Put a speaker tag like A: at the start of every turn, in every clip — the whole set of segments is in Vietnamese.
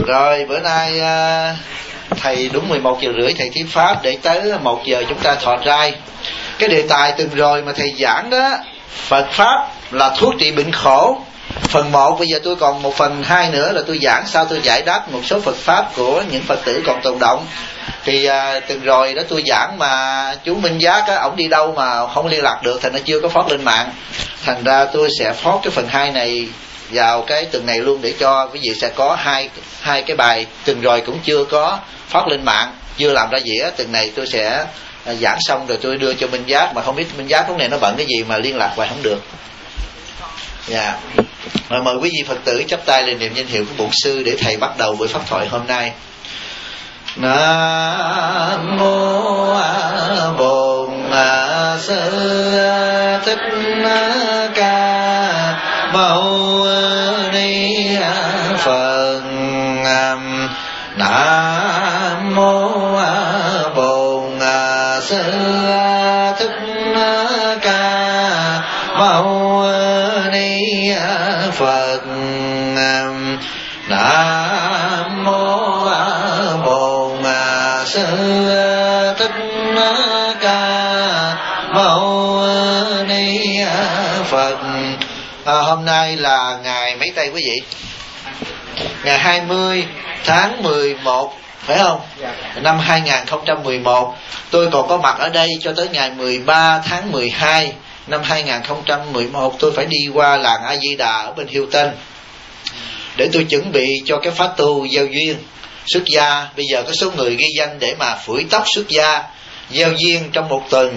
A: Rồi bữa nay thầy đúng 11 giờ rưỡi thầy thuyết pháp, để tới 1 giờ chúng ta thọ trai. Cái đề tài tuần rồi mà thầy giảng đó, Phật pháp là thuốc trị bệnh khổ, phần 1. Bây giờ tôi còn một phần 2 nữa là tôi giảng sao tôi giải đáp một số Phật pháp của những Phật tử còn tồn động. Thì tuần rồi đó tôi giảng mà chú Minh Giác á, ổng đi đâu mà không liên lạc được, thành nó chưa có phót lên mạng. Thành ra tôi sẽ phót cái phần 2 này vào cái tuần này luôn, để cho quý vị sẽ có hai cái bài tuần rồi cũng chưa có phát lên mạng, chưa làm ra dĩa. Tuần này tôi sẽ giảng xong rồi tôi đưa cho Minh Giác, mà không biết Minh Giác lúc này nó bận cái gì mà liên lạc hoài không được. Dạ. Rồi mời quý vị Phật tử chắp tay lên niệm danh hiệu của Bổn Sư để thầy bắt đầu buổi pháp thoại hôm nay. Nam mô Bổn Sư Thích Ca Mâu Ni Phật. Nam mô Bổn Sư Thích Ca Mâu Ni Phật. Nam mô Bổn Sư Thích Ca Mâu Ni Phật. Hôm nay là ngày mấy tây quý vị? Ngày 20 tháng 11 phải không? Năm 2011. Tôi còn có mặt ở đây cho tới ngày 13 tháng 12 năm 2011. Tôi phải đi qua làng A Di Đà ở bên Hilton để tôi chuẩn bị cho cái pháp tu gieo duyên xuất gia. Bây giờ có số người ghi danh để mà phủi tóc xuất gia gieo duyên trong 1 tuần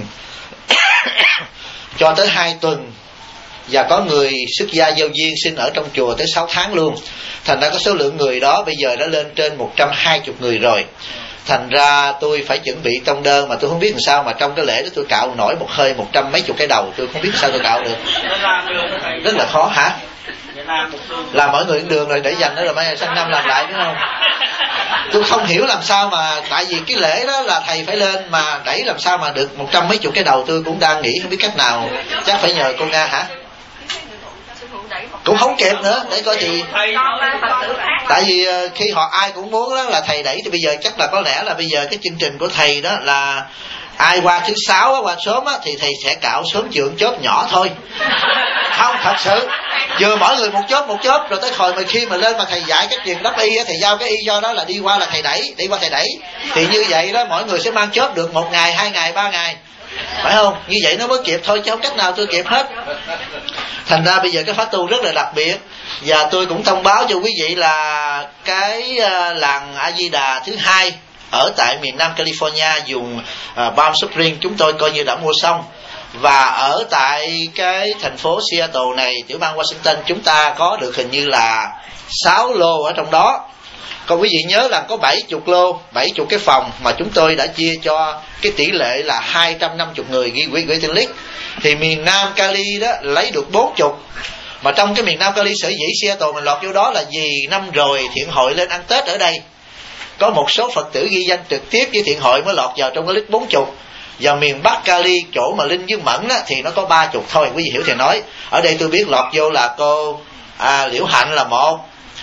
A: cho tới 2 tuần, và có người xuất gia gieo duyên xin ở trong chùa tới 6 tháng luôn. Thành ra có số lượng người đó bây giờ đã lên trên 120 người rồi. Thành ra tôi phải chuẩn bị tông đơn, mà tôi không biết làm sao mà trong cái lễ đó tôi cạo nổi một hơi 100 mấy chục cái đầu. Tôi không biết sao tôi cạo được, rất là khó hả? Làm mỗi người một đường rồi để dành đó rồi mấy sang năm làm lại, đúng không? Tôi không hiểu làm sao mà, tại vì cái lễ đó là thầy phải lên mà đẩy làm sao mà được 100 mấy chục cái đầu. Tôi cũng đang nghĩ không biết cách nào, chắc phải nhờ cô Nga hả? Cũng không kịp nữa, để coi thì tại vì khi họ ai cũng muốn đó là thầy đẩy, thì bây giờ chắc là có lẽ là bây giờ cái chương trình của thầy đó là ai qua thứ 6 á, qua sớm á, thì thầy sẽ cạo sớm chượng chớp nhỏ thôi. Không, thật sự vừa mỗi người một chớp rồi tới hồi mà khi mà lên mà thầy dạy cái chuyện đắp y á, thầy giao cái y do đó là đi qua là thầy đẩy, đi qua thầy đẩy, thì như vậy đó mỗi người sẽ mang chớp được 1 ngày, 2 ngày, 3 ngày, phải không? Như vậy nó mới kịp thôi, chứ không cách nào tôi kịp hết. Thành ra bây giờ cái pháp tu rất là đặc biệt. Và tôi cũng thông báo cho quý vị là cái làng A Di Đà thứ 2 ở tại miền Nam California, vùng Palm Springs, chúng tôi coi như đã mua xong. Và ở tại cái thành phố Seattle này, tiểu bang Washington, chúng ta có được hình như là 6 lô ở trong đó. Còn quý vị nhớ là có 70 lô, 70 cái phòng mà chúng tôi đã chia cho cái tỷ lệ là 250 người ghi waiting list. Thì miền Nam Cali đó lấy được 40. Mà trong cái miền Nam Cali sở dĩ Seattle mình lọt vô đó là vì năm rồi thiện hội lên ăn Tết ở đây, có một số Phật tử ghi danh trực tiếp với thiện hội mới lọt vào trong cái list 40. Và miền Bắc Cali, chỗ mà Linh với Mẫn á, thì nó có 30 thôi. Quý vị hiểu thì nói. Ở đây tôi biết lọt vô là cô Liễu Hạnh là 1,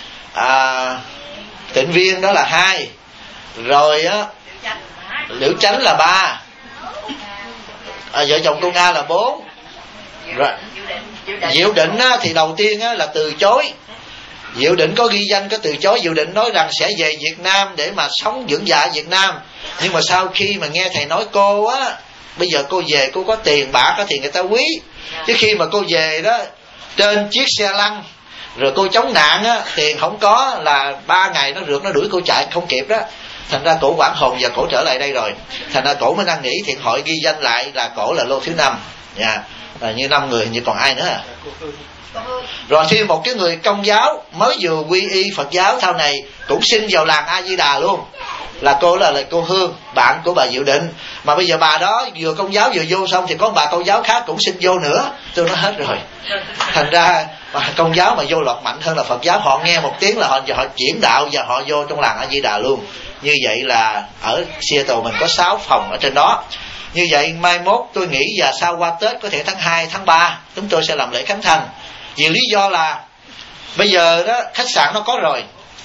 A: Tịnh Viên đó là 2, rồi á Liễu Chánh là 3, vợ chồng cô Nga là 4. Rồi Diệu Định á, thì đầu tiên á, là từ chối. Diệu Định có ghi danh, có từ chối. Diệu Định nói rằng sẽ về Việt Nam để mà sống dưỡng dạ Việt Nam. Nhưng mà sau khi mà nghe thầy nói cô á, bây giờ cô về cô có tiền bạc á, thì người ta quý. Chứ khi mà cô về đó trên chiếc xe lăn rồi cô chống nạn á, tiền không có là 3 ngày nó rượt nó đuổi cô chạy không kịp đó. Thành ra cổ quảng hồn và cổ trở lại đây rồi. Thành ra cổ mới năn nỉ thiện hội ghi danh lại là cổ là lô thứ 5. Dạ. Là như 5 người, như còn ai nữa à? Rồi thêm một cái người Công giáo mới vừa quy y Phật giáo sau này cũng xin vào làng A Di Đà luôn, là cô là cô Hương, bạn của bà Diệu Định. Mà bây giờ bà đó vừa Công giáo vừa vô xong thì có bà Công giáo khác cũng xin vô nữa. Tôi nói hết rồi. Thành ra Công giáo mà vô lọt mạnh hơn là Phật giáo. Họ nghe một tiếng là họ chuyển đạo và họ vô trong làng A Di Đà luôn. Như vậy là ở Seattle mình có 6 phòng ở trên đó. Như vậy mai mốt tôi nghĩ và sau qua Tết có thể tháng 2, tháng 3 chúng tôi sẽ làm lễ khánh thành. Vì lý do là bây giờ đó khách sạn nó có rồi,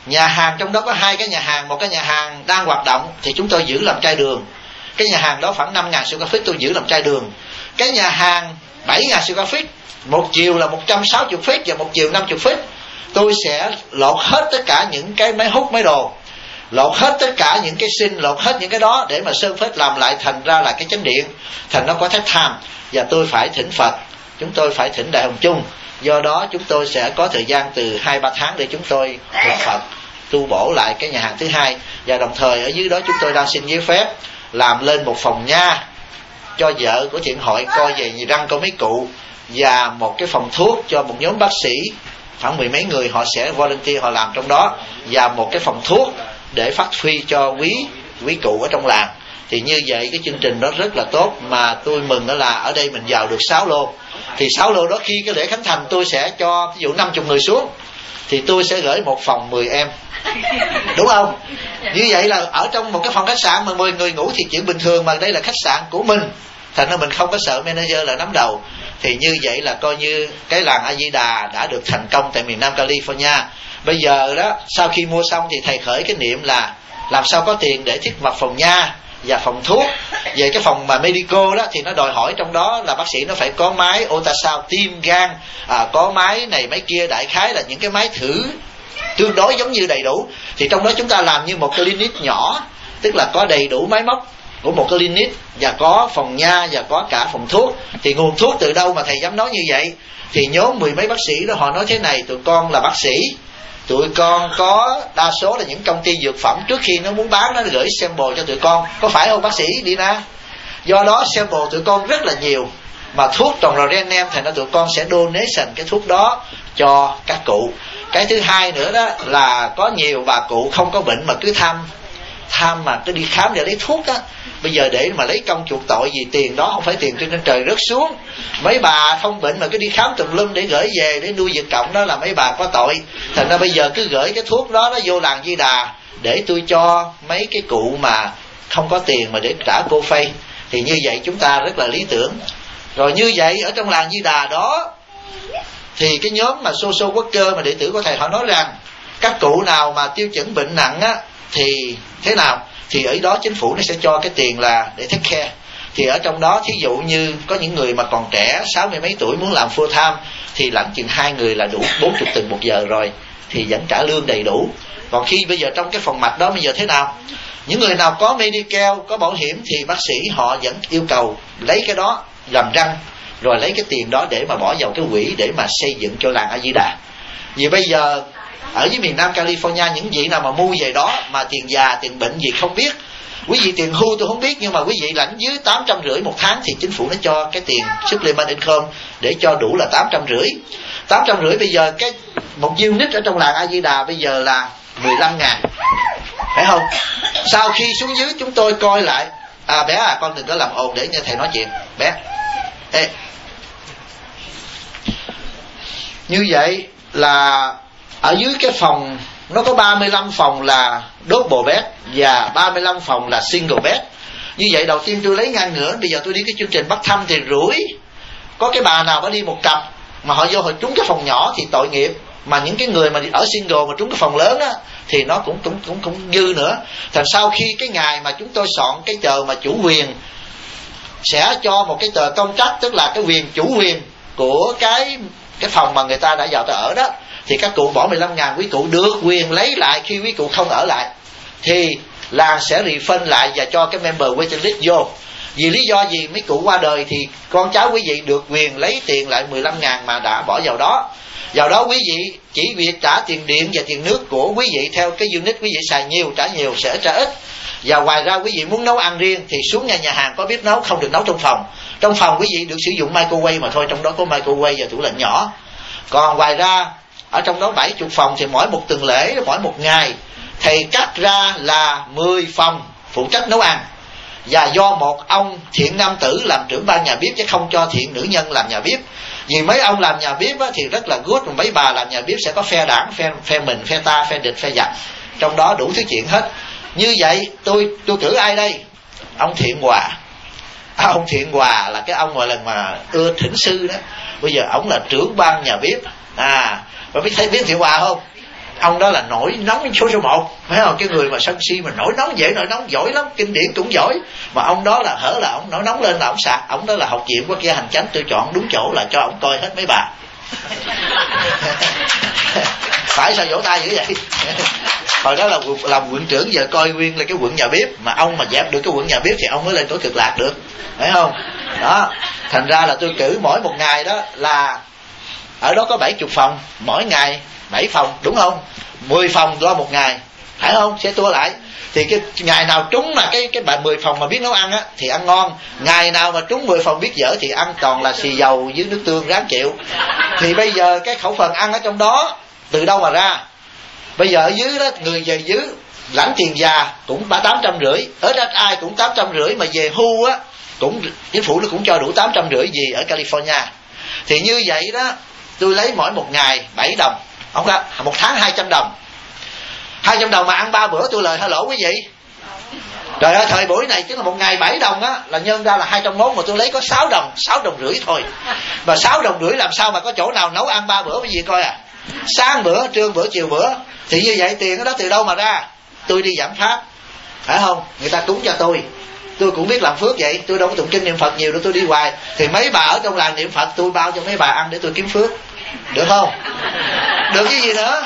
A: Nhà hàng trong đó có 2 cái nhà hàng, một cái nhà hàng đang hoạt động thì chúng tôi giữ làm chai đường, cái nhà hàng đó khoảng 5.000 square feet tôi giữ làm chai đường. Cái nhà hàng 7.000 square feet, một chiều là 160 feet và một chiều 50 feet, tôi sẽ lột hết tất cả những cái máy hút máy đồ, lột hết tất cả những cái sinh, lột hết những cái đó để mà sơn phết làm lại thành ra là cái chánh điện, thành nó có thách tham. Và tôi phải thỉnh Phật, chúng tôi phải thỉnh Đại Hồng Chung, do đó chúng tôi sẽ có thời gian từ 2-3 tháng để chúng tôi thỉnh Phật tu bổ lại cái nhà hàng thứ hai. Và đồng thời ở dưới đó chúng tôi đang xin giấy phép làm lên một phòng nha cho vợ của thiện hội coi về gì răng coi mấy cụ, và một cái phòng thuốc cho một nhóm bác sĩ khoảng 10 mấy người, họ sẽ volunteer họ làm trong đó, và một cái phòng thuốc để phát huy cho quý cụ ở trong làng. Thì như vậy cái chương trình đó rất là tốt, mà tôi mừng đó là ở đây mình vào được 6 lô. Thì 6 lô đó khi cái lễ khánh thành tôi sẽ cho ví dụ 50 người xuống thì tôi sẽ gửi một phòng 10 em, đúng không? Như vậy là ở trong một cái phòng khách sạn mà 10 người ngủ thì chuyện bình thường, mà đây là khách sạn của mình, thành ra mình không có sợ manager là nắm đầu. Thì như vậy là coi như cái làng A Di Đà đã được thành công tại miền Nam California. Bây giờ đó sau khi mua xong thì thầy khởi cái niệm là làm sao có tiền để thiết lập phòng nha và phòng thuốc. Về cái phòng mà medical đó thì nó đòi hỏi trong đó là bác sĩ nó phải có máy ultrasound tim gan, có máy này máy kia, đại khái là những cái máy thử tương đối giống như đầy đủ. Thì trong đó chúng ta làm như một clinic nhỏ, tức là có đầy đủ máy móc của một clinic, và có phòng nha và có cả phòng thuốc. Thì nguồn thuốc từ đâu mà thầy dám nói như vậy? Thì nhóm 10 mấy bác sĩ đó họ nói thế này: tụi con là bác sĩ, tụi con có đa số là những công ty dược phẩm, trước khi nó muốn bán nó gửi sample cho tụi con, có phải không bác sĩ Dina? Do đó sample tụi con rất là nhiều, mà thuốc toàn là random name, thành ra tụi con sẽ donation cái thuốc đó cho các cụ. Cái thứ hai nữa đó là có nhiều bà cụ không có bệnh mà cứ tham mà cứ đi khám để lấy thuốc á. Bây giờ để mà lấy công chuộc tội gì, tiền đó không phải tiền trên trời rớt xuống. Mấy bà không bệnh mà cứ đi khám tùm lum để gửi về để nuôi vợ cộng, đó là mấy bà có tội. Thành ra bây giờ cứ gửi cái thuốc đó nó vô làng Di Đà để tôi cho mấy cái cụ mà không có tiền mà để trả cô phây. Thì như vậy chúng ta rất là lý tưởng. Rồi như vậy ở trong làng Di Đà đó thì cái nhóm mà social worker mà đệ tử của thầy họ nói rằng các cụ nào mà tiêu chuẩn bệnh nặng á thì thế nào, thì ở đó chính phủ nó sẽ cho cái tiền là để take care. Thì ở trong đó thí dụ như có những người mà còn trẻ 60 mấy tuổi muốn làm full time thì lãnh chừng 2 người là đủ 40 từng 1 giờ rồi, thì vẫn trả lương đầy đủ. Còn khi bây giờ trong cái phòng mạch đó bây giờ thế nào, những người nào có medical, có bảo hiểm thì bác sĩ họ vẫn yêu cầu lấy cái đó làm răng, rồi lấy cái tiền đó để mà bỏ vào cái quỹ để mà xây dựng cho làng A Di Đà. Vì bây giờ ở dưới miền Nam California những vị nào mà mua về đó mà tiền già tiền bệnh gì không biết, quý vị tiền hưu tôi không biết, nhưng mà quý vị lãnh dưới 850 một tháng thì chính phủ nó cho cái tiền supplement income để cho đủ là 850. Bây giờ cái một unit ở trong làng A Di Đà bây giờ là 15.000, phải không? Sau khi xuống dưới chúng tôi coi lại, bé con đừng có làm ồn để nghe thầy nói chuyện. Bé ê. Như vậy là ở dưới cái phòng nó có 35 phòng là double bed và 35 phòng là single bed. Như vậy đầu tiên tôi lấy ngang ngửa, bây giờ tôi đi cái chương trình bắt thăm thì rủi có cái bà nào có đi một cặp mà họ vô họ trúng cái phòng nhỏ thì tội nghiệp, mà những cái người mà ở single mà trúng cái phòng lớn á thì nó cũng dư nữa. Thành sau khi cái ngày mà chúng tôi soạn cái tờ mà chủ quyền sẽ cho một cái tờ contract, tức là cái quyền chủ quyền của cái phòng mà người ta đã vào ta ở đó, thì các cụ bỏ 15.000, quý cụ được quyền lấy lại khi quý cụ không ở lại, thì làng sẽ refund lại và cho cái member waiting list vô. Vì lý do gì mấy cụ qua đời thì con cháu quý vị được quyền lấy tiền lại 15.000 mà đã bỏ vào đó. Vào đó quý vị chỉ việc trả tiền điện và tiền nước của quý vị theo cái unit, quý vị xài nhiều trả nhiều sẽ trả ít. Và ngoài ra quý vị muốn nấu ăn riêng thì xuống nhà hàng có biết nấu, không được nấu trong phòng. Trong phòng quý vị được sử dụng microwave mà thôi, trong đó có microwave và tủ lạnh nhỏ. Còn ngoài ra ở trong đó 70 phòng thì mỗi một tuần lễ, mỗi một ngày thầy cắt ra là 10 phòng phụ trách nấu ăn, và do một ông thiện nam tử làm trưởng ban nhà bếp chứ không cho thiện nữ nhân làm nhà bếp. Vì mấy ông làm nhà bếp thì rất là good, mà mấy bà làm nhà bếp sẽ có phe đảng, phe mình, phe ta, phe địch, phe giặc, trong đó đủ thứ chuyện hết. Như vậy tôi cử ai đây? Ông Thiện Hòa. Ông Thiện Hòa là cái ông mà lần mà ưa thỉnh sư đó, bây giờ ông là trưởng ban nhà bếp. Và biết thấy biết Thiện Hòa không? Ông đó là nổi nóng số 1, phải không? Cái người mà sân si mà nổi nóng dễ nổi nóng, giỏi lắm, kinh điển cũng giỏi. Mà ông đó là hở là ông nổi nóng lên là ông sạc. Ông đó là học viện quốc gia hành chánh, tôi chọn đúng chỗ là cho ông coi hết mấy bà. Phải sao vỗ tay dữ vậy? Hồi đó là làm quận trưởng, giờ coi nguyên là cái quận nhà bếp, mà ông mà dẹp được cái quận nhà bếp thì ông mới lên tối cực lạc được, phải không? Đó, thành ra là tôi cử mỗi một ngày đó là ở đó có 70 phòng, mỗi ngày 7 phòng, đúng không? 10 phòng lo một ngày, phải không? Sẽ tua lại. Thì cái ngày nào trúng mà cái bà 10 phòng mà biết nấu ăn á thì ăn ngon, ngày nào mà trúng 10 phòng biết dở thì ăn toàn là xì dầu với nước tương ráng chịu. Thì bây giờ cái khẩu phần ăn ở trong đó từ đâu mà ra? Bây giờ ở dưới đó, người về dưới lãnh tiền già cũng 850, ở đất ai cũng 850, mà về hưu á cũng chính phủ nó cũng cho đủ 850 gì ở California. Thì như vậy đó, tôi lấy mỗi một ngày 7 đồng, không có, một tháng 200 đồng. 200 đồng mà ăn 3 bữa tôi lời hay lỗ quý vị? Trời ơi, thời buổi này chứ là một ngày 7 đồng á là nhân ra là 201, mà tôi lấy có 6 đồng, 6 đồng rưỡi thôi. Mà 6 đồng rưỡi làm sao mà có chỗ nào nấu ăn 3 bữa quý vị coi à? Sáng bữa, trưa bữa, chiều bữa. Thì như vậy tiền đó từ đâu mà ra? Tôi đi giảng pháp, phải không? Người ta cúng cho tôi cũng biết làm phước vậy. Tôi đâu có tụng kinh niệm Phật nhiều đâu, tôi đi hoài. Thì mấy bà ở trong làng niệm Phật tôi bao cho mấy bà ăn để tôi kiếm phước, được không? Được cái gì nữa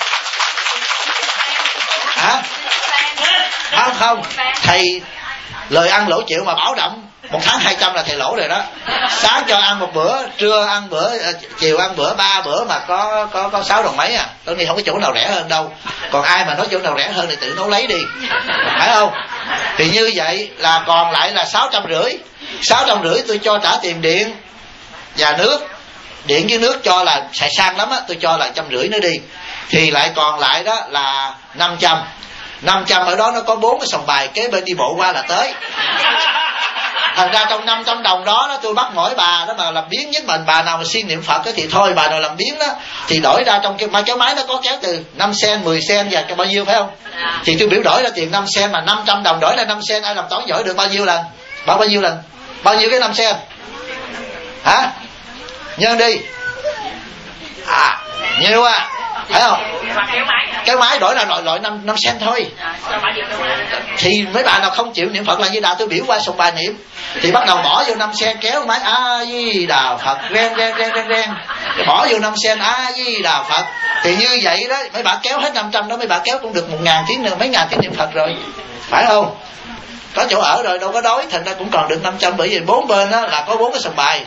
A: hả? Không, thầy lời ăn lỗ chịu mà bảo động. Một tháng 200 là thầy lỗ rồi đó. Sáng cho ăn một bữa, trưa ăn bữa, chiều ăn bữa, 3 bữa mà có 6 đồng mấy à. Tôi nghĩ không có chỗ nào rẻ hơn đâu. Còn ai mà nói chỗ nào rẻ hơn thì tự nấu lấy đi, phải không? Thì như vậy là còn lại là 650. 650 tôi cho trả tiền điện và nước. Điện với nước cho là xài sang lắm á, tôi cho là 150 nữa đi. Thì lại còn lại đó là 500. 500 ở đó nó có 4 cái sòng bài kế bên đi bộ qua là tới. Thành ra trong 500 đồng đó tôi bắt mỗi bà đó mà làm biến nhất mình, bà nào mà siêng niệm Phật thì thôi, bà nào làm biến đó thì đổi ra trong cái kéo máy nó có kéo từ 5 sen, 10 sen và bao nhiêu, phải không? Thì tôi biểu đổi ra tiền 5 sen, mà 500 đồng đổi ra 5 sen, ai làm toán giỏi được bao nhiêu lần? Bao nhiêu lần? Bao nhiêu cái 5 sen? Hả? Nhân đi. À, nhiều à, phải không? Cái máy đổi là loại 5 sen thôi. Thì mấy bà nào không chịu niệm Phật là như đạo tôi biểu qua sông bài niệm, thì bắt đầu bỏ vô 5 sen kéo máy A Di Đà Phật, ren bỏ vô 5 sen A Di Đà Phật. Thì như vậy đó, mấy bà kéo hết 500 đó, mấy bà kéo cũng được 1.000 tiếng nữa, mấy ngàn tiếng niệm Phật rồi, phải không? Có chỗ ở rồi, đâu có đói, thành ra cũng còn được 500, bởi vì 4 bên đó là có 4 cái sông bài.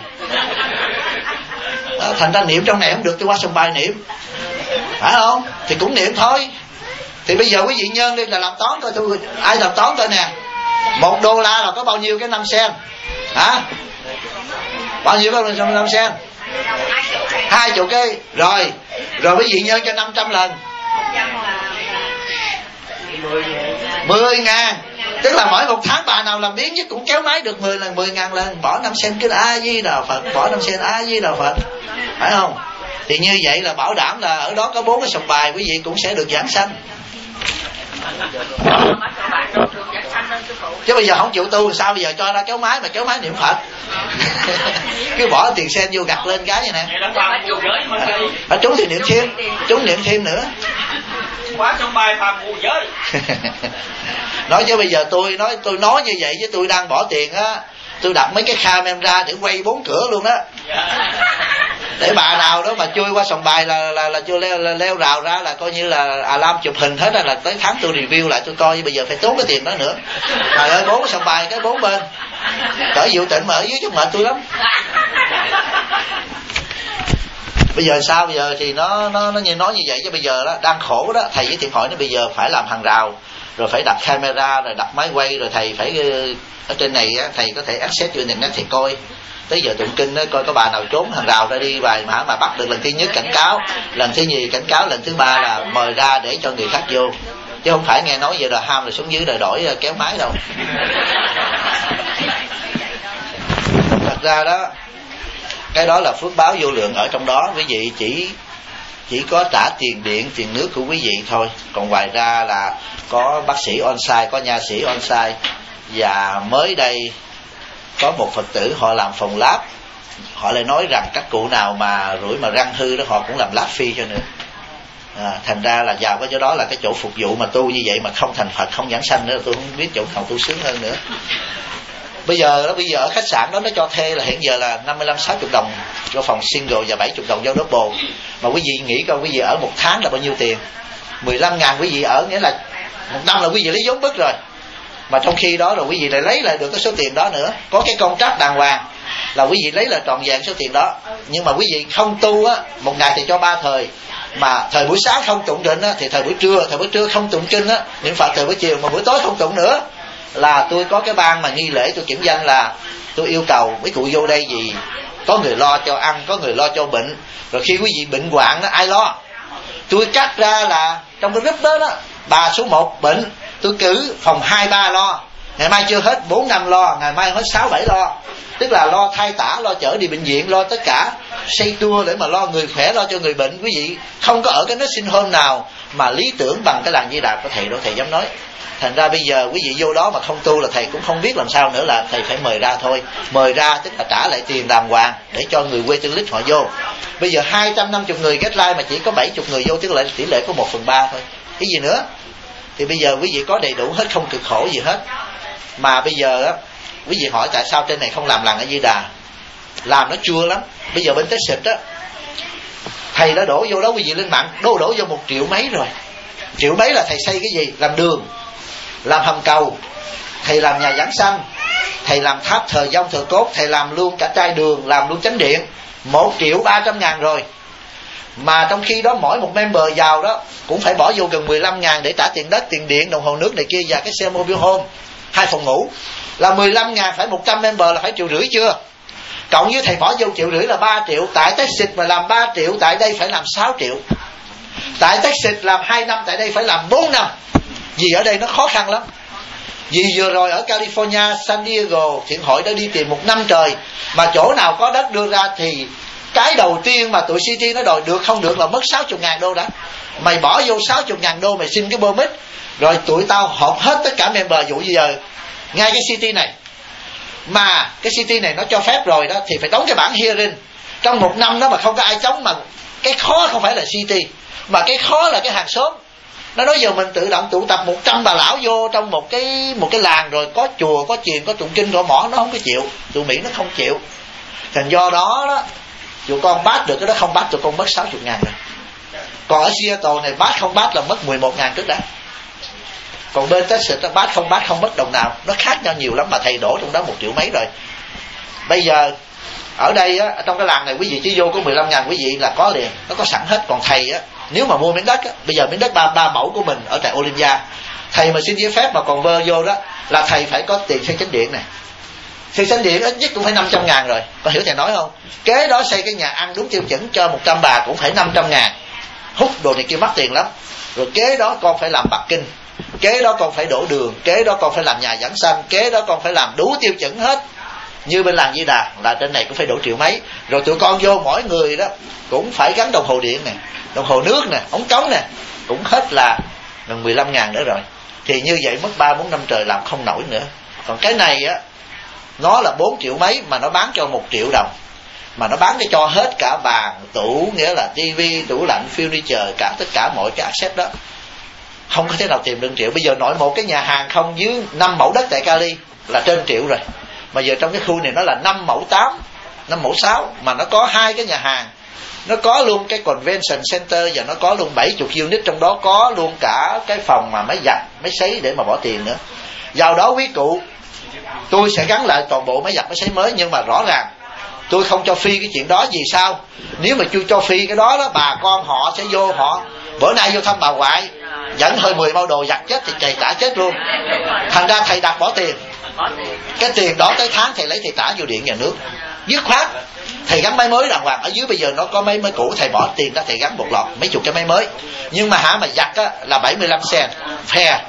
A: Đó, thành ra niệm trong này không được, tôi qua sông bài niệm, phải không? Thì cũng niệm thôi. Thì bây giờ quý vị nhân đi là làm toán coi, tôi ai làm toán coi nè. $1 là có bao nhiêu cái 5 sen? Hả? Bao nhiêu cái 5 sen? 20 cái. Rồi quý vị nhân cho 500 lần 10.000. Tức là mỗi một tháng bà nào làm biến nhất cũng kéo máy được 10 lần, 10.000 lần. Bỏ 5 sen cái A Di Đà Phật, bỏ 5 sen A Di Đà Phật, phải không? Thì như vậy là bảo đảm là ở đó có 4 cái sòng bài, quý vị cũng sẽ được giảng sanh. Chứ bây giờ không chịu tu sao bây giờ cho ra kéo máy, mà kéo máy niệm Phật. Cứ bỏ tiền sen vô gặt lên cái vậy nè. Chúng thì niệm thêm, chúng niệm thêm nữa.
B: Quá trong bài phàm mù giới.
A: Nói chứ bây giờ tôi nói như vậy chứ tôi đang bỏ tiền á, tôi đặt mấy cái camera để quay 4 cửa luôn á. Để bà nào đó mà chui qua sòng bài là chui leo rào ra là coi như là alarm chụp hình hết, là tới tháng tôi review lại tôi coi, bây giờ phải tốn cái tiền đó nữa. Trời ơi, 4 cái sòng bài cái 4 bên. Cỡ Diệu Tịnh mà ở dưới chút mệt tôi lắm. Bây giờ sao? Bây giờ thì nó như nói như vậy, chứ bây giờ đó đang khổ đó. Thầy với Thiện Hội nó bây giờ phải làm hàng rào, rồi phải đặt camera, rồi đặt máy quay, rồi thầy phải ở trên này á, thầy có thể access vô internet thầy coi. Tới giờ tụng kinh đó, coi có bà nào trốn hàng rào ra đi bài mà bắt được lần thứ nhất cảnh cáo, lần thứ nhì cảnh cáo, lần thứ 3 là mời ra để cho người khác vô, chứ không phải nghe nói vậy rồi ham rồi xuống dưới rồi đổi kéo máy đâu. Thật ra đó, cái đó là phước báo vô lượng ở trong đó. Quý vị chỉ có trả tiền điện, tiền nước của quý vị thôi. Còn ngoài ra là có bác sĩ on-site, có nha sĩ on-site. Và mới đây có một Phật tử họ làm phòng lab, họ lại nói rằng các cụ nào mà rủi mà răng hư đó họ cũng làm lab phi cho nữa. Thành ra là vào cái chỗ đó là cái chỗ phục vụ, mà tu như vậy mà không thành Phật, không giảng sanh nữa, tôi không biết chỗ nào tu sướng hơn nữa. Bây giờ ở khách sạn đó nó cho thuê là hiện giờ là 55-60 đồng cho phòng single và 70 đồng cho double. Mà quý vị nghĩ coi, quý vị ở một tháng là bao nhiêu tiền? 15.000 quý vị ở, nghĩa là một năm là quý vị lấy vốn bứt rồi. Mà trong khi đó rồi quý vị lại lấy lại được cái số tiền đó nữa. Có cái contract đàng hoàng là quý vị lấy lại trọn vẹn số tiền đó. Nhưng mà quý vị không tu á, một ngày thì cho 3 thời. Mà thời buổi sáng không tụng kinh á, thì thời buổi trưa không tụng kinh á, niệm Phật thời buổi chiều, mà buổi tối không tụng nữa. Là tôi có cái ban mà nghi lễ tôi kiểm danh là tôi yêu cầu mấy cụ vô đây gì có người lo cho ăn, có người lo cho bệnh. Rồi khi quý vị bệnh hoạn đó ai lo? Tôi cắt ra là trong cái group đó bà số 1 bệnh, tôi cử phòng 2-3 lo, ngày mai chưa hết 4-5 lo, ngày mai hết 6-7 lo. Tức là lo thai tả, lo chở đi bệnh viện, lo tất cả, xây tour để mà lo người khỏe, lo cho người bệnh. Quý vị không có ở cái nursing home nào mà lý tưởng bằng cái làng Di Đà của thầy đâu, thầy dám nói. Thành ra bây giờ quý vị vô đó mà không tu là thầy cũng không biết làm sao nữa, là thầy phải mời ra thôi. Mời ra tức là trả lại tiền đàng hoàng để cho người waiting list họ vô. Bây giờ 250 người get line mà chỉ có 70 người vô, tức là tỷ lệ có 1/3 thôi. Cái gì nữa? Thì bây giờ quý vị có đầy đủ hết, không cực khổ gì hết. Mà bây giờ á, quý vị hỏi tại sao trên này không làm làng ở Di Đà? Làm nó chua lắm. Bây giờ bên Texas á, thầy đã đổ vô đó, quý vị lên mạng đổ vô 1 triệu mấy rồi. 1 triệu mấy là thầy xây cái gì? Làm đường, làm hầm cầu, thầy làm nhà giảng sanh, thầy làm tháp thờ vong thờ cốt, thầy làm luôn cả trai đường, làm luôn chánh điện. 1.300.000 rồi. Mà trong khi đó mỗi một member vào đó cũng phải bỏ vô gần 15.000 để trả tiền đất, tiền điện, đồng hồ nước này kia và cái xe mobile home 2 phòng ngủ. Là 15.000, phải 100 member là phải 1,5 triệu chưa. Cộng với thầy bỏ vô 1,5 triệu là 3 triệu. Tại Texas mà làm 3 triệu, tại đây phải làm 6 triệu. Tại Texas làm 2 năm, tại đây phải làm 4 năm. Vì ở đây nó khó khăn lắm. Vì vừa rồi ở California, San Diego, thiện hội đã đi tìm 1 năm trời, mà chỗ nào có đất đưa ra thì cái đầu tiên mà tụi City nó đòi được không được là mất 60.000 đô đã. Mày bỏ vô 60.000 đô mày xin cái permit, rồi tụi tao họp hết tất cả member vụ bây giờ ngay cái City này. Mà cái City này nó cho phép rồi đó thì phải đóng cái bản hearing. Trong 1 năm đó mà không có ai chống, mà cái khó không phải là City, mà cái khó là cái hàng xóm. Nó nói giờ mình tự động tụ tập 100 bà lão vô trong một cái làng, rồi có chùa, có chiền, có tụng kinh, có mỏ, nó không có chịu. Tụi Mỹ nó không chịu. Thành do đó đó, tụi con bắt được cái đó, không bắt tụi con mất 60.000 rồi. Còn ở Seattle này bắt không bắt là mất 11.000 trước đã. Còn bên Texas nó bắt không mất đồng nào. Nó khác nhau nhiều lắm, mà thầy đổ trong đó 1 triệu mấy rồi. Bây giờ ở đây á, trong cái làng này quý vị chỉ vô có 15.000 quý vị là có liền, nó có sẵn hết. Còn thầy á, nếu mà mua miếng đất á, bây giờ miếng đất 3 mẫu của mình ở tại Olympia, thầy mà xin giấy phép mà còn vơ vô đó là thầy phải có tiền xây chánh điện này. Xây chánh điện ít nhất cũng phải 500.000 rồi. Có hiểu thầy nói không? Kế đó xây cái nhà ăn đúng tiêu chuẩn cho 100 bà cũng phải 500.000. Hút đồ này kia mắc tiền lắm. Rồi kế đó con phải làm bạc kinh, kế đó con phải đổ đường, kế đó con phải làm nhà giảng sanh, kế đó con phải làm đủ tiêu chuẩn hết. Như bên làng Di Đà là trên này cũng phải đổ 1 triệu mấy. Rồi tụi con vô mỗi người đó cũng phải gắn đồng hồ điện nè, đồng hồ nước nè, ống cống nè, cũng hết là gần 15.000 nữa rồi. Thì như vậy mất 3-4 năm trời làm không nổi nữa. Còn cái này á, nó là 4 triệu mấy mà nó bán cho 1 triệu đồng. Mà nó bán cho hết cả bàn, tủ, nghĩa là tivi, tủ lạnh, furniture, cả tất cả mọi cái asset đó. Không có thể nào tìm được 1 triệu. Bây giờ nội một cái nhà hàng không dưới 5 mẫu đất tại Cali là trên 1 triệu rồi. Mà giờ trong cái khu này nó là 5 mẫu 8, 5 mẫu 6, mà nó có 2 cái nhà hàng, nó có luôn cái convention center, và nó có luôn 70 unit, trong đó có luôn cả cái phòng mà máy giặt, máy sấy để mà bỏ tiền nữa. Vào đó quý cụ, tôi sẽ gắn lại toàn bộ máy giặt, máy sấy mới, nhưng mà rõ ràng tôi không cho phi cái chuyện đó. Vì sao? Nếu mà chưa cho phi cái đó đó, bà con họ sẽ vô, họ bữa nay vô thăm bà ngoại dẫn hơi 10 bao đồ giặt chết thì thầy trả chết luôn. Thành ra thầy đặt bỏ tiền, cái tiền đó tới tháng thầy lấy thầy trả vô điện nhà nước dứt khoát. Thầy gắn máy mới đàng hoàng. Ở dưới bây giờ nó có máy mới cũ, thầy bỏ tiền ra thầy gắn một loạt mấy chục cái máy mới. Nhưng mà mà giặt á là 75 cent phe,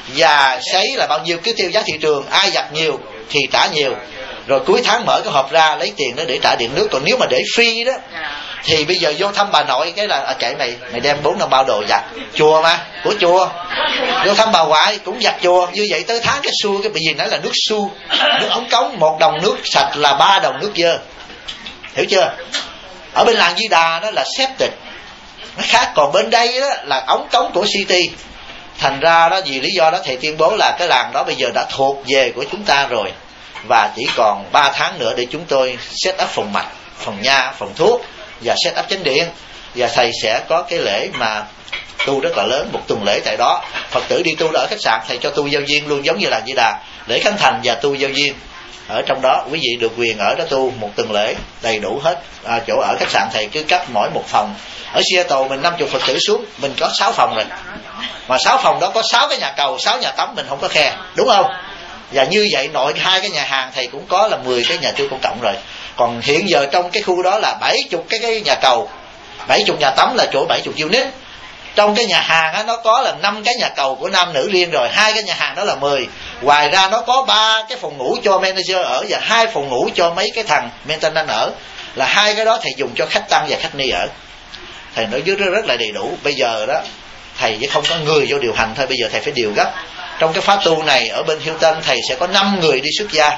A: và sấy là bao nhiêu cứ theo giá thị trường, ai giặt nhiều thì trả nhiều. Rồi cuối tháng mở cái hộp ra lấy tiền đó để trả điện nước. Còn nếu mà để free đó thì bây giờ vô thăm bà nội cái là kệ mày đem 4-5 bao đồ giặt, chùa mà, của chùa. Vô thăm bà ngoại cũng giặt chùa. Như vậy tới tháng cái xu, cái bởi vì nói là nước xu, nước ống cống, 1 đồng nước sạch là 3 đồng nước dơ. Hiểu chưa? Ở bên làng Di Đà đó là septic, nó khác. Còn bên đây đó là ống cống của City. Thành ra đó vì lý do đó thầy tuyên bố là cái làng đó bây giờ đã thuộc về của chúng ta rồi, và chỉ còn 3 tháng nữa để chúng tôi set up phòng mạch, phòng nha, phòng thuốc và set up chánh điện. Và thầy sẽ có cái lễ mà tu rất là lớn, một tuần lễ tại đó. Phật tử đi tu ở khách sạn, thầy cho tu giao duyên luôn, giống như là Di Đà, lễ khánh thành và tu giao duyên ở trong đó. Quý vị được quyền ở đó tu một tuần lễ đầy đủ hết. Chỗ ở khách sạn thầy cứ cấp mỗi một phòng. Ở Seattle mình 50 Phật tử xuống, mình có 6 phòng rồi, mà 6 phòng đó có 6 cái nhà cầu, 6 nhà tắm, mình không có khe, đúng không? Và như vậy nội 2 cái nhà hàng thầy cũng có là 10 cái nhà tiêu công cộng rồi. Còn hiện giờ trong cái khu đó là 70 cái nhà cầu, 70 nhà tắm là chỗ 70 unit. Trong cái nhà hàng á, nó có là 5 cái nhà cầu của nam nữ riêng rồi, 2 cái nhà hàng đó là 10. Ngoài ra nó có 3 cái phòng ngủ cho manager ở và 2 phòng ngủ cho mấy cái thằng maintenance ở. Là 2 cái đó thầy dùng cho khách tăng và khách ni ở. Thầy nói dưới rất là đầy đủ. Bây giờ đó thầy chỉ không có người vô điều hành thôi, bây giờ thầy phải điều gấp. Trong cái khóa tu này ở bên Hilton thầy sẽ có 5 người đi xuất gia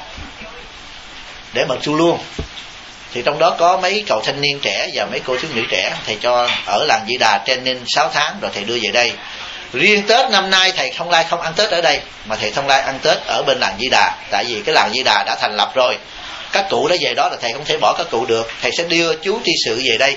A: để mà tu luôn. Thì trong đó có mấy cậu thanh niên trẻ và mấy cô thiếu nữ trẻ, thầy cho ở làng Di Đà training 6 tháng rồi thầy đưa về đây. Riêng Tết năm nay thầy Thông Lai không ăn Tết ở đây, mà thầy Thông Lai ăn Tết ở bên làng Di Đà. Tại vì cái làng Di Đà đã thành lập rồi, các cụ đã về đó là thầy không thể bỏ các cụ được. Thầy sẽ đưa chú tri sự về đây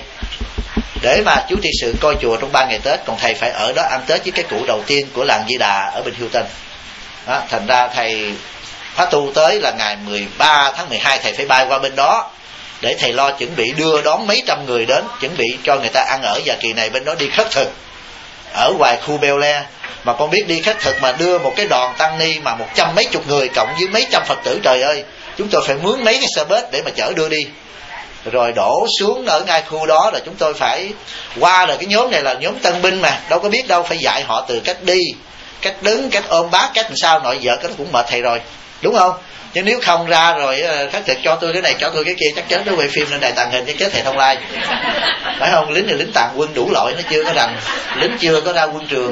A: để mà chú tri sự coi chùa trong 3 ngày Tết, còn thầy phải ở đó ăn Tết với cái cụ đầu tiên của làng Di Đà ở bên Hilton đó. Thành ra thầy khóa tu tới là ngày 13 tháng 12 thầy phải bay qua bên đó để thầy lo chuẩn bị đưa đón mấy trăm người đến, chuẩn bị cho người ta ăn ở. Và kỳ này bên đó đi khất thực ở ngoài khu Bel Air, mà con biết đi khất thực mà đưa một cái đoàn tăng ni mà 100 mấy chục người cộng với mấy trăm Phật tử, trời ơi, chúng tôi phải mướn mấy cái xe bus để mà chở đưa đi, rồi đổ xuống ở ngay khu đó. Rồi chúng tôi phải qua, rồi cái nhóm này là nhóm tân binh mà đâu có biết đâu, phải dạy họ từ cách đi, cách đứng, cách ôm bát, cách làm sao nội vợ, cái đó cũng mệt thầy rồi, đúng không? Nhưng nếu không ra rồi khắc thực cho tôi cái này, cho tôi cái kia, chắc chắn nó quay phim lên đài tàng hình, chắc chết thầy Thông Lai, phải không? Lính này lính tàn quân đủ loại, nó chưa có rành, lính chưa có ra quân trường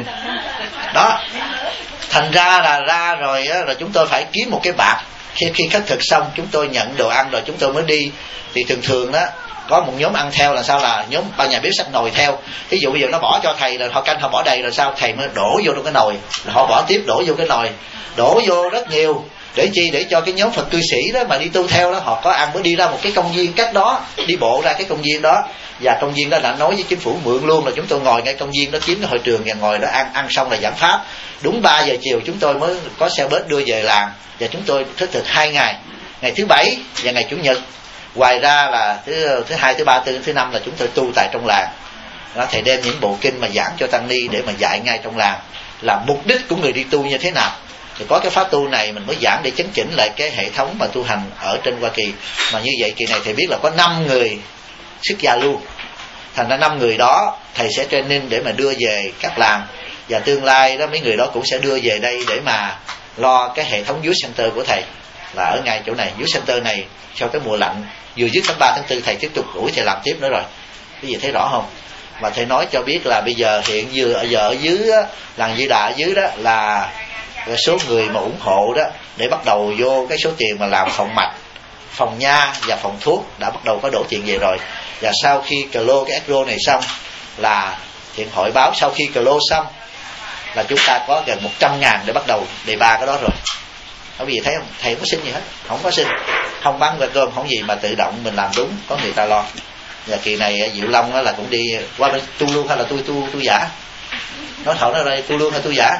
A: đó. Thành ra là ra rồi chúng tôi phải kiếm một cái bạc. Khi khắc thực xong chúng tôi nhận đồ ăn rồi chúng tôi mới đi. Thì thường đó có một nhóm ăn theo là sao, là nhóm ban nhà bếp xách nồi theo. Ví dụ bây giờ nó bỏ cho thầy rồi họ canh họ bỏ đầy rồi sao, thầy mới đổ vô trong cái nồi, họ bỏ tiếp đổ vô cái nồi, đổ vô rất nhiều. Để chi? Để cho cái nhóm Phật cư sĩ đó mà đi tu theo đó, họ có ăn mới đi ra một cái công viên cách đó, đi bộ ra cái công viên đó. Và công viên đó đã nói với chính phủ mượn luôn, là chúng tôi ngồi ngay công viên đó, kiếm cái hội trường và ngồi đó ăn xong là giảng pháp. Đúng 3 giờ chiều chúng tôi mới có xe bus đưa về làng. Và chúng tôi khất thực 2 ngày, ngày thứ Bảy và ngày Chủ nhật. Ngoài ra là thứ Hai, thứ Ba, thứ Năm là chúng tôi tu tại trong làng đó. Thầy đem những bộ kinh mà giảng cho tăng ni để mà dạy ngay trong làng, là mục đích của người đi tu như thế nào. Thì có cái pháp tu này mình mới giảng để chấn chỉnh lại cái hệ thống mà tu hành ở trên Hoa Kỳ. Mà như vậy kỳ này thầy biết là có 5 người xuất gia luôn. Thành ra 5 người đó thầy sẽ training để mà đưa về các làng. Và tương lai đó mấy người đó cũng sẽ đưa về đây để mà lo cái hệ thống youth center của thầy, là ở ngay chỗ này. Youth center này sau cái mùa lạnh vừa dứt tháng 3, tháng 4 thầy tiếp tục đuổi thầy làm tiếp nữa rồi. Cái gì thấy rõ không? Mà thầy nói cho biết là bây giờ hiện giờ ở dưới làng Di Đà ở dưới đó là số người mà ủng hộ đó để bắt đầu vô cái số tiền mà làm phòng mạch, phòng nha và phòng thuốc đã bắt đầu có đổ tiền về rồi. Và sau khi close cái agro này xong là thiện hội báo sau khi close xong là chúng ta có gần 100.000 để bắt đầu đề ba cái đó rồi. Bởi vì thấy không, thầy không có xin gì hết, không có xin, không bán về cơm không gì, mà tự động mình làm đúng, có người ta lo. Và kỳ này Diệu Long đó là cũng đi qua bên tu luôn hay là tu giả? Nói thẳng ra đây, tu luôn hay tu giả?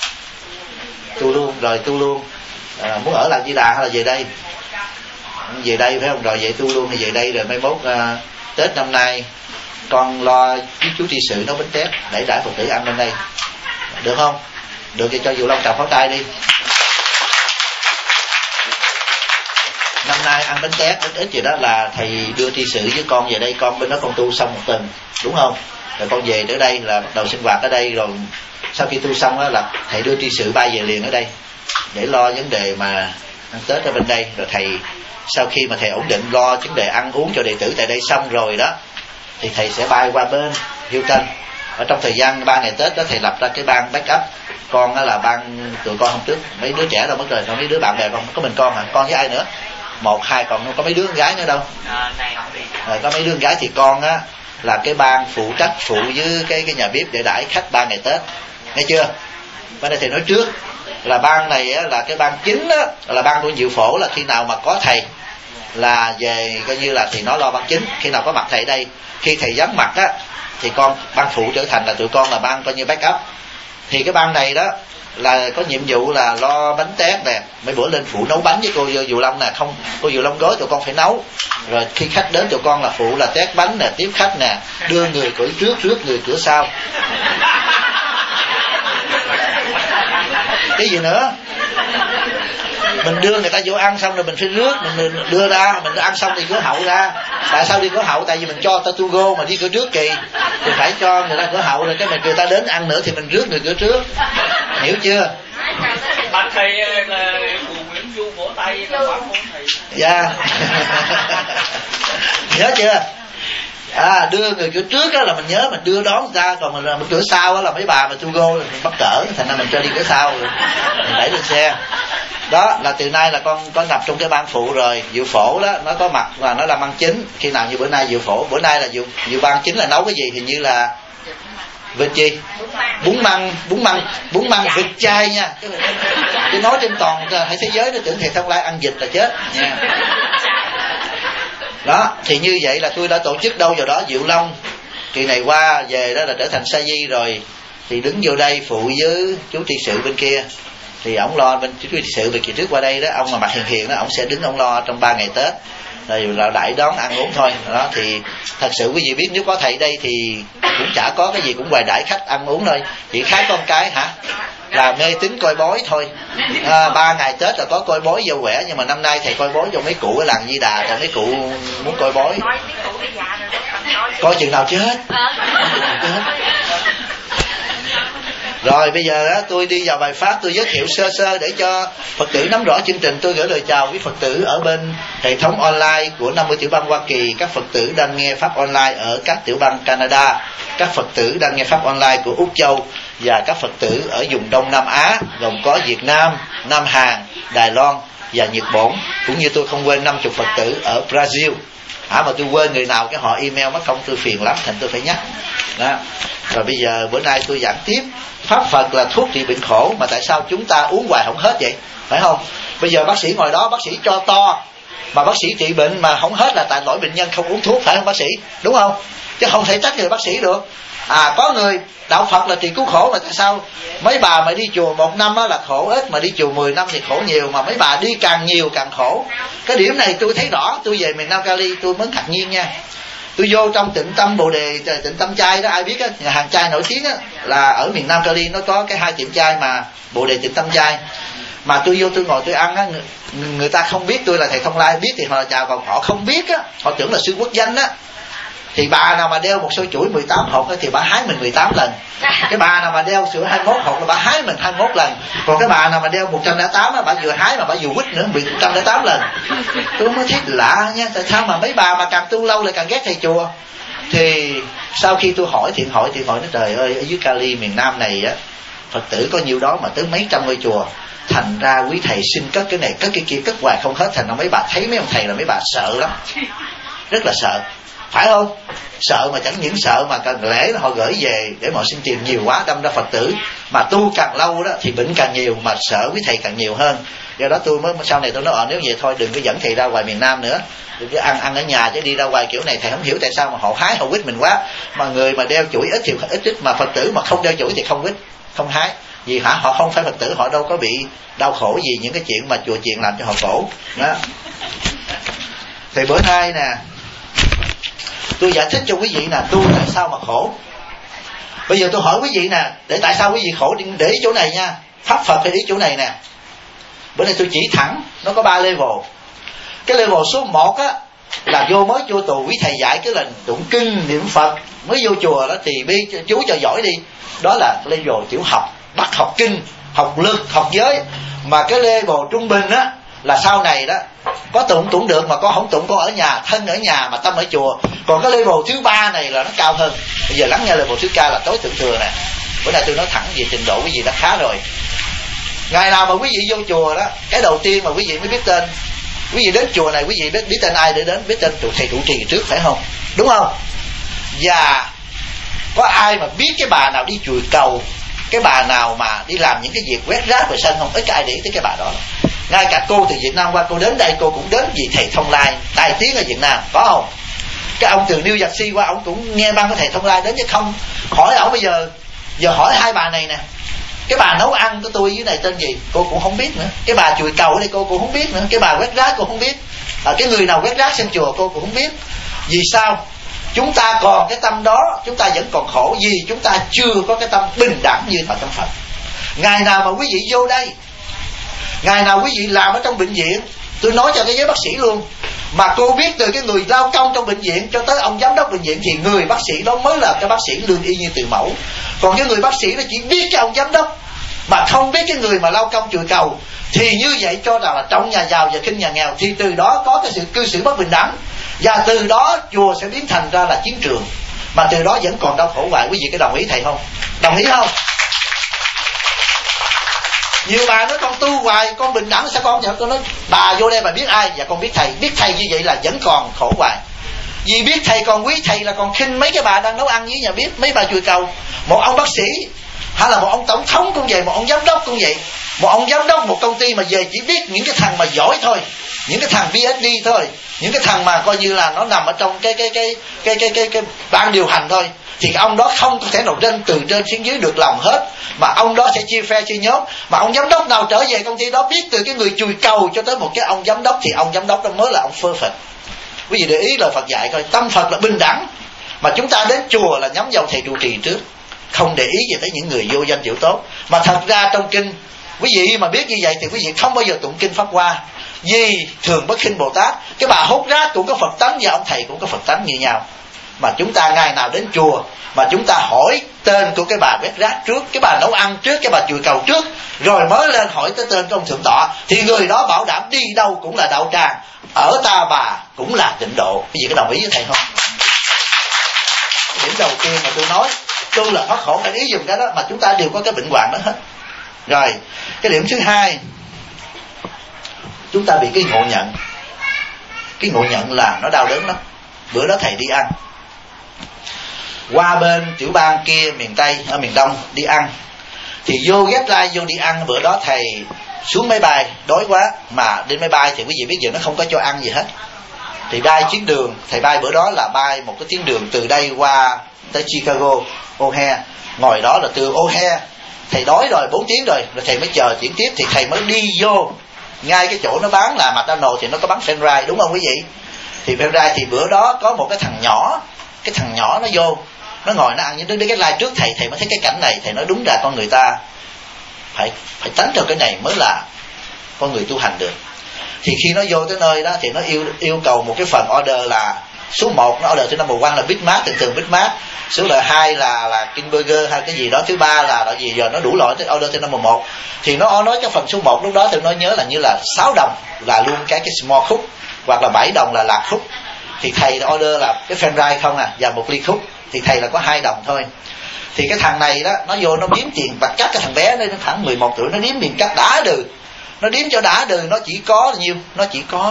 A: Tu luôn rồi, tu luôn. Muốn ở làng Di Đà hay là về đây? Về đây phải không? Rồi vậy tu luôn hay về đây, rồi mai mốt Tết năm nay con lo với chú tri sự nấu bánh tét để đãi Phật tử ăn bên đây, được không? Được thì cho Diệu Long trào pháo tay đi. Năm nay ăn bánh tét ít gì đó là thầy đưa tri sự với con về đây, con bên đó con tu xong một tuần, đúng không? Rồi con về tới đây là bắt đầu sinh hoạt ở đây, rồi sau khi tu xong đó là thầy đưa tri sự bay về liền ở đây để lo vấn đề mà ăn Tết ở bên đây. Rồi thầy sau khi mà thầy ổn định lo vấn đề ăn uống cho đệ tử tại đây xong rồi đó thì thầy sẽ bay qua bên Hilton. Ở trong thời gian 3 ngày Tết đó thầy lập ra cái ban backup. Con đó là ban tụi con hôm trước mấy đứa trẻ đâu mất rồi, còn mấy đứa bạn bè con có mình con hả? Con với ai nữa? 1, 2, còn không có mấy đứa con gái nữa đâu. Rồi có mấy đứa con gái thì con á là cái ban phụ trách phụ với cái nhà bếp để đãi khách 3 ngày Tết, nghe chưa? Ban này thầy nói trước là ban này á, là cái ban chính á, là ban của Diệu Phổ, là khi nào mà có thầy là về coi như là thì nó lo ban chính, khi nào có mặt thầy đây, khi thầy vắng mặt á thì con ban phụ trở thành là tụi con là ban coi như backup. Thì cái ban này đó là có nhiệm vụ là lo bánh tét nè, mấy bữa lên phụ nấu bánh với cô Diệu Long nè, không cô Diệu Long gói tụi con phải nấu, rồi khi khách đến tụi con là phụ là tét bánh nè, tiếp khách nè, đưa người cửa trước rước người cửa sau. Cái gì nữa? Mình đưa người ta vô ăn xong rồi mình phải rước, mình đưa ra, mình ăn xong thì cửa hậu ra. Tại sao đi cửa hậu? Tại vì mình cho ta tu go mà đi cửa trước kỳ, thì phải cho người ta cửa hậu, rồi cái người ta đến ăn nữa thì mình rước người cửa trước, hiểu chưa?
B: Bạch thầy là cụ Nguyễn Du vỗ tay là bác môn thầy.
A: Dạ. Nhớ chưa? Đưa người cửa trước đó là mình nhớ mình đưa đón người ta, còn mình cửa sau đó là mấy bà mà tu go là mình bắt cỡ, thành ra mình cho đi cửa sau rồi mình đẩy lên xe. Đó là từ nay là con có nằm trong cái ban phụ rồi. Diệu Phổ đó nó có mặt và nó làm ăn chính. Khi nào như bữa nay Diệu Phổ, bữa nay là Diệu ban chính là nấu cái gì, thì như là vịt gì, bún măng vịt chay nha. Tôi nói trên toàn hay thế giới nó tưởng thầy Thông Lai ăn vịt là chết nha. Đó thì như vậy là tôi đã tổ chức đâu vào đó. Diệu Long kỳ này qua về đó là trở thành sa di rồi, thì đứng vô đây phụ với chú trị sự bên kia, thì ổng lo bên chú trị sự về kỳ trước qua đây đó, ông mà mặt hiền hiền đó, ổng sẽ đứng ổng lo trong 3 ngày Tết rồi là đãi đón ăn uống thôi. Đó thì thật sự quý vị biết, nếu có thầy đây thì cũng chả có cái gì, cũng hoài đãi khách ăn uống thôi, chỉ khác con cái hả là mê tín coi bói thôi. 3 ngày Tết là có coi bói vô quẻ, nhưng mà năm nay thầy coi bói cho mấy cụ ở làng Di Đà, còn mấy cụ muốn coi bói coi chừng nào chết. Rồi bây giờ á, tôi đi vào bài pháp, tôi giới thiệu sơ sơ để cho Phật tử nắm rõ chương trình. Tôi gửi lời chào quý Phật tử ở bên hệ thống online của 50 tiểu bang Hoa Kỳ, các Phật tử đang nghe pháp online ở các tiểu bang Canada, các Phật tử đang nghe pháp online của Úc Châu, và các Phật tử ở vùng Đông Nam Á gồm có Việt Nam, Nam Hàn, Đài Loan và Nhật Bản, cũng như tôi không quên 50 Phật tử ở Brazil. Mà tôi quên người nào cái họ email mất công tôi phiền lắm, thành tôi phải nhắc. Đó. Rồi bây giờ bữa nay tôi giảng tiếp pháp Phật là thuốc trị bệnh khổ, mà tại sao chúng ta uống hoài không hết vậy, phải không? Bây giờ bác sĩ ngồi đó, bác sĩ cho to, mà bác sĩ trị bệnh mà không hết là tại lỗi bệnh nhân không uống thuốc, phải không bác sĩ? Đúng không? Chứ không thể trách người bác sĩ được. Có người đạo Phật là trị cứu khổ, mà tại sao mấy bà mà đi chùa 1 năm là khổ ít, mà đi chùa 10 năm thì khổ nhiều, mà mấy bà đi càng nhiều càng khổ. Cái điểm này tôi thấy rõ. Tôi về miền Nam Cali tôi mới ngạc nhiên nha. Tôi vô trong Tịnh Tâm Bồ Đề, Tịnh Tâm Chai đó, ai biết á, nhà hàng chai nổi tiếng á, là ở miền Nam Cali nó có cái 2 tiệm chai mà Bồ Đề Tịnh Tâm Chai. Mà tôi vô tôi ngồi tôi ăn á, người ta không biết tôi là thầy Thông Lai, biết thì họ chào, còn họ không biết á, họ tưởng là sư quốc danh á. Thì bà nào mà đeo một xôi chuỗi 18 hộp thì bà hái mình 18 lần. Cái bà nào mà đeo sữa 21 hộp là bà hái mình 21 lần. Còn cái bà nào mà đeo 108 á, bà vừa hái mà bà vừa quýt nữa, bị 108 lần. Tôi mới thấy lạ nha, tại sao mà mấy bà mà càng tu lâu lại càng ghét thầy chùa. Thì sau khi tôi hỏi thiện hội nói trời ơi, ở dưới Cali miền Nam này á, Phật tử có nhiêu đó mà tới mấy trăm ngôi chùa, thành ra quý thầy xin cất cái này cất cái kia cất hoài không hết, thành ra mấy bà thấy mấy ông thầy là mấy bà sợ lắm, rất là sợ, phải không? Sợ mà chẳng những sợ mà càng lễ họ gửi về để họ xin tiền nhiều quá, đâm ra Phật tử mà tu càng lâu đó thì bệnh càng nhiều, mà sợ quý thầy càng nhiều hơn. Do đó tôi mới sau này tôi nói nếu vậy thôi đừng có dẫn thầy ra ngoài miền Nam nữa, đừng có ăn ở nhà, chứ đi ra ngoài kiểu này thầy không hiểu tại sao mà họ hái họ quýt mình quá. Mà người mà đeo chuỗi ít thì ít, mà Phật tử mà không đeo chuỗi thì không quýt không hái, vì họ không phải Phật tử, họ đâu có bị đau khổ gì những cái chuyện mà chùa chiền làm cho họ khổ đó. Thì bữa nay nè tôi giải thích cho quý vị nè, tu tại sao mà khổ. Bây giờ tôi hỏi quý vị nè, để tại sao quý vị khổ, để ý chỗ này nha, pháp Phật phải để ý chỗ này nè. Bữa nay tôi chỉ thẳng, nó có 3 level. Cái level số 1 á là vô mới vô tù, quý thầy dạy cái lần tụng kinh niệm Phật mới vô chùa đó thì chú cho giỏi đi, đó là level tiểu học, bắt học kinh, học lực, học giới. Mà cái level trung bình á là sau này đó có tụng được, mà có không tụng có ở nhà, thân ở nhà mà tâm ở chùa. Còn cái level thứ 3 này là nó cao hơn. Bây giờ lắng nghe level thứ cao là tối thượng thừa nè. Bữa nay tôi nói thẳng về trình độ quý vị đã khá rồi. Ngày nào mà quý vị vô chùa đó, cái đầu tiên mà quý vị mới biết tên. Quý vị đến chùa này quý vị biết tên ai để đến, biết tên thầy trụ trì trước, phải không? Đúng không? Và có ai mà biết cái bà nào đi chùi cầu, cái bà nào mà đi làm những cái việc quét rác vệ sinh không? Ít ai để ý tới cái bà đó. Ngay cả cô từ Việt Nam qua cô đến đây, cô cũng đến vì thầy Thông Lai tài tiếng ở Việt Nam, có không? Cái ông từ New Jersey qua, ông cũng nghe băng của thầy Thông Lai đến chứ không. Hỏi ổng bây giờ hỏi hai bà này nè, cái bà nấu ăn của tôi dưới này tên gì cô cũng không biết nữa, cái bà chùi cầu ở đây cô cũng không biết nữa, cái bà quét rác cô không biết, cái người nào quét rác xem chùa cô cũng không biết. Vì sao? Chúng ta còn cái tâm đó, chúng ta vẫn còn khổ vì chúng ta chưa có cái tâm bình đẳng như ở trong Phật. Ngày nào mà quý vị vô đây, ngày nào quý vị làm ở trong bệnh viện, tôi nói cho cái giới bác sĩ luôn, mà cô biết từ cái người lao công trong bệnh viện cho tới ông giám đốc bệnh viện, thì người bác sĩ đó mới là cái bác sĩ lương y như từ mẫu. Còn cái người bác sĩ nó chỉ biết cái ông giám đốc mà không biết cái người mà lao công chùi cầu, thì như vậy cho rằng là trong nhà giàu và khinh nhà nghèo, thì từ đó có cái sự cư xử bất bình đẳng, và từ đó chùa sẽ biến thành ra là chiến trường, mà từ đó vẫn còn đau khổ hoài. Quý vị có đồng ý thầy không? Đồng ý không? Nhiều bà nói con tu hoài con bình đẳng sao con? Con nói bà vô đây bà biết ai? Dạ con biết thầy. Biết thầy như vậy là vẫn còn khổ hoài. Vì biết thầy còn quý thầy là còn khinh mấy cái bà đang nấu ăn với nhà bếp, mấy bà chùi cầu. Một ông bác sĩ hay là một ông tổng thống cũng vậy, một ông giám đốc cũng vậy. Một ông giám đốc một công ty mà về chỉ biết những cái thằng mà giỏi thôi, những cái thằng PhD thôi, những cái thằng mà coi như là nó nằm ở trong cái ban điều hành thôi, thì ông đó không có thể nào trên từ trên xuống dưới được lòng hết, mà ông đó sẽ chia phe chia nhóm. Mà ông giám đốc nào trở về công ty đó biết từ cái người chùi cầu cho tới một cái ông giám đốc, thì ông giám đốc đó mới là ông perfect. Quý vị để ý lời Phật dạy coi, tâm Phật là bình đẳng, mà chúng ta đến chùa là nhắm vào thầy trụ trì trước, không để ý gì tới những người vô danh tiểu tốt. Mà thật ra trong kinh, quý vị mà biết như vậy thì quý vị không bao giờ tụng kinh Pháp Hoa, vì thường bất khinh Bồ Tát, cái bà hút rác cũng có Phật tánh và ông thầy cũng có Phật tánh như nhau. Mà chúng ta ngày nào đến chùa mà chúng ta hỏi tên của cái bà quét rác trước, cái bà nấu ăn trước, cái bà chùi cầu trước, rồi mới lên hỏi tới tên của ông thượng tọa, thì người đó bảo đảm đi đâu cũng là đạo tràng, ở Ta Bà cũng là tịnh độ. Quý vị có đồng ý với thầy không? Điểm đầu tiên mà tôi nói, tu là thoát khổ, phải ý dùng cái đó, mà chúng ta đều có cái bệnh hoạn đó hết. Rồi cái điểm thứ hai, chúng ta bị cái ngộ nhận. Cái ngộ nhận là nó đau đớn lắm. Bữa đó thầy đi ăn qua bên tiểu bang kia, miền Tây ở miền Đông đi ăn, thì vô ghép lai vô đi ăn. Bữa đó thầy xuống máy bay đói quá, mà đến máy bay thì quý vị biết giờ nó không có cho ăn gì hết, thì bay chuyến đường. Thầy bay bữa đó là bay một cái tuyến đường từ đây qua tới Chicago O'Hare, ngồi đó là từ O'Hare. Thầy đói rồi 4 tiếng rồi thầy mới chờ chuyển tiếp, thì thầy mới đi vô ngay cái chỗ nó bán là McDonald's, thì nó có bán french fry, đúng không quý vị? Thì french fry thì bữa đó có một cái thằng nhỏ nó vô, nó ngồi nó ăn. Nhưng đến cái like trước thầy mới thấy cái cảnh này, thầy nói đúng là con người ta phải tránh cho cái này mới là con người tu hành được. Thì khi nó vô tới nơi đó thì nó yêu cầu một cái phần order là số 1, nó order thứ number 1 là Big Mac, thường Big Mac. Số là 2 là King Burger hay cái gì đó, thứ 3 là gì, giờ nó đủ loại tới order tới number 1. Thì nó nói cái phần số 1 lúc đó thì nó nhớ là như là 6 đồng là luôn cái small khúc, hoặc là 7 đồng là lạc khúc. Thì thầy order là cái french fry không à, và một ly khúc, thì thầy là có 2 đồng thôi. Thì cái thằng này đó, nó vô nó biếm tiền vặt cắt. Cái thằng bé đây nó khoảng 11 tuổi, nó biếm tiền cắt đã đừ, nó điếm cho đã đừ. Nó chỉ có nhiêu, nó chỉ có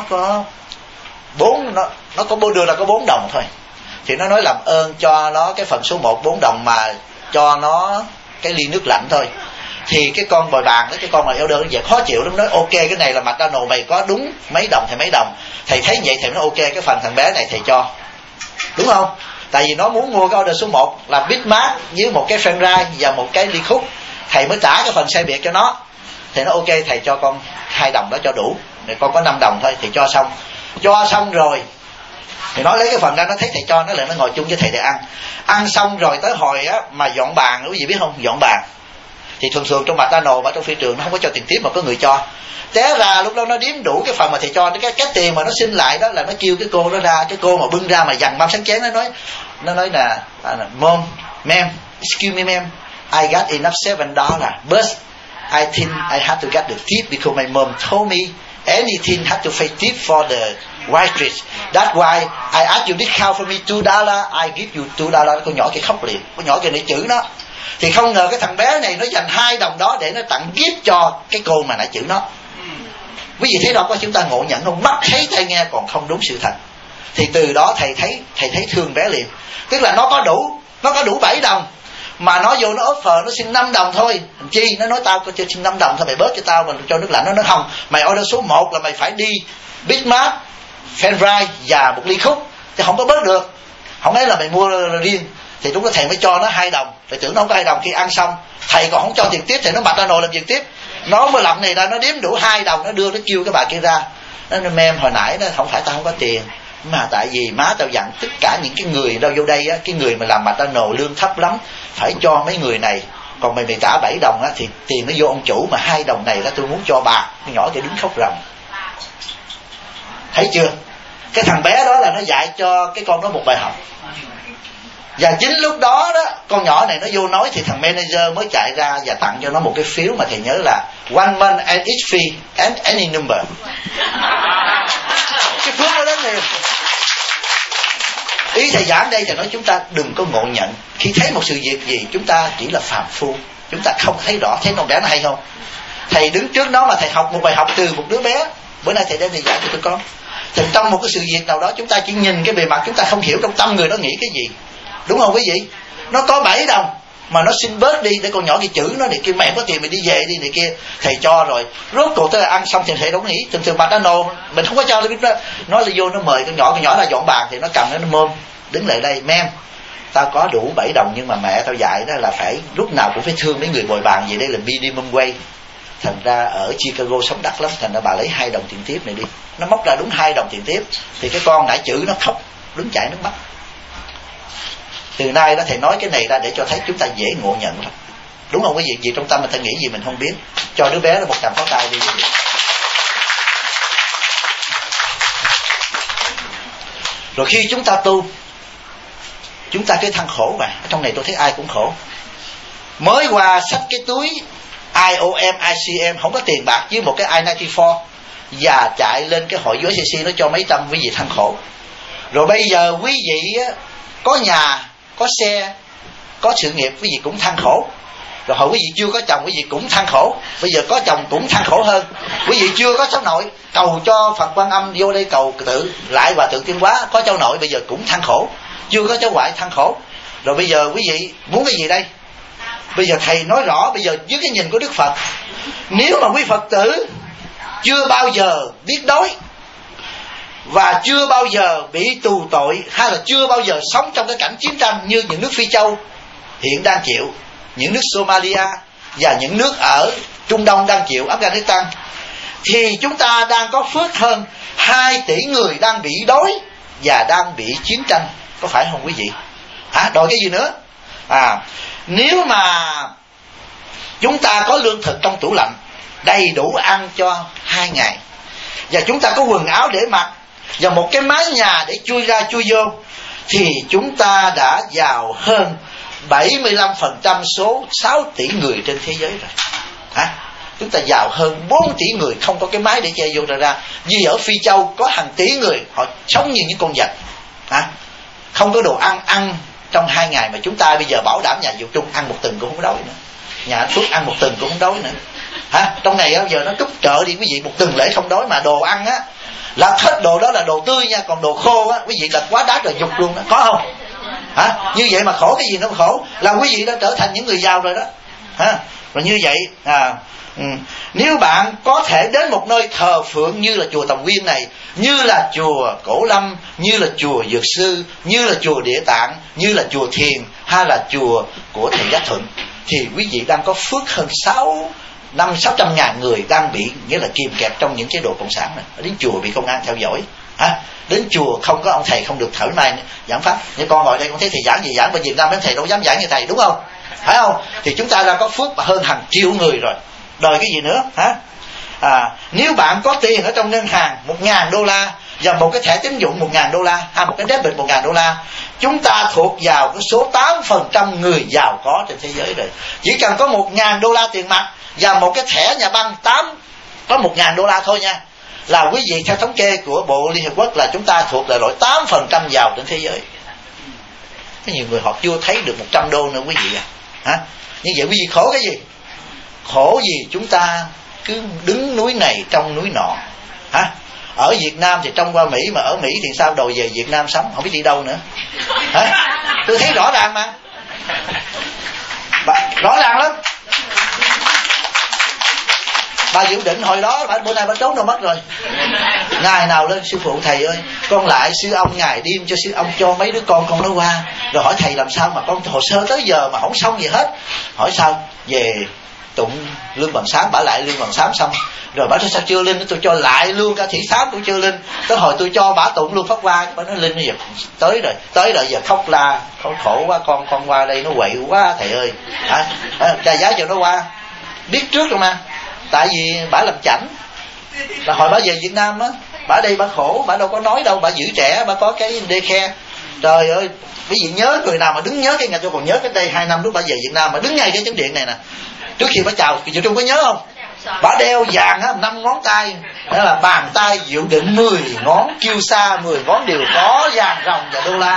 A: 4, nó có 4 đưa là có 4 đồng thôi. Thì nó nói làm ơn cho nó cái phần số 1 4 đồng, mà cho nó cái ly nước lạnh thôi. Thì cái con bồi bàn đó, cái con mà order nó vậy khó chịu lắm, nói ok cái này là McDonald's mày có đúng mấy đồng thì mấy đồng. Thầy thấy vậy thầy nói ok cái phần thằng bé này thầy cho, đúng không? Tại vì nó muốn mua cái order số 1 là Big Mac với một cái french fry và một cái ly khúc, thầy mới trả cái phần xe biệt cho nó. Thầy nói ok thầy cho con 2 đồng đó cho đủ, để con có 5 đồng thôi. Thầy cho xong rồi thì nó lấy cái phần ra, nó thấy thầy cho, nó lại nó ngồi chung với thầy để ăn xong rồi tới hồi á mà dọn bàn, quý vị biết không, dọn bàn thì thường trong McDonald's và trong phi trường nó không có cho tiền tiếp mà có người cho. Té ra lúc đó nó điếm đủ cái phần mà thầy cho, cái tiền mà nó xin lại đó là nó kêu cái cô đó ra, cái cô mà bưng ra mà dằn mâm sáng chén, nó nói là ma'am, excuse me ma'am, I got enough $7, but I think I have to get the tip because my mom told me anything had to pay tip for the waitress. That's why I ask you discount for me $2. I give you $2. Con nhỏ kia khóc liền, con nhỏ kia nãy chửi nó. Thì không ngờ cái thằng bé này nó dành 2 đồng đó để nó tặng gift cho cái cô mà nãy chửi nó. Quý vị thấy đó, có chúng ta ngộ nhận không? Mắt thấy tai nghe còn không đúng sự thật. Thì từ đó thầy thấy thương bé liền. Tức là nó có đủ 7 đồng mà nó vô nó offer nó xin 5 đồng thôi. Chi nó nói tao có cho xin 5 đồng thôi, mày bớt cho tao, mình cho nước lạnh. Nó nói không, mày order số 1 là mày phải đi Big Mac, French fry và một ly khúc, chứ không có bớt được. Không ấy là mày mua riêng. Thì lúc đó thầy mới cho nó 2 đồng. Thầy tưởng nó không có 2 đồng, khi ăn xong thầy còn không cho tiền tiếp thì nó McDonald's làm việc tiếp. Nó mới lặp này ra, nó đếm đủ 2 đồng, nó đưa, nó kêu cái bà kia ra. Nó nói mem hồi nãy đó không phải tao không có tiền, mà tại vì má tao dặn tất cả những cái người đâu vô đây á, cái người mà làm McDonald's lương thấp lắm phải cho mấy người này, còn mày trả 7 đồng á thì tiền nó vô ông chủ, mà 2 đồng này là tôi muốn cho bà. Con nhỏ kia đứng khóc ròng. Thấy chưa? Cái thằng bé đó là nó dạy cho cái con đó một bài học. Và chính lúc đó đó con nhỏ này nó vô nói thì thằng manager mới chạy ra và tặng cho nó một cái phiếu mà thầy nhớ là one month and each fee and any number. Cái phiếu đó đến liền. Ý thầy giảng đây là nói chúng ta đừng có ngộ nhận. Khi thấy một sự việc gì chúng ta chỉ là phàm phu, chúng ta không thấy rõ. Thấy con bé nó hay không? Thầy đứng trước nó mà thầy học một bài học từ một đứa bé. Bữa nay thầy đem thầy giảng cho tụi con. Thì trong một cái sự việc nào đó chúng ta chỉ nhìn cái bề mặt, chúng ta không hiểu trong tâm người đó nghĩ cái gì. Đúng không quý vị? Nó có 7 đồng mà nó xin bớt đi để con nhỏ kia chửi nó này kia, mẹ có tiền mày đi về đi này kia. Thầy cho rồi, rốt cuộc tới ăn xong thì thầy đâu nghĩ. Thường McDonald's mình không có cho, nó là vô nó mời con nhỏ ra dọn bàn thì nó cầm nó môm đứng lại đây, mem tao có đủ 7 đồng nhưng mà mẹ tao dạy đó là phải lúc nào cũng phải thương mấy người bồi bàn vậy. Đây là minimum wage. Thành ra ở Chicago sống đắt lắm, thành ra bà lấy 2 đồng tiền tiếp này đi. Nó móc ra đúng 2 đồng tiền tiếp thì cái con nãy chữ nó khóc đứng chảy nước mắt. Từ nay đó thầy nói cái này ra để cho thấy chúng ta dễ ngộ nhận lắm. Đúng không cái gì trong tâm mình ta nghĩ gì mình không biết. Cho đứa bé nó một tràng pháo tay đi. Rồi khi chúng ta tu, chúng ta cái thăng khổ mà ở trong này tôi thấy ai cũng khổ. Mới qua xách cái túi IOM, ICM không có tiền bạc với một cái I-94 và chạy lên cái hội USCC nó cho mấy trăm, quý vị thăng khổ. Rồi bây giờ quý vị có nhà, có xe, có sự nghiệp, quý vị cũng than khổ. Rồi hồi quý vị chưa có chồng, quý vị cũng than khổ. Bây giờ có chồng cũng than khổ hơn. Quý vị chưa có cháu nội, cầu cho Phật Quan Âm vô đây cầu tự lại Hòa Thượng Tiên Hóa. Có cháu nội bây giờ cũng than khổ. Chưa có cháu ngoại than khổ. Rồi bây giờ quý vị muốn cái gì đây? Bây giờ thầy nói rõ, bây giờ dưới cái nhìn của Đức Phật, nếu mà quý Phật tử chưa bao giờ biết đói và chưa bao giờ bị tù tội, hay là chưa bao giờ sống trong cái cảnh chiến tranh như những nước Phi Châu hiện đang chịu, những nước Somalia và những nước ở Trung Đông đang chịu, Afghanistan, thì chúng ta đang có phước hơn 2 tỷ người đang bị đói và đang bị chiến tranh. Có phải không quý vị? Đòi cái gì nữa? Nếu mà chúng ta có lương thực trong tủ lạnh đầy đủ ăn cho 2 ngày, và chúng ta có quần áo để mặc và một cái mái nhà để chui ra chui vô, thì chúng ta đã giàu hơn 75% số 6 tỷ người trên thế giới rồi. Chúng ta giàu hơn 4 tỷ người không có cái mái để che vô ra. Vì ở Phi Châu có hàng tỷ người họ sống như những con vật, không có đồ ăn trong 2 ngày, mà chúng ta bây giờ bảo đảm nhà Diệu Trung ăn một tuần cũng không đói nữa, nhà anh Phước ăn một tuần cũng không đói nữa. Trong này giờ nó cúp chợ đi quý vị, một tuần lễ không đói, mà đồ ăn á là hết đồ đó là đồ tươi nha, còn đồ khô á quý vị là quá đắt rồi, dục luôn đó, có không? Như vậy mà khổ cái gì nó khổ, là quý vị đã trở thành những người giàu rồi đó. Rồi như vậy nếu bạn có thể đến một nơi thờ phượng như là chùa Tòng Nguyên này, như là chùa Cổ Lâm, như là chùa Dược Sư, như là chùa Địa Tạng, như là chùa Thiền, hay là chùa của thầy Giá Thuận, thì quý vị đang có phước hơn 500-600 ngàn người đang bị, nghĩa là kìm kẹp trong những chế độ cộng sản này. Đến chùa bị công an theo dõi, đến chùa không có ông thầy không được thoải mái giảng pháp. Như con ngồi đây con thấy thầy giảng gì giảng, bên Việt Nam đến thầy đâu dám giảng như thầy, đúng không? Phải không? Thì chúng ta đang có phước hơn hàng triệu người rồi, đòi cái gì nữa? Nếu bạn có tiền ở trong ngân hàng $1,000 và một cái thẻ tín dụng $1,000, một cái debit $1,000, chúng ta thuộc vào cái số 8% người giàu có trên thế giới rồi. Chỉ cần có $1,000 tiền mặt và một cái thẻ nhà băng có $1,000 thôi nha, là quý vị theo thống kê của Bộ Liên Hiệp Quốc là chúng ta thuộc là loại 8% giàu trên thế giới. Có nhiều người họ chưa thấy được $100 nữa quý vị Như vậy quý vị khổ cái gì? Khổ gì chúng ta cứ đứng núi này trong núi nọ. Ở Việt Nam thì trông qua Mỹ, mà ở Mỹ thì sao đòi về Việt Nam sống, không biết đi đâu nữa. Hả? Tôi thấy rõ ràng mà, rõ ràng lắm. Bà Dự Định hồi đó bữa nay bà trốn đâu mất rồi. Ngày nào lên sư phụ thầy ơi, con lại sư ông ngày đêm cho sư ông cho mấy đứa con nó qua. Rồi hỏi thầy làm sao mà con hồ sơ tới giờ mà không xong gì hết. Hỏi sao? Về tụng Lương Bằng Sám, bả lại Lương Bằng Sám xong. Rồi bả nói sao chưa linh, tôi cho lại luôn cả thị sám cũng chưa linh. Tới hồi tôi cho bả tụng luôn Pháp Hoa, bả nói linh giờ tới rồi giờ khóc la, khổ quá con qua đây nó quậy quá thầy ơi. Trả giá cho nó qua. Biết trước rồi mà. Tại vì bả làm chảnh. Là hồi bả về Việt Nam á, bả đây bả khổ, bả đâu có nói đâu, bả giữ trẻ, bả có cái đê khe. Trời ơi, quý vị nhớ người nào mà đứng nhớ cái ngày tôi còn nhớ cái đây 2 năm lúc bả về Việt Nam mà đứng ngay cái chánh điện này nè. Trước khi bả chào, Diệu Trung có nhớ không? Bả đeo vàng á 5 ngón tay, đó là bàn tay Diệu Định 10 ngón, kiêu sa 10 ngón đều có vàng ròng và đô la.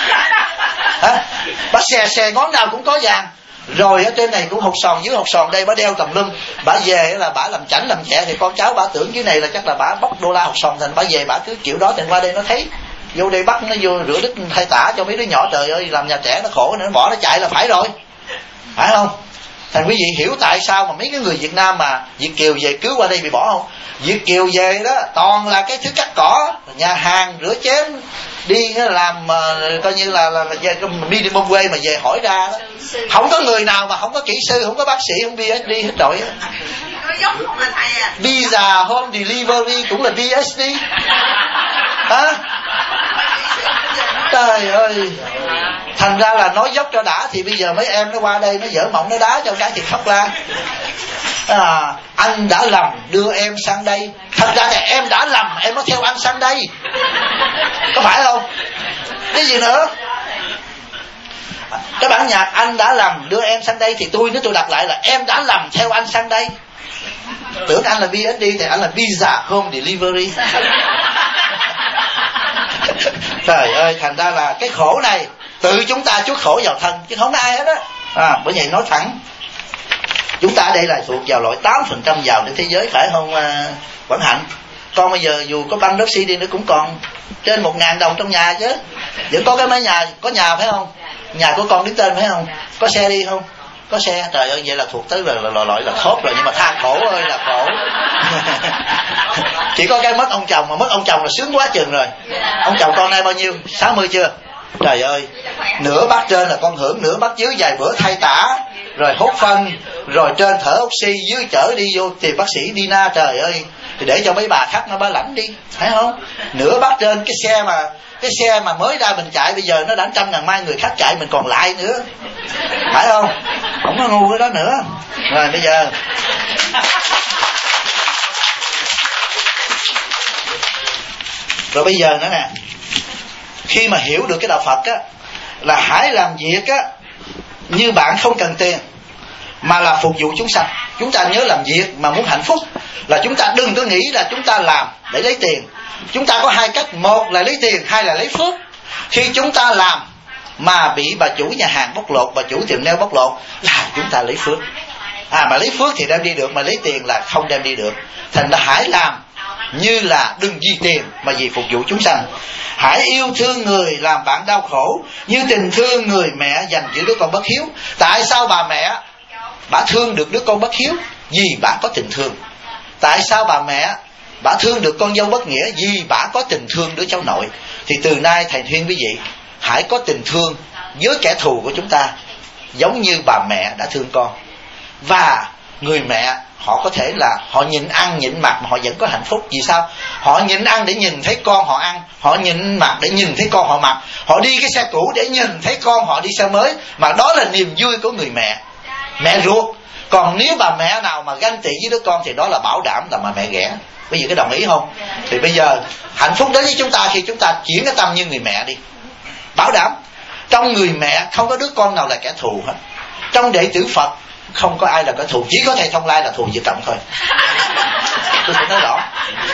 A: Bả xè ngón nào cũng có vàng. Rồi ở trên này cũng hột sòn, dưới hột sòn đây bả đeo tùm lum. Bả về là bả làm chảnh làm chẹ thì con cháu bả tưởng dưới này là chắc là bả bóc đô la hột sòn, thành bả về bả cứ kiểu đó. Thành qua đây nó thấy vô đây bắt nó vô rửa đít thay tả cho mấy đứa nhỏ, trời ơi làm nhà trẻ nó khổ nữa, nó bỏ nó chạy là phải rồi, phải không? Thành quý vị hiểu tại sao mà mấy cái người Việt Nam mà Việt kiều về cứu qua đây bị bỏ không? Việt kiều về đó toàn là cái thứ cắt cỏ, nhà hàng rửa chén, đi làm coi như là đi bông quê mà về hỏi ra đó. Không có người nào mà không có kỹ sư, không có bác sĩ, không PhD hết trọi. Pizza home delivery cũng là PhD. Hả? Trời ơi. Thành ra là nói dốc cho đã thì bây giờ mấy em nó qua đây nó dở mộng nó đá cho cái thì khóc la. Anh đã lầm đưa em sang đây. Thật ra là em đã lầm, em nó theo anh sang đây. Có phải không? Cái gì nữa? Cái bản nhạc anh đã lầm đưa em sang đây thì tôi đọc lại là em đã lầm theo anh sang đây. Tưởng anh là PhD thì anh là Pizza home delivery. Trời ơi, thành ra là cái khổ này tự chúng ta chuốc khổ vào thân chứ không có ai hết á. Bởi vậy nói thẳng, chúng ta đây là thuộc vào loại 8% giàu trên thế giới, phải không Quảng Hạnh? Con bây giờ dù có băng Pepsi đi nữa cũng còn trên 1.000 đồng trong nhà chứ. Vẫn có cái mấy nhà, có nhà phải không? Nhà của con đứng tên phải không? Có xe đi không? Có xe. Trời ơi, vậy là thuộc tới là loại là khốt rồi, nhưng mà than khổ ơi là khổ. Chỉ có cái mất ông chồng, mà mất ông chồng là sướng quá chừng rồi. Ông chồng con nay bao nhiêu? 60 chưa? Trời ơi, nửa bát trên là con hưởng, nửa bát dưới vài bữa thay tả, rồi hút phân, rồi trên thở oxy, dưới chở đi vô tìm bác sĩ Dina. Trời ơi, thì để cho mấy bà khác nó bá lãnh đi, phải không? Nửa bát trên cái xe mà mới ra mình chạy bây giờ nó đã 100.000 mai người khác chạy mình còn lại nữa, phải không? Không có ngu cái đó nữa. Rồi bây giờ nữa nè, khi mà hiểu được cái đạo Phật á, là hãy làm việc á như bạn không cần tiền mà là phục vụ chúng sanh. Chúng ta nhớ làm việc mà muốn hạnh phúc là chúng ta đừng có nghĩ là chúng ta làm để lấy tiền. Chúng ta có 2 cách, một là lấy tiền, 2 là lấy phước. Khi chúng ta làm mà bị bà chủ nhà hàng bóc lột, bà chủ tiệm nail bóc lột là chúng ta lấy phước. Mà lấy phước thì đem đi được, mà lấy tiền là không đem đi được. Thành ra hãy làm như là đừng vì tiền mà vì phục vụ chúng sanh. Hãy yêu thương người làm bạn đau khổ như tình thương người mẹ dành cho đứa con bất hiếu. Tại sao bà mẹ bà thương được đứa con bất hiếu? Vì bà có tình thương. Tại sao bà mẹ bà thương được con dâu bất nghĩa? Vì bà có tình thương đứa cháu nội. Thì từ nay thầy khuyên quý vị hãy có tình thương với kẻ thù của chúng ta giống như bà mẹ đã thương con. Và người mẹ họ có thể là họ nhịn ăn nhịn mặc mà họ vẫn có hạnh phúc. Vì sao? Họ nhịn ăn để nhìn thấy con họ ăn, họ nhịn mặc để nhìn thấy con họ mặc, họ đi cái xe cũ để nhìn thấy con họ đi xe mới. Mà đó là niềm vui của người mẹ, mẹ ruột. Còn nếu bà mẹ nào mà ganh tị với đứa con thì đó là bảo đảm là mà mẹ ghẻ. Bây giờ có đồng ý không? Thì bây giờ hạnh phúc đến với chúng ta khi chúng ta chuyển cái tâm như người mẹ đi. Bảo đảm trong người mẹ không có đứa con nào là kẻ thù hết. Trong đệ tử Phật không có ai là kẻ thù, chỉ có thầy Thông Lai là thù Diệu Trọng thôi. Tôi phải nói rõ.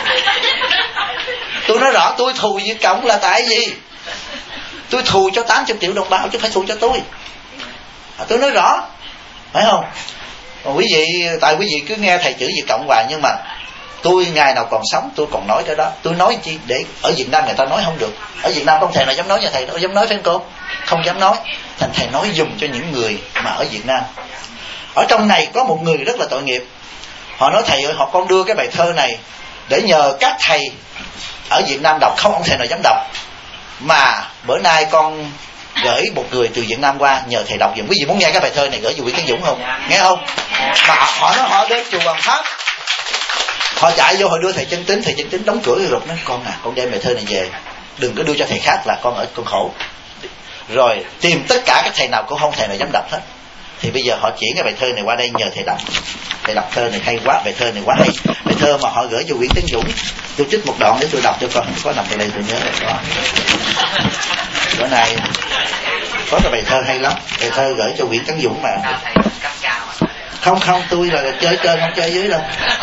A: Tôi nói rõ, tôi thù Diệu Trọng là tại gì? Tôi thù cho 80 triệu đồng bào chứ không phải thù cho tôi. Tôi nói rõ, phải không? Quý vị, tại quý vị cứ nghe thầy chửi Diệu Trọng hoài, nhưng mà Tôi ngày nào còn sống tôi còn nói cái đó. Tôi nói chi để ở Việt Nam người ta nói không được. Ở Việt Nam không thầy nào dám nói như thầy đâu, dám nói phải không cô? Không dám nói. Thành thầy nói dùng cho những người mà ở Việt Nam. Ở trong này có một người rất là tội nghiệp. Họ nói thầy ơi, họ con đưa cái bài thơ này để nhờ các thầy ở Việt Nam đọc, không ông thầy nào dám đọc. Mà bữa nay con gửi một người từ Việt Nam qua nhờ thầy đọc dùm. Quý vị muốn nghe cái bài thơ này gửi cho Nguyễn Tấn Dũng không? Nghe không? Mà họ nói họ đến chùa Hoàng Pháp, họ chạy vô họ đưa thầy Chân Tín. Thầy Chân Tín đóng cửa rồi nói con à, con đem bài thơ này về, đừng có đưa cho thầy khác là con ở con khổ. Rồi tìm tất cả các thầy nào cũng không thầy nào dám đọc hết. Thì bây giờ họ chuyển cái bài thơ này qua đây nhờ thầy đọc. Thầy đọc thơ này hay quá, bài thơ này quá hay. Bài thơ mà họ gửi cho Nguyễn Tấn Dũng, tôi trích một đoạn để tôi đọc cho con. Có nằm ở đây tôi nhớ rồi đó. Bữa nay có cái bài thơ hay lắm. Bài thơ gửi cho Nguyễn Tấn Dũng mà. Không, tôi là chơi trên không chơi dưới đâu.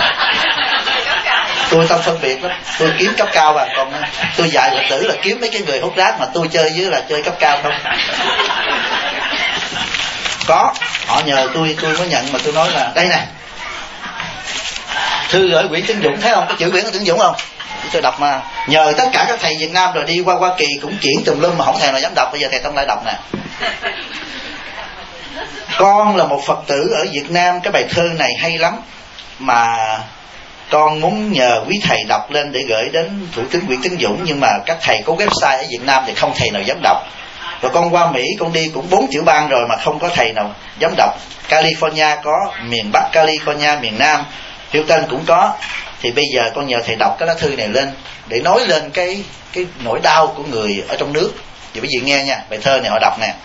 A: Tôi không phân biệt lắm. Tôi kiếm cấp cao mà. Còn tôi dạy Phật tử là kiếm mấy cái người hút rác, mà tôi chơi dưới là chơi cấp cao không. Có, họ nhờ tôi mới nhận, mà tôi nói là đây nè, thư gửi Nguyễn Tấn Dũng, thấy không, có chữ Nguyễn Tấn Dũng không? Tôi đọc mà, nhờ tất cả các thầy Việt Nam rồi đi qua Hoa Kỳ cũng chuyển tùm lum mà không thầy nào dám đọc. Bây giờ thầy Tông lại đọc nè. Con là một Phật tử ở Việt Nam, cái bài thơ này hay lắm, mà con muốn nhờ quý thầy đọc lên để gửi đến Thủ tướng Nguyễn Tấn Dũng, nhưng mà các thầy có website ở Việt Nam thì không thầy nào dám đọc. Rồi con qua Mỹ con đi cũng 4 tiểu bang rồi mà không có thầy nào dám đọc. California có, miền Bắc California, miền Nam Houston cũng có. Thì bây giờ con nhờ thầy đọc cái lá thư này lên để nói lên cái nỗi đau của người ở trong nước. Vậy quý vị nghe nha, bài thơ này họ đọc nè.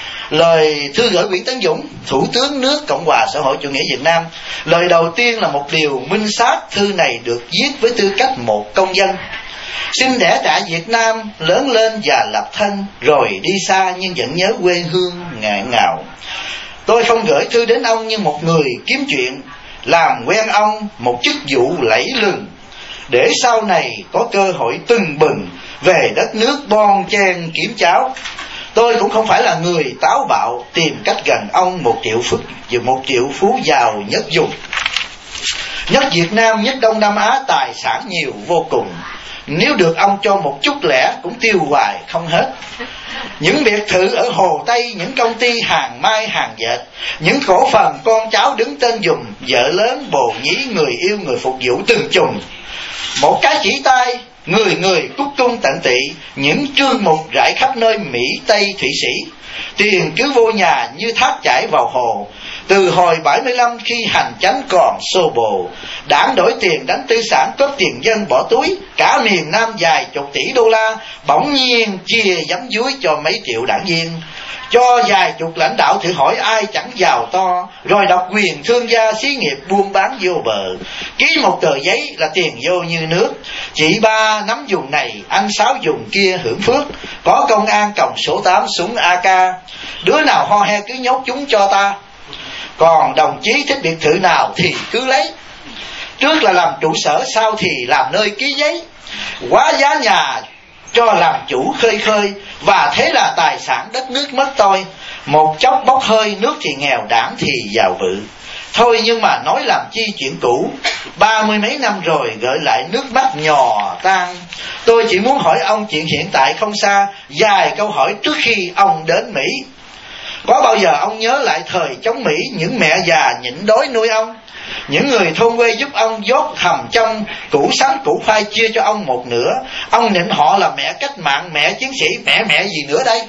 A: Lời thư gửi Nguyễn Tấn Dũng, Thủ tướng nước Cộng hòa xã hội chủ nghĩa Việt Nam. Lời đầu tiên là một điều minh xác. Thư này được viết với tư cách một công dân. Sinh đẻ tại Việt Nam, lớn lên và lập thân, rồi đi xa nhưng vẫn nhớ quê hương ngạn ngào. Tôi không gửi thư đến ông như một người kiếm chuyện, làm quen ông một chức vụ lẫy lừng, để sau này có cơ hội tưng bừng về đất nước bon chen kiếm cháo. Tôi cũng không phải là người táo bạo tìm cách gần ông một triệu phú giàu nhất vùng, nhất Việt Nam, nhất Đông Nam Á, tài sản nhiều vô cùng. Nếu được ông cho một chút lẻ cũng tiêu hoài không hết. Những biệt thự ở Hồ Tây, những công ty hàng mai hàng dệt, những cổ phần con cháu đứng tên dùm, vợ lớn bồ nhí, người yêu người phục vụ từng chùm. Một cái chỉ tay, người người cúc cung tận tị, những trương mục rải khắp nơi Mỹ Tây Thụy Sĩ. Tiền cứ vô nhà như thác chảy vào hồ. Từ hồi 75 khi hành chánh còn xô bồ, đảng đổi tiền đánh tư sản, cướp tiền dân bỏ túi. Cả miền Nam vài chục tỷ đô la, bỗng nhiên chia giấm dúi cho mấy triệu đảng viên. Cho vài chục lãnh đạo thử hỏi ai chẳng giàu to, rồi độc quyền thương gia xí nghiệp buôn bán vô bờ. Ký một tờ giấy là tiền vô như nước. Chị ba nắm dùng này, anh Sáu dùng kia hưởng phước. Có công an còng số 8 súng AK, đứa nào ho he cứ nhốt chúng cho ta. Còn đồng chí thích biệt thự nào thì cứ lấy. Trước là làm trụ sở, sau thì làm nơi ký giấy. Quá giá nhà cho làm chủ khơi khơi, và thế là tài sản đất nước mất tôi. Một chốc bốc hơi, nước thì nghèo, đảng thì giàu bự. Thôi nhưng mà nói làm chi chuyện cũ, 30 mấy năm rồi gợi lại nước mắt nhò tan. Tôi chỉ muốn hỏi ông chuyện hiện tại không xa, vài câu hỏi trước khi ông đến Mỹ. Có bao giờ ông nhớ lại thời chống Mỹ, những mẹ già nhịn đói nuôi ông, những người thôn quê giúp ông dốt hầm trong củ sắn củ khoai chia cho ông một nửa. Ông nịnh họ là mẹ cách mạng, mẹ chiến sĩ, mẹ gì nữa đây?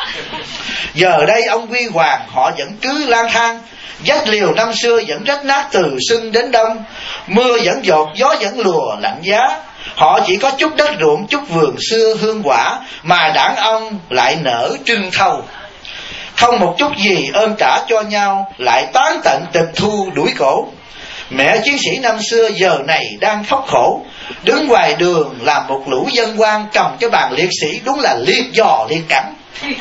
A: Giờ đây ông quy hoàng, họ vẫn cứ lang thang. Vách liều năm xưa vẫn rách nát từ xuân đến đông. Mưa vẫn dột, gió vẫn lùa lạnh giá. Họ chỉ có chút đất ruộng, chút vườn xưa hương quả, mà đảng ông lại nở trưng thâu. Không một chút gì ơn trả cho nhau, lại tán tận tịch thu đuổi cổ. Mẹ chiến sĩ năm xưa giờ này đang khóc khổ, đứng ngoài đường làm một lũ dân quan, cầm cái bàn liệt sĩ đúng là liệt giò liệt cẳng.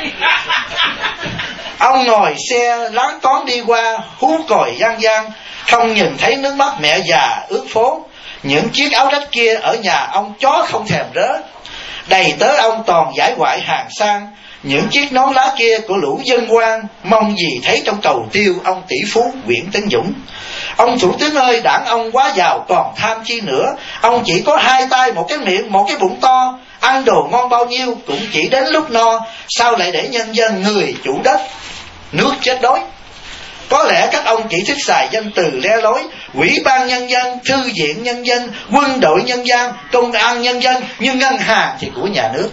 A: Ông ngồi xe láng toán đi qua, hú còi gian gian, không nhìn thấy nước mắt mẹ già ướt phố. Những chiếc áo rách kia ở nhà ông chó không thèm rớ. Đầy tớ ông toàn giải ngoại hàng sang. Những chiếc nón lá kia của lũ dân quan, mong gì thấy trong cầu tiêu ông tỷ phú Nguyễn Tấn Dũng. Ông thủ tướng ơi, đảng ông quá giàu còn tham chi nữa. Ông chỉ có 2 tay, 1 cái miệng, 1 cái bụng to, ăn đồ ngon bao nhiêu cũng chỉ đến lúc no. Sao lại để nhân dân người chủ đất nước chết đói? Có lẽ các ông chỉ thích xài danh từ le lối: Ủy ban nhân dân, thư viện nhân dân, quân đội nhân dân, công an nhân dân, nhưng ngân hàng thì của nhà nước.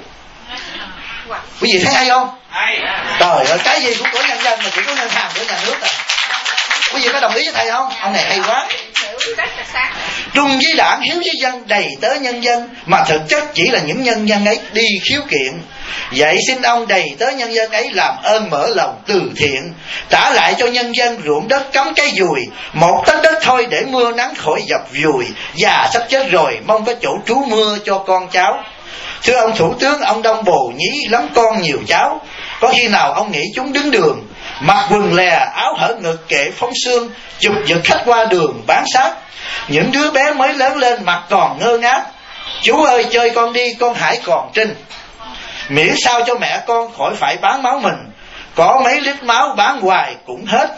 A: Quý vị thấy hay không? Trời ơi, cái gì cũng của nhân dân mà chỉ có ngân hàng của nhà nước à. Quý vị có đồng ý với thầy không? Ông này hay quá. Trung với đảng, hiếu với dân, đầy tớ nhân dân, mà thực chất chỉ là những nhân dân ấy đi khiếu kiện. Vậy xin ông đầy tớ nhân dân ấy làm ơn mở lòng từ thiện, trả lại cho nhân dân ruộng đất cắm cái dùi, 1 tấc đất thôi để mưa nắng khỏi dập vùi. Già sắp chết rồi, mong có chỗ trú mưa cho con cháu. Thưa ông thủ tướng, ông đông bồ nhí lắm con nhiều cháu. Có khi nào ông nghĩ chúng đứng đường, mặc quần lè áo hở ngực kệ phóng xương, chụp giật khách qua đường bán xác. Những đứa bé mới lớn lên mặt còn ngơ ngác: Chú ơi chơi con đi, con hãy còn trinh. Miễn sao cho mẹ con khỏi phải bán máu mình, có mấy lít máu bán hoài cũng hết.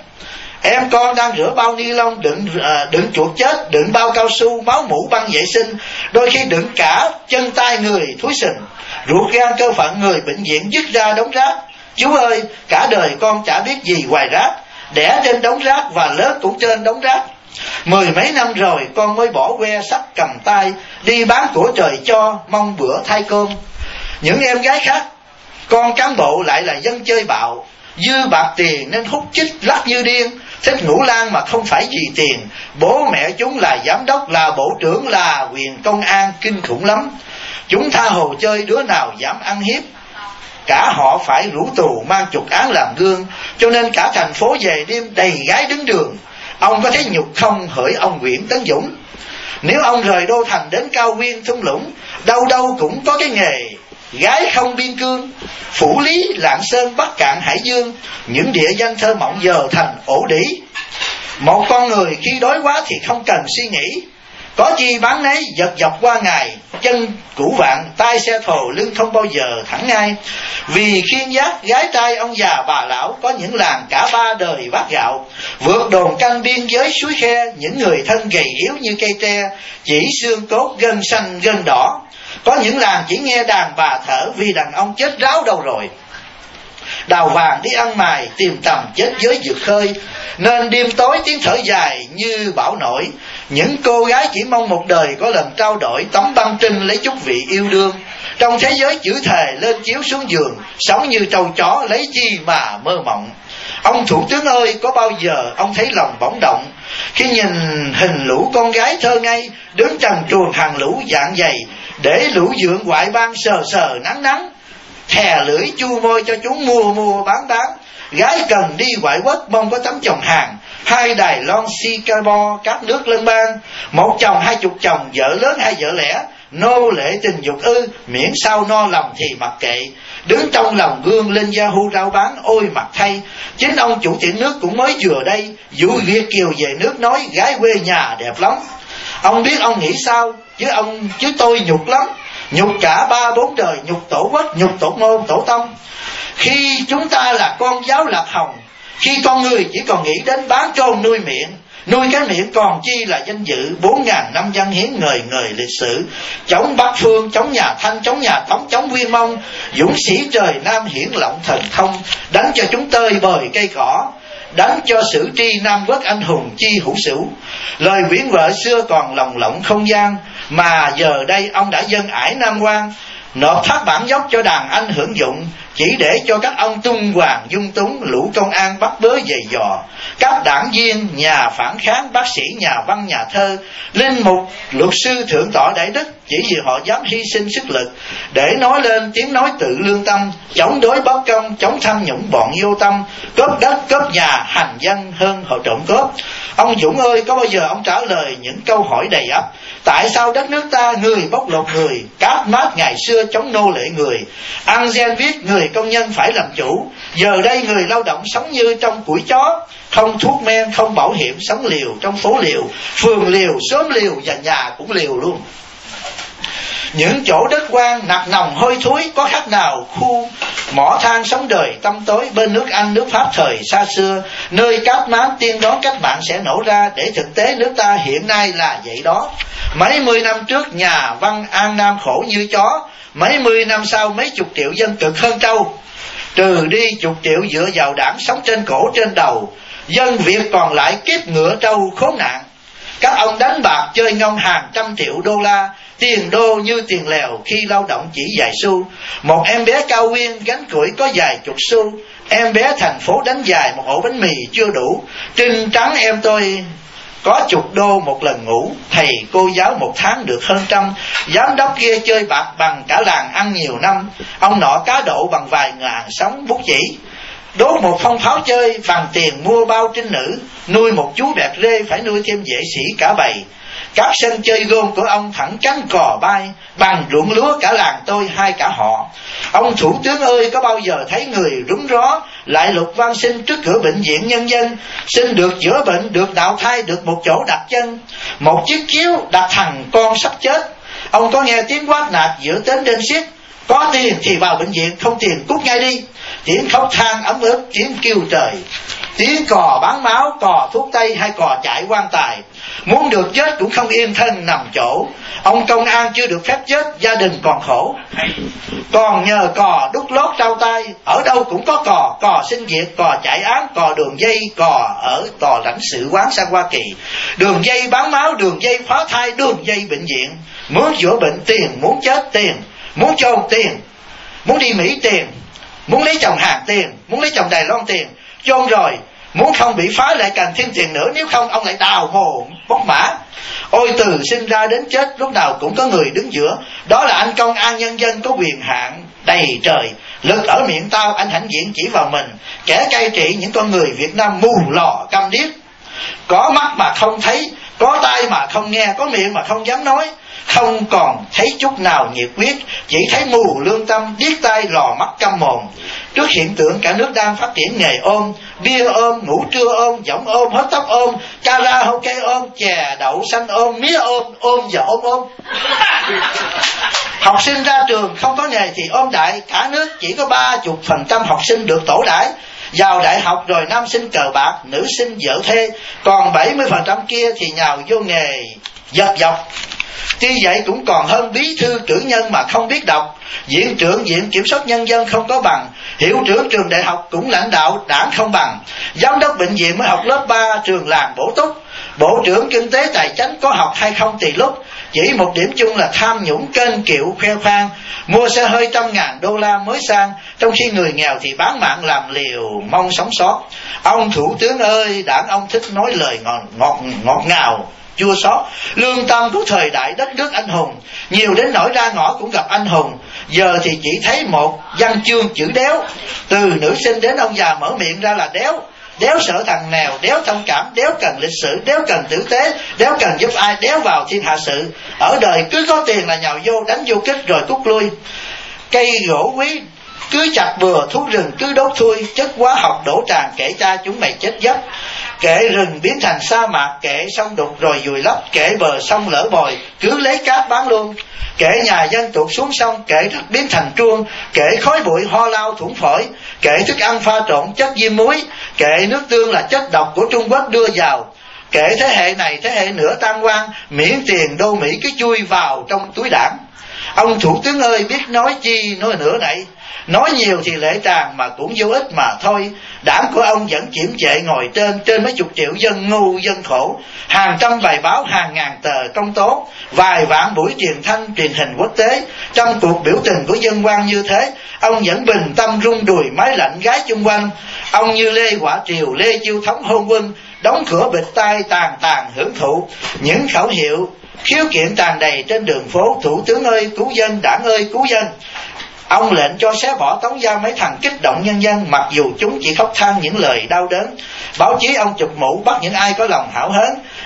A: Em con đang rửa bao ni lông đựng chuột chết, đựng bao cao su, máu mũ, băng vệ sinh, đôi khi đựng cả chân tay người thúi sình. Ruột gan cơ phận người bệnh viện dứt ra đống rác. Chú ơi, cả đời con chả biết gì ngoài rác, đẻ trên đống rác và lớn cũng trên đống rác. 10 mấy năm rồi con mới bỏ que sắt cầm tay, đi bán của trời cho, mong bữa thay cơm. Những em gái khác, con cán bộ lại là dân chơi bạo, dư bạc tiền nên hút chích lắc như điên, thích ngủ lan mà không phải vì tiền. Bố mẹ chúng là giám đốc, là bộ trưởng, là quyền công an, kinh khủng lắm. Chúng tha hồ chơi, đứa nào dám ăn hiếp, cả họ phải rủ tù mang chục án làm gương. Cho nên cả thành phố về đêm đầy gái đứng đường. Ông có thấy nhục không hỡi ông Nguyễn Tấn Dũng? Nếu ông rời đô thành đến cao nguyên thung lũng, đâu đâu cũng có cái nghề gái không biên cương. Phủ Lý, Lạng Sơn, Bắc Cạn, Hải Dương, những địa danh thơ mộng giờ thành ổ đỉ. Một con người khi đói quá thì không cần suy nghĩ, có chi bán nấy giật dọc qua ngày. Chân củ vạn, tay xe thồ, lưng không bao giờ thẳng ngay. Vì khiên giác gái trai ông già bà lão, có những làng cả 3 đời bát gạo. Vượt đồn canh biên giới suối khe, những người thân gầy yếu như cây tre, chỉ xương cốt gân xanh gân đỏ. Có những làng chỉ nghe đàn bà thở, vì đàn ông chết ráo đâu rồi. Đào vàng đi ăn mài, tìm tầm chết giới vượt khơi, nên đêm tối tiếng thở dài như bão nổi. Những cô gái chỉ mong một đời có lần trao đổi tấm băng trinh lấy chút vị yêu đương. Trong thế giới chữ thề lên chiếu xuống giường, sống như trâu chó lấy chi mà mơ mộng. Ông thủ tướng ơi, có bao giờ ông thấy lòng bỗng động khi nhìn hình lũ con gái thơ ngây đứng trần truồng hàng lũ dạng dày, để lũ dượng ngoại bang sờ sờ nắng nắng, thè lưỡi chu môi cho chúng mua bán. Gái cần đi ngoại quốc mong có tấm chồng hàng, 2 Đài Loan Singapore các nước lân bang, 1 chồng 20 chồng, vợ lớn hay vợ lẻ. Nô lệ tình dục ư? Miễn sao no lòng thì mặc kệ. Đứng trong lòng gương lên Yahoo rao bán, ôi mặt thay. Chính ông chủ tiệm nước cũng mới vừa đây dụ Việt kiều về nước, nói gái quê nhà đẹp lắm. Ông biết ông nghĩ sao, chứ tôi nhục lắm. Nhục cả 3-4 đời, nhục tổ quốc, nhục tổ môn, tổ tông. Khi chúng ta là con giáo lạc hồng, khi con người chỉ còn nghĩ đến bán trôn nuôi miệng, nuôi cái miệng còn chi là danh dự. 4.000 năm văn hiến ngời ngời lịch sử, chống Bắc Phương, chống nhà Thanh, chống nhà Tống, chống Nguyên Mông, dũng sĩ trời Nam hiển lộng thần thông, đánh cho chúng tơi bời cây cỏ, đánh cho sử tri Nam Quốc anh hùng chi hữu sửu. Lời quyển vợ xưa còn lồng lộng không gian, mà giờ đây ông đã dâng ải Nam Quan, nộp phát bản dốc cho đàn anh hưởng dụng, chỉ để cho các ông tung hoàng dung túng, lũ công an bắt bớ dày dò. Các đảng viên, nhà phản kháng, bác sĩ, nhà văn, nhà thơ, linh mục, luật sư thượng tọa đại đức, chỉ vì họ dám hy sinh sức lực để nói lên tiếng nói tự lương tâm, chống đối bất công, chống tham nhũng bọn vô tâm, cướp đất, cướp nhà, hành danh hơn họ trộm cướp. Ông Dũng ơi, có bao giờ ông trả lời những câu hỏi đầy ắp? Tại sao đất nước ta người bóc lột người, cát mát ngày xưa chống nô lệ người, ăn gen viết người công nhân phải làm chủ, giờ đây người lao động sống như trong củi chó, không thuốc men, không bảo hiểm, sống liều trong phố liều, phường liều, xóm liều và nhà cũng liều luôn. Những chỗ đất quan nặc nòng hôi thối, có khác nào khu mỏ than sống đời tăm tối bên nước Anh nước Pháp thời xa xưa, nơi cát mám tiên đoán cách mạng sẽ nổ ra. Để thực tế nước ta hiện nay là vậy đó. Mấy mươi năm trước nhà văn An Nam khổ như chó, mấy mươi năm sau mấy chục triệu dân cực hơn trâu. Trừ đi chục triệu dựa vào đảng sống trên cổ trên đầu, dân Việt còn lại kiếp ngựa trâu khốn nạn. Các ông đánh bạc chơi ngông hàng trăm triệu đô la, tiền đô như tiền lèo khi lao động chỉ vài xu. Một em bé Cao Nguyên gánh củi có vài chục xu, em bé thành phố đánh dài một ổ bánh mì chưa đủ. Trinh trắng em tôi có chục đô một lần ngủ, thầy cô giáo một tháng được hơn trăm. Giám đốc kia chơi bạc bằng cả làng ăn nhiều năm, ông nọ cá độ bằng vài ngàn sống bút chỉ. Đốt một phong pháo chơi bằng tiền mua bao trinh nữ, nuôi một chú bẹt rê phải nuôi thêm vệ sĩ cả bầy. Các sân chơi gôn của ông thẳng cánh cò bay, bằng ruộng lúa cả làng tôi hay cả họ. Ông thủ tướng ơi, có bao giờ thấy người rúng ró lại lục van xin trước cửa bệnh viện nhân dân, xin được chữa bệnh, được đào thai, được một chỗ đặt chân, một chiếc chiếu đặt thằng con sắp chết. Ông có nghe tiếng quát nạt giữa tên đền xiết: có tiền thì vào bệnh viện, không tiền cút ngay đi. Tiếng khóc than ấm ức, tiếng kêu trời, tiếng cò bán máu, cò thuốc tây hay cò chạy quan tài. Muốn được chết cũng không yên thân nằm chỗ. Ông công an chưa được phép chết, gia đình còn khổ. Còn nhờ cò đút lót trao tay, ở đâu cũng có cò. Cò xin việc, cò chạy án, cò đường dây, cò ở tòa lãnh sự quán sang Hoa Kỳ, đường dây bán máu, đường dây phá thai, đường dây bệnh viện. Muốn chữa bệnh tiền, muốn chết tiền, muốn chôn tiền, muốn đi Mỹ tiền, muốn lấy chồng Hàn tiền, muốn lấy chồng Đài Loan tiền. Chôn rồi muốn không bị phá lại càng thêm tiền nữa, nếu không ông lại đào mồ bóc mã. Ôi, từ sinh ra đến chết lúc nào cũng có người đứng giữa. Đó là anh công an nhân dân có quyền hạn đầy trời. Lực ở miệng tao, anh hãnh diện chỉ vào mình, kẻ cai trị những con người Việt Nam mù lò câm điếc. Có mắt mà không thấy, có tai mà không nghe, có miệng mà không dám nói. Không còn thấy chút nào nhiệt huyết, chỉ thấy mù lương tâm, điếc tai lò mắt câm mồm. Trước hiện tượng cả nước đang phát triển nghề ôm, bia ôm, ngủ trưa ôm, giọng ôm, hớt tóc ôm, karaoke ôm, chè đậu xanh ôm, mía ôm, ôm và ôm. Học sinh ra trường không có nghề thì ôm đại. Cả nước chỉ có 30% học sinh được tổ đãi. Vào đại học rồi nam sinh cờ bạc, nữ sinh vợ thê, còn 70% kia thì nhào vô nghề giật dọc. Tuy vậy cũng còn hơn bí thư cử nhân mà không biết đọc, viện trưởng viện kiểm soát nhân dân không có bằng, hiệu trưởng trường đại học cũng lãnh đạo đảng không bằng, giám đốc bệnh viện mới học lớp 3 trường làng bổ túc, bộ trưởng kinh tế tài chánh có học hay không tùy lúc. Chỉ một điểm chung là tham nhũng kênh kiệu khoe khoang, mua xe hơi $100,000 mới sang, trong khi người nghèo thì bán mạng làm liều mong sống sót. Ông thủ tướng ơi, đảng ông thích nói lời ngọt ngào chua xót. Lương tâm của thời đại đất nước anh hùng, nhiều đến nỗi ra ngõ cũng gặp anh hùng. Giờ thì chỉ thấy một văn chương chữ đéo, từ nữ sinh đến ông già mở miệng ra là đéo. Đéo sợ thằng nghèo, đéo thông cảm, đéo cần lịch sử, đéo cần tử tế, đéo cần giúp ai, đéo vào thiên hạ sự. Ở đời cứ có tiền là nhào vô, đánh vô kích rồi cút lui. Cây gỗ quý cứ chặt bừa, thú rừng cứ đốt thui, chất hóa học đổ tràn, kể cha chúng mày chết giấc. Kể rừng biến thành sa mạc, kể sông đục rồi vùi lấp, kể bờ sông lỡ bồi cứ lấy cát bán luôn. Kể nhà dân tụt xuống sông, kể đất biến thành truông, kể khói bụi ho lao thủng phổi, kể thức ăn pha trộn chất diêm muối, kể nước tương là chất độc của Trung Quốc đưa vào. Kể thế hệ này thế hệ nữa tan quan, miễn tiền đô Mỹ cứ chui vào trong túi đảng. Ông thủ tướng ơi, biết nói chi nói nữa này. Nói nhiều thì lễ tràn mà cũng vô ích mà thôi. Đảng của ông vẫn chiếm trệ ngồi trên mấy chục triệu dân ngu dân khổ, hàng trăm bài báo, hàng ngàn tờ công tố, vài vạn buổi truyền thanh truyền hình quốc tế. Trong cuộc biểu tình của dân quan như thế, ông vẫn bình tâm rung đùi máy lạnh gái chung quanh. Ông như Lê Quả Triều, Lê Chiêu Thống hôn quân, đóng cửa bịt tai tàn hưởng thụ những khẩu hiệu khiếu kiện tràn đầy trên đường phố. Thủ tướng ơi cứu dân, đảng ơi cứu dân. Ông lệnh cho xé bỏ tống giam mấy thằng kích động nhân dân, mặc dù chúng chỉ khóc than những lời đau đớn. Báo chí ông chụp mũ bắt những ai có lòng hảo hớn.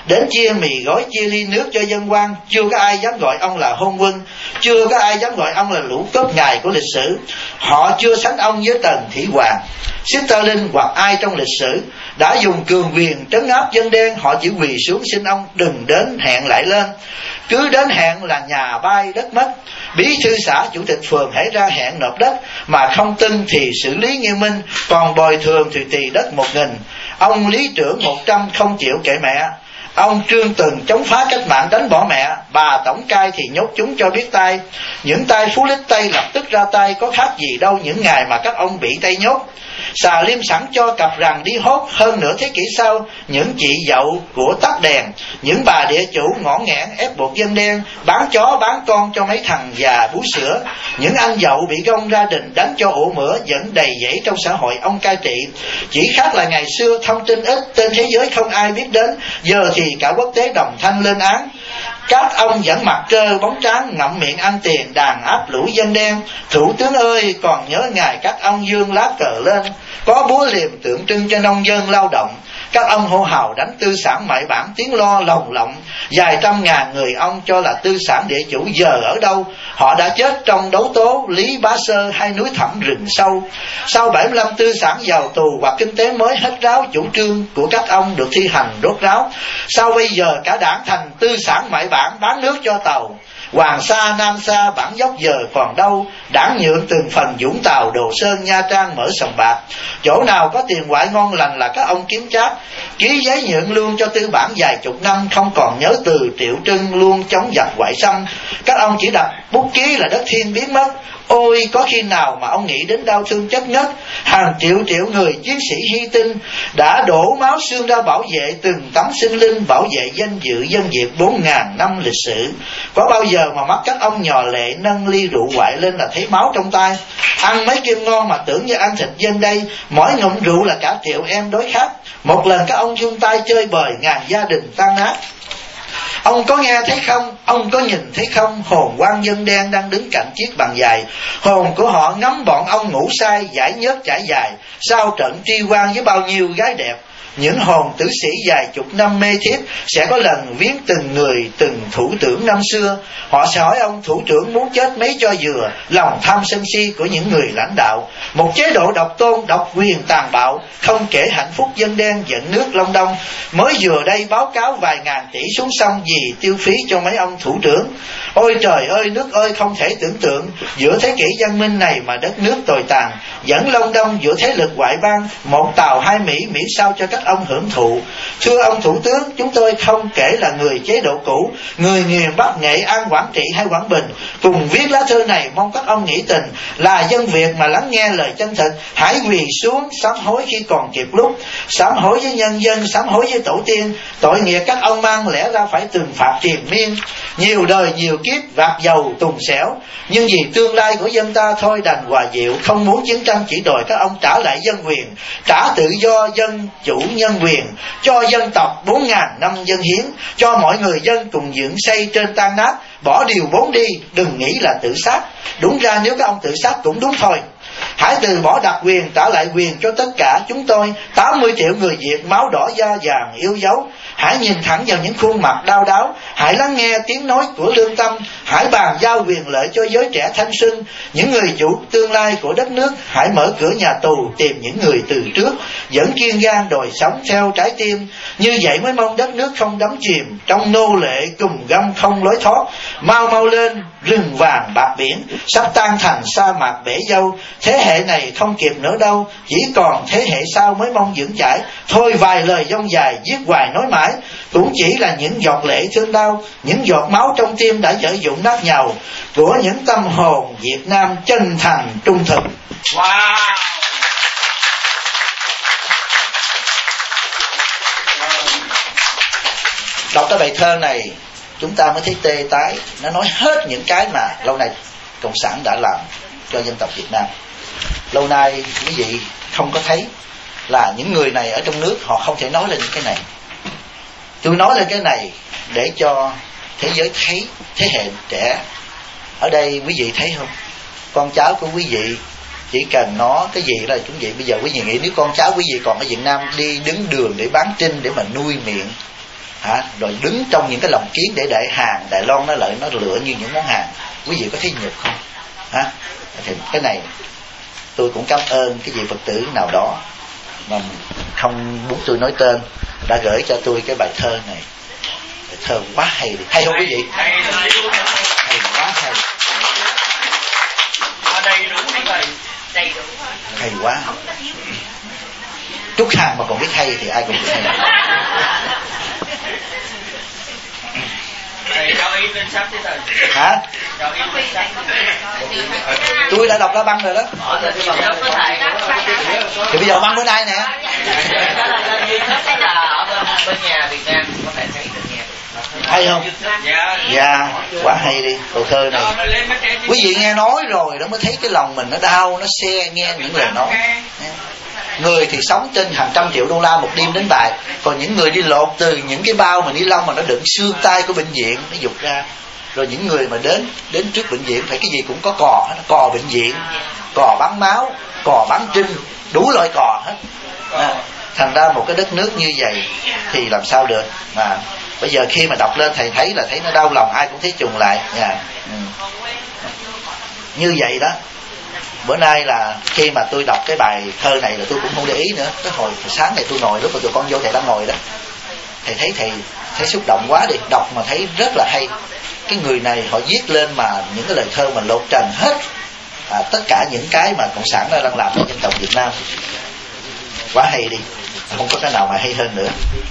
A: Đến chia mì gói, chia ly nước cho dân quan, chưa có ai dám gọi ông là hôn quân, chưa có ai dám gọi ông là lũ cướp ngài của lịch sử. Họ chưa sánh ông với Tần Thủy Hoàng, Stalin hoặc ai trong lịch sử đã dùng cường quyền trấn áp dân đen. Họ chỉ quỳ xuống xin ông đừng đến hẹn lại lên, cứ đến hẹn là nhà bay đất mất. Bí thư xã, chủ tịch phường hãy ra hẹn nộp đất, mà không tin thì xử lý nghiêm minh, còn bồi thường thì tùy đất 1.000. Ông lý trưởng 100 không chịu kệ mẹ. Ông Trương Từng chống phá cách mạng đánh bỏ mẹ. Bà Tổng Cai thì nhốt chúng cho biết tay. Những tay phú lít Tây lập tức ra tay, có khác gì đâu những ngày mà các ông bị Tây nhốt. Xà Liêm sẵn cho cặp rằng đi hốt. Hơn nửa thế kỷ sau, những chị dậu của tắt đèn, những bà địa chủ ngõn nghẽn ép buộc dân đen bán chó bán con cho mấy thằng già bú sữa. Những anh dậu bị gông ra đình đánh cho ủ mửa, vẫn đầy dẫy trong xã hội ông cai trị. Chỉ khác là ngày xưa thông tin ít, tên thế giới không ai biết đến, giờ thì cả quốc tế đồng thanh lên án. Các ông vẫn mặt trơ bóng tráng, ngậm miệng ăn tiền, đàn áp lũ dân đen. Thủ tướng ơi, còn nhớ ngày các ông dương lá cờ lên, có búa liềm tượng trưng cho nông dân lao động. Các ông hô hào đánh tư sản mại bản, tiếng lo lồng lộng. Vài trăm ngàn người ông cho là tư sản địa chủ giờ ở đâu? Họ đã chết trong đấu tố Lý Bá Sơ hay núi thẳm rừng sâu. Sau 75 tư sản vào tù hoặc kinh tế mới hết ráo, chủ trương của các ông được thi hành rốt ráo. Sao bây giờ cả đảng thành tư sản mại bản, bán nước cho tàu? Hoàng Sa, Nam Sa, bản dốc giờ còn đâu? Đảng nhượng từng phần Vũng Tàu, Đồ Sơn, Nha Trang mở sòng bạc. Chỗ nào có tiền ngoại ngon lành là các ông kiếm chác. Ký giấy nhượng lương cho tư bản vài chục năm, không còn nhớ từ Triệu Trưng luôn chống giặc ngoại xâm. Các ông chỉ đặt bút ký là đất thiên biến mất. Ôi, có khi nào mà ông nghĩ đến đau thương chất ngất? Hàng triệu triệu người chiến sĩ hy sinh đã đổ máu xương ra bảo vệ từng tấm sinh linh, bảo vệ danh dự dân Việt 4.000 năm lịch sử. Có bao giờ mà mắt các ông nhò lệ nâng ly rượu ngoại lên là thấy máu trong tay? Ăn mấy kim ngon mà tưởng như ăn thịt dân đây, mỗi ngụm rượu là cả triệu em đối khác. Một lần các ông chung tay chơi bời, ngàn gia đình tan nát. Ông có nghe thấy không? Ông có nhìn thấy không? Hồn quan dân đen đang đứng cạnh chiếc bàn dài. Hồn của họ ngắm bọn ông ngủ say, giải nhớt trải dài. Sau trận tri quan với bao nhiêu gái đẹp. Những hồn tử sĩ vài chục năm mê thiếp sẽ có lần viếng từng người, từng thủ trưởng năm xưa. Họ sẽ hỏi ông thủ trưởng muốn chết mấy cho vừa. Lòng tham sân si của những người lãnh đạo, một chế độ độc tôn, độc quyền tàn bạo, không kể hạnh phúc dân đen dẫn nước Long Đông. Mới vừa đây báo cáo vài ngàn tỷ xuống sông vì tiêu phí cho mấy ông thủ trưởng. Ôi trời ơi, nước ơi, không thể tưởng tượng giữa thế kỷ văn minh này mà đất nước tồi tàn, dẫn Long Đông giữa thế lực ngoại bang, một Tàu hai Mỹ, miễn sao cho các ông hưởng thụ. Thưa ông thủ tướng, chúng tôi không kể là người chế độ cũ, người miền Bắc, Nghệ An, Quảng Trị hay Quảng Bình, cùng viết lá thư này mong các ông nghĩ tình, là dân Việt mà lắng nghe lời chân thật, hãy quỳ xuống sám hối khi còn kịp lúc, sám hối với nhân dân, sám hối với tổ tiên. Tội nghiệp các ông mang lẽ ra phải trừng phạt triền miên, nhiều đời nhiều kiếp vạt dầu tùng xẻo, nhưng vì tương lai của dân ta thôi đành hòa dịu, không muốn chiến tranh, chỉ đòi các ông trả lại dân quyền, trả tự do dân chủ nhân quyền cho dân tộc 4.000 năm dân hiến, cho mọi người dân cùng dựng xây trên tan nát, bỏ điều 4 đi, đừng nghĩ là tự sát. Đúng ra nếu các ông tự sát cũng đúng thôi. Hãy từ bỏ đặc quyền, trả lại quyền cho tất cả chúng tôi 80 triệu người Việt máu đỏ da vàng yêu dấu. Hãy nhìn thẳng vào những khuôn mặt đau đáu, hãy lắng nghe tiếng nói của lương tâm, hãy bàn giao quyền lợi cho giới trẻ thanh xuân, những người chủ tương lai của đất nước. Hãy mở cửa nhà tù tìm những người từ trước vẫn kiên gan đòi sống theo trái tim, như vậy mới mong đất nước không đắm chìm trong nô lệ cùng găm không lối thoát. Mau mau lên, rừng vàng bạc biển sắp tan thành sa mạc bể dâu. Thế hệ này không kịp nữa đâu, chỉ còn thế hệ sau mới mong vững chãi. Thôi vài lời dông dài viết hoài nói mãi cũng chỉ là những giọt lệ thương đau, những giọt máu trong tim đã dở dụng nát nhàu của những tâm hồn Việt Nam chân thành trung thực.
B: Wow.
A: Đọc cái bài thơ này chúng ta mới thấy tê tái. Nó nói hết những cái mà lâu nay Cộng sản đã làm cho dân tộc Việt Nam. Lâu nay quý vị không có thấy là những người này ở trong nước họ không thể nói lên những cái này. Tôi nói lên cái này để cho thế giới thấy, thế hệ trẻ ở đây quý vị thấy không? Con cháu của quý vị chỉ cần nó cái gì là chúng vậy. Bây giờ quý vị nghĩ nếu con cháu quý vị còn ở Việt Nam đi đứng đường để bán trinh để mà nuôi miệng, rồi đứng trong những cái lồng kiến để hàng Đài Loan nó lại nó lựa như những món hàng. Quý vị có thấy nhục không? Thì cái này tôi cũng cảm ơn cái vị Phật tử nào đó mà không muốn tôi nói tên đã gửi cho tôi cái bài thơ này. Bài thơ quá hay đi. Hay không quý vị? Hay quá hay. Hay quá. Trúc Hằng mà còn biết hay thì ai cũng biết hay. Hả? Tôi đã đọc lá băng rồi đó. Thì bây giờ băng bữa nay nè. Hay không? Dạ, quá hay đi. Câu thơ này quý vị nghe nói rồi đó mới thấy cái lòng mình nó đau, nó xe nghe những lời nói. Người thì sống trên hàng trăm triệu đô la một đêm đánh bài, còn những người đi lột từ những cái bao mà ni lông mà nó đựng xương tay của bệnh viện nó dục ra. Rồi những người mà đến trước bệnh viện phải cái gì cũng có cò bệnh viện, cò bán máu, cò bán trinh, đủ loại cò hết. Thành ra một cái đất nước như vậy thì làm sao được. Mà bây giờ khi mà đọc lên thầy thấy nó đau lòng, ai cũng thấy trùng lại. Như vậy đó. Bữa nay là khi mà tôi đọc cái bài thơ này là tôi cũng không để ý nữa. Cái hồi sáng này tôi ngồi, lúc mà tụi con vô thầy đang ngồi đó, thầy thấy xúc động quá đi. Đọc mà thấy rất là hay. Cái người này họ viết lên mà những cái lời thơ mà lột trần hết tất cả những cái mà cộng sản đang làm cho dân tộc Việt Nam. Quá hay đi. Không có cái nào mà hay hơn nữa.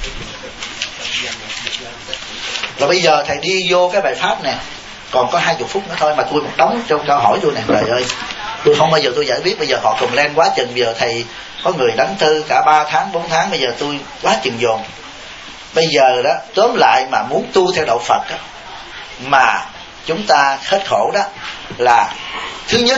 A: Rồi bây giờ thầy đi vô cái bài pháp nè. Còn có 20 phút nữa thôi mà tôi một đống cho câu hỏi tôi nè. Trời ơi, tôi không bao giờ tôi giải biết. Bây giờ họ cùng lên quá chừng. Bây giờ thầy có người đánh tư cả 3 tháng 4 tháng. Bây giờ tôi quá chừng dồn. Bây giờ đó tóm lại mà muốn tu theo đạo Phật đó, mà chúng ta hết khổ đó là thứ nhất,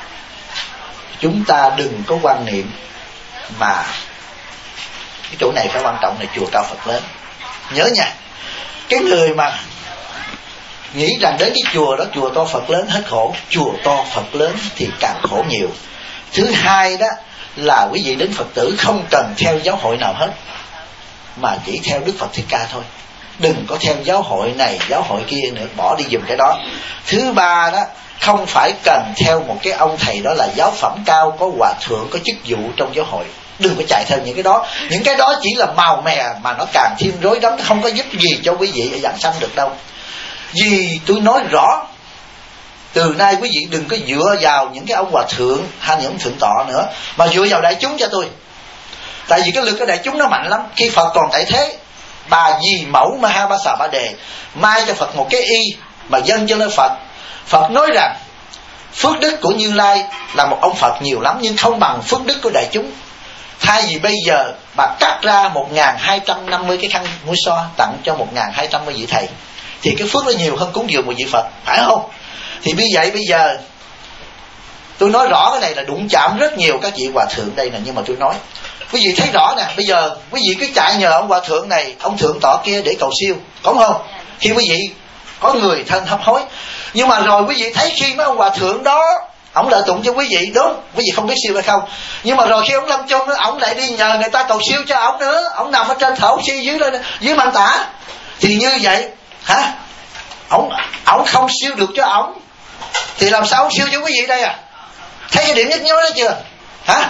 A: chúng ta đừng có quan niệm mà cái chỗ này phải quan trọng là chùa cao Phật lớn. Nhớ nha, cái người mà nghĩ rằng đến cái chùa đó chùa to Phật lớn hết khổ, chùa to Phật lớn thì càng khổ nhiều. Thứ hai đó là quý vị đến Phật tử không cần theo giáo hội nào hết, mà chỉ theo Đức Phật Thích Ca thôi. Đừng có theo giáo hội này giáo hội kia nữa, bỏ đi giùm cái đó. Thứ ba đó, không phải cần theo một cái ông thầy đó là giáo phẩm cao, có hòa thượng, có chức vụ trong giáo hội. Đừng có chạy theo những cái đó. Những cái đó chỉ là màu mè mà nó càng thêm rối rắm, không có giúp gì cho quý vị ở giảng sanh được đâu. Vì tôi nói rõ, từ nay quý vị đừng có dựa vào những cái ông hòa thượng hay những ông thượng tọa nữa, mà dựa vào đại chúng cho tôi. Tại vì cái lực của đại chúng nó mạnh lắm. Khi Phật còn tại thế, bà dì mẫu Mahabasa Ba Đề mai cho Phật một cái y mà dâng cho lên Phật. Phật nói rằng phước đức của Như Lai là một ông Phật nhiều lắm, nhưng không bằng phước đức của đại chúng. Thay vì bây giờ bà cắt ra 1250 cái khăn mũi xoa tặng cho 1250 vị thầy, thì cái phước nó nhiều hơn cúng dường một vị Phật, phải không? Thì vì vậy bây giờ tôi nói rõ cái này là đụng chạm rất nhiều các vị hòa thượng đây nè. Nhưng mà tôi nói quý vị thấy rõ nè, bây giờ quý vị cứ chạy nhờ ông hòa thượng này, ông thượng tọa kia để cầu siêu, đúng không? Khi quý vị có người thân hấp hối, nhưng mà rồi quý vị thấy khi mấy ông hòa thượng đó ông lợi tụng cho quý vị, đúng, quý vị không biết siêu hay không, nhưng mà rồi khi ông lâm chung ông lại đi nhờ người ta cầu siêu cho ông nữa. Ông nằm ở trên thổ siêu dưới màn tả, thì như vậy hả, ông không siêu được cho ông, thì làm sao ông siêu cho quý vị đây à? Thấy cái điểm nhức nhối đó chưa hả?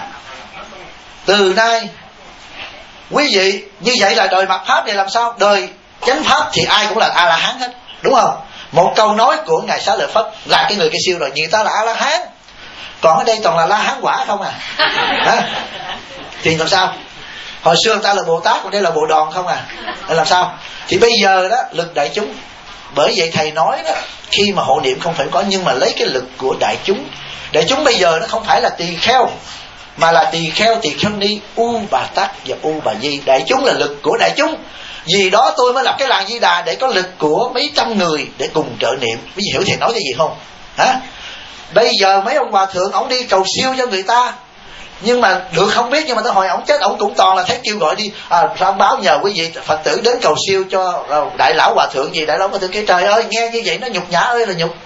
A: Từ nay quý vị như vậy là đời mạt pháp này làm sao? Đời chánh pháp thì ai cũng là A-la-hán hết, đúng không? Một câu nói của Ngài Xá Lợi Phất là cái người kia siêu rồi, người ta là A-la-hán, còn ở đây toàn là La-hán quả không à. Hả? Thì làm sao? Hồi xưa người ta là Bồ Tát, còn đây là Bồ Đòn không à. Nên làm sao? Thì bây giờ đó lực đại chúng. Bởi vậy thầy nói đó, khi mà hộ niệm không phải có, nhưng mà lấy cái lực của đại chúng. Đại chúng bây giờ nó không phải là tỳ kheo, mà là tỳ kheo ni, U Bà Tát và U Bà Di. Đại chúng là lực của đại chúng. Vì đó tôi mới lập cái làng Di Đà để có lực của mấy trăm người để cùng trợ niệm. Quý vị hiểu thầy nói cái gì không? Hả? Bây giờ mấy ông hòa thượng ổng đi cầu siêu cho người ta, nhưng mà được không biết, nhưng mà tới hồi ổng chết ổng cũng toàn là thấy kêu gọi đi thông báo nhờ quý vị Phật tử đến cầu siêu cho đại lão hòa thượng gì, đại lão hòa thượng kia. Trời ơi, nghe như vậy nó nhục nhã ơi là nhục.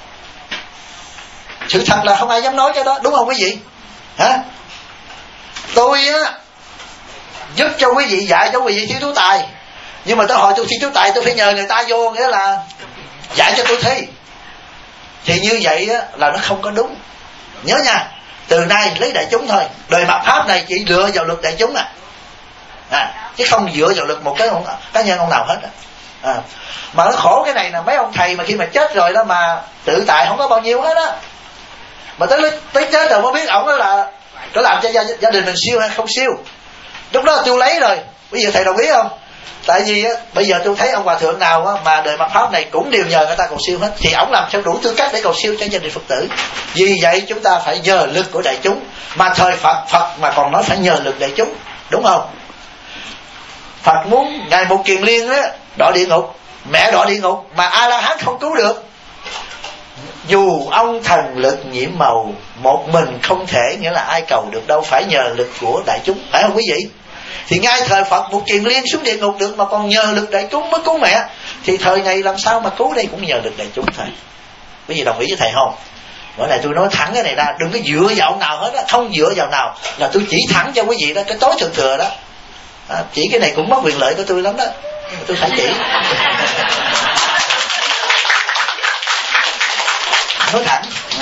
A: Sự thật là không ai dám nói cái đó, đúng không quý vị? Hả? Tôi á giúp cho quý vị, dạy cho quý vị thiếu tú tài, Nhưng mà tới hồi tôi thi chú tài tôi phải nhờ người ta vô, nghĩa là dạy cho tôi thi. Thì như vậy á, là nó không có đúng. Nhớ nha, từ nay lấy đại chúng thôi. Đời mạt Pháp này chỉ dựa vào luật đại chúng chứ không dựa vào luật một cái cá nhân ông nào hết mà nó khổ cái này là mấy ông thầy mà khi mà chết rồi đó mà tự tại không có bao nhiêu hết á, mà tới chết rồi mới biết ổng đó là có làm cho gia đình mình siêu hay không siêu. Lúc đó tôi lấy rồi. Bây giờ thầy đồng ý không? Tại vì á, bây giờ tôi thấy ông hòa thượng nào á, mà đời mạt Pháp này cũng đều nhờ người ta cầu siêu hết, thì ổng làm theo đủ tư cách để cầu siêu cho gia đình Phật tử. Vì vậy chúng ta phải nhờ lực của đại chúng. Mà thời Phật mà còn nói phải nhờ lực đại chúng, đúng không? Phật muốn Ngài Một Kiền Liên á đọa địa ngục, mẹ đọa địa ngục mà A La Hán không cứu được. Dù ông thần lực nhiễm màu, một mình không thể, nghĩa là ai cầu được đâu, phải nhờ lực của đại chúng, phải không quý vị? Thì ngay thời Phật Một Kiền Liên xuống địa ngục được mà còn nhờ lực đại chúng mới cứu mẹ, thì thời này làm sao mà cứu đây, cũng nhờ lực đại chúng thôi. Quý vị đồng ý với thầy không? Bữa nay tôi nói thẳng cái này ra, đừng có dựa vào ông nào hết á, không dựa vào nào, là tôi chỉ thẳng cho quý vị đó, cái tối thượng thừa đó. Chỉ cái này cũng mất quyền lợi của tôi lắm đó, nhưng mà tôi phải chỉ. Nói thẳng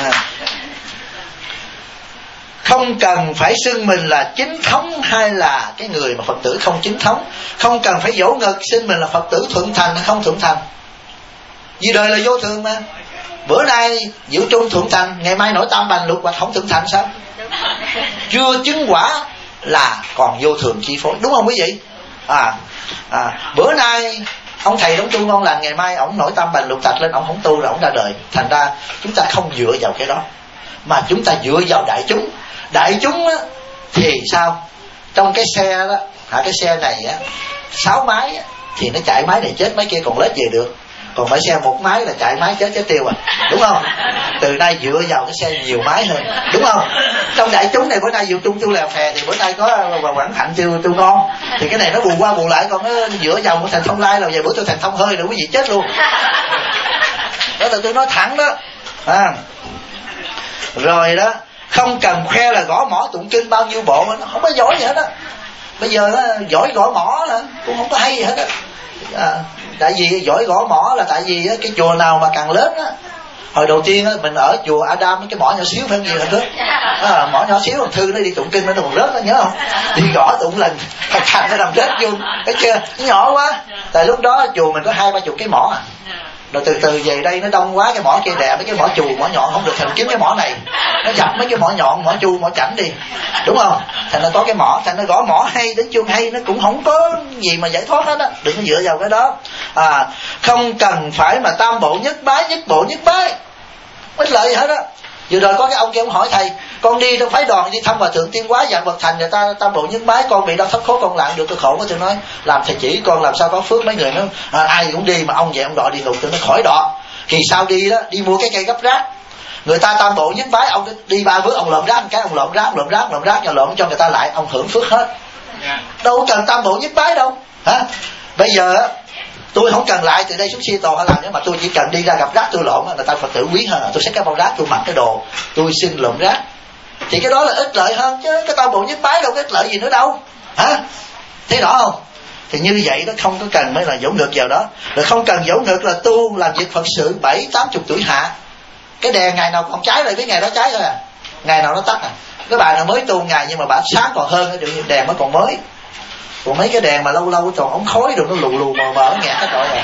A: không cần phải xưng mình là chính thống hay là cái người mà Phật tử không chính thống, không cần phải vỗ ngực xưng mình là Phật tử thuận thành hay không thuận thành, vì đời là vô thường mà. Bữa nay Diệu Trung thuận thành, ngày mai nổi Tam Bành Lục Bạch không thuận thành sao? Chưa chứng quả là còn vô thường chi phối, đúng không quý vị? Bữa nay ông thầy đóng tu ngon lành, ngày mai ổng nổi Tam Bành Lục Thạch lên, ổng không tu rồi ổng ra đời. Thành ra chúng ta không dựa vào cái đó, mà chúng ta dựa vào đại chúng. Đại chúng á, thì sao? Trong cái xe đó, cái xe này á, 6 máy á, thì nó chạy máy này chết, máy kia còn lết về được. Còn phải xe một máy là chạy máy chết tiêu đúng không? Từ nay dựa vào cái xe nhiều máy hơn, đúng không? Trong đại chúng này bữa nay Diệu Trung tu lèo phè, thì bữa nay có Quảng Hạnh tu ngon, thì cái này nó bù qua bù lại, còn nó dựa vào một thành Thông Lai là vài bữa tôi thành Thông Hơi rồi quý vị chết luôn. Đó là tôi nói thẳng đó. Rồi đó, không cần khoe là gõ mõ tụng kinh bao nhiêu bộ, nó không có giỏi gì hết á. Bây giờ nó giỏi gõ mõ cũng không có hay gì hết á. Tại vì giỏi gõ mõ là tại vì cái chùa nào mà càng lớn á, hồi đầu tiên á, mình ở chùa Adam cái mõ nhỏ xíu phải không, gì hết đó, mõ nhỏ xíu, Thư nó đi tụng kinh nó còn rớt đó, nhớ không? Đi gõ tụng lần thành nó nằm rớt luôn, thấy chưa? Nó nhỏ quá. Tại lúc đó chùa mình có 20-30 cái mõ rồi từ từ về đây nó đông quá, cái mỏ kia đè mấy cái mỏ chù mỏ nhọn không được, thành kiếm cái mỏ này nó dập mấy cái mỏ nhọn, mỏ chu mỏ chảnh đi, đúng không? Thành nó có cái mỏ, thành nó gõ mỏ hay đến chuông hay, nó cũng không có gì mà giải thoát hết á. Đừng có dựa vào cái đó. Không cần phải mà tam bộ nhất bái, nhất bộ nhất bái, ít lợi gì hết á. Vừa rồi có cái ông kia ông hỏi thầy, con đi trong phái đoàn đi thăm Hòa Thượng Tiên Hóa dạng bậc thành, người ta tam bộ nhất bái, con bị đau thất khố con lạng được tôi khổ quá. Tôi nói làm thầy chỉ con làm sao có phước. Mấy người nó ai cũng đi mà ông vậy ông đọa đi ngục, tôi nó khỏi đọa. Thì sao đi đó, đi mua cái cây gấp rác, người ta tam bộ nhất bái, ông đi 3 bước ông lượm rác một cái, ông lượm rác cho lượm cho người ta lại, ông hưởng phước hết. Đâu cần tam bộ nhất bái đâu hả? Bây giờ tôi không cần lại từ đây xuống Seattle hay làm nữa, mà tôi chỉ cần đi ra gặp rác tôi lộn, người ta Phật tử quý hơn. Tôi xách cái bao rác, tôi mặc cái đồ, tôi xin lộn rác, thì cái đó là ích lợi hơn chứ cái tam bộ nhất bái đâu có ích lợi gì nữa đâu hả? Thấy rõ không? Thì như vậy đó, không có cần mới là dỗ ngược vào đó. Rồi không cần dỗ ngược là tu làm việc Phật sự 70-80 tuổi hạ. Cái đèn ngày nào còn cháy lại biết ngày đó cháy thôi à, ngày nào nó tắt à. Cái bà nào mới tu ngày nhưng mà bà sáng còn hơn, đèn mới còn mới. Còn mấy cái đèn mà lâu lâu còn ống khói rồi nó lù mờ nghẹt cái trọi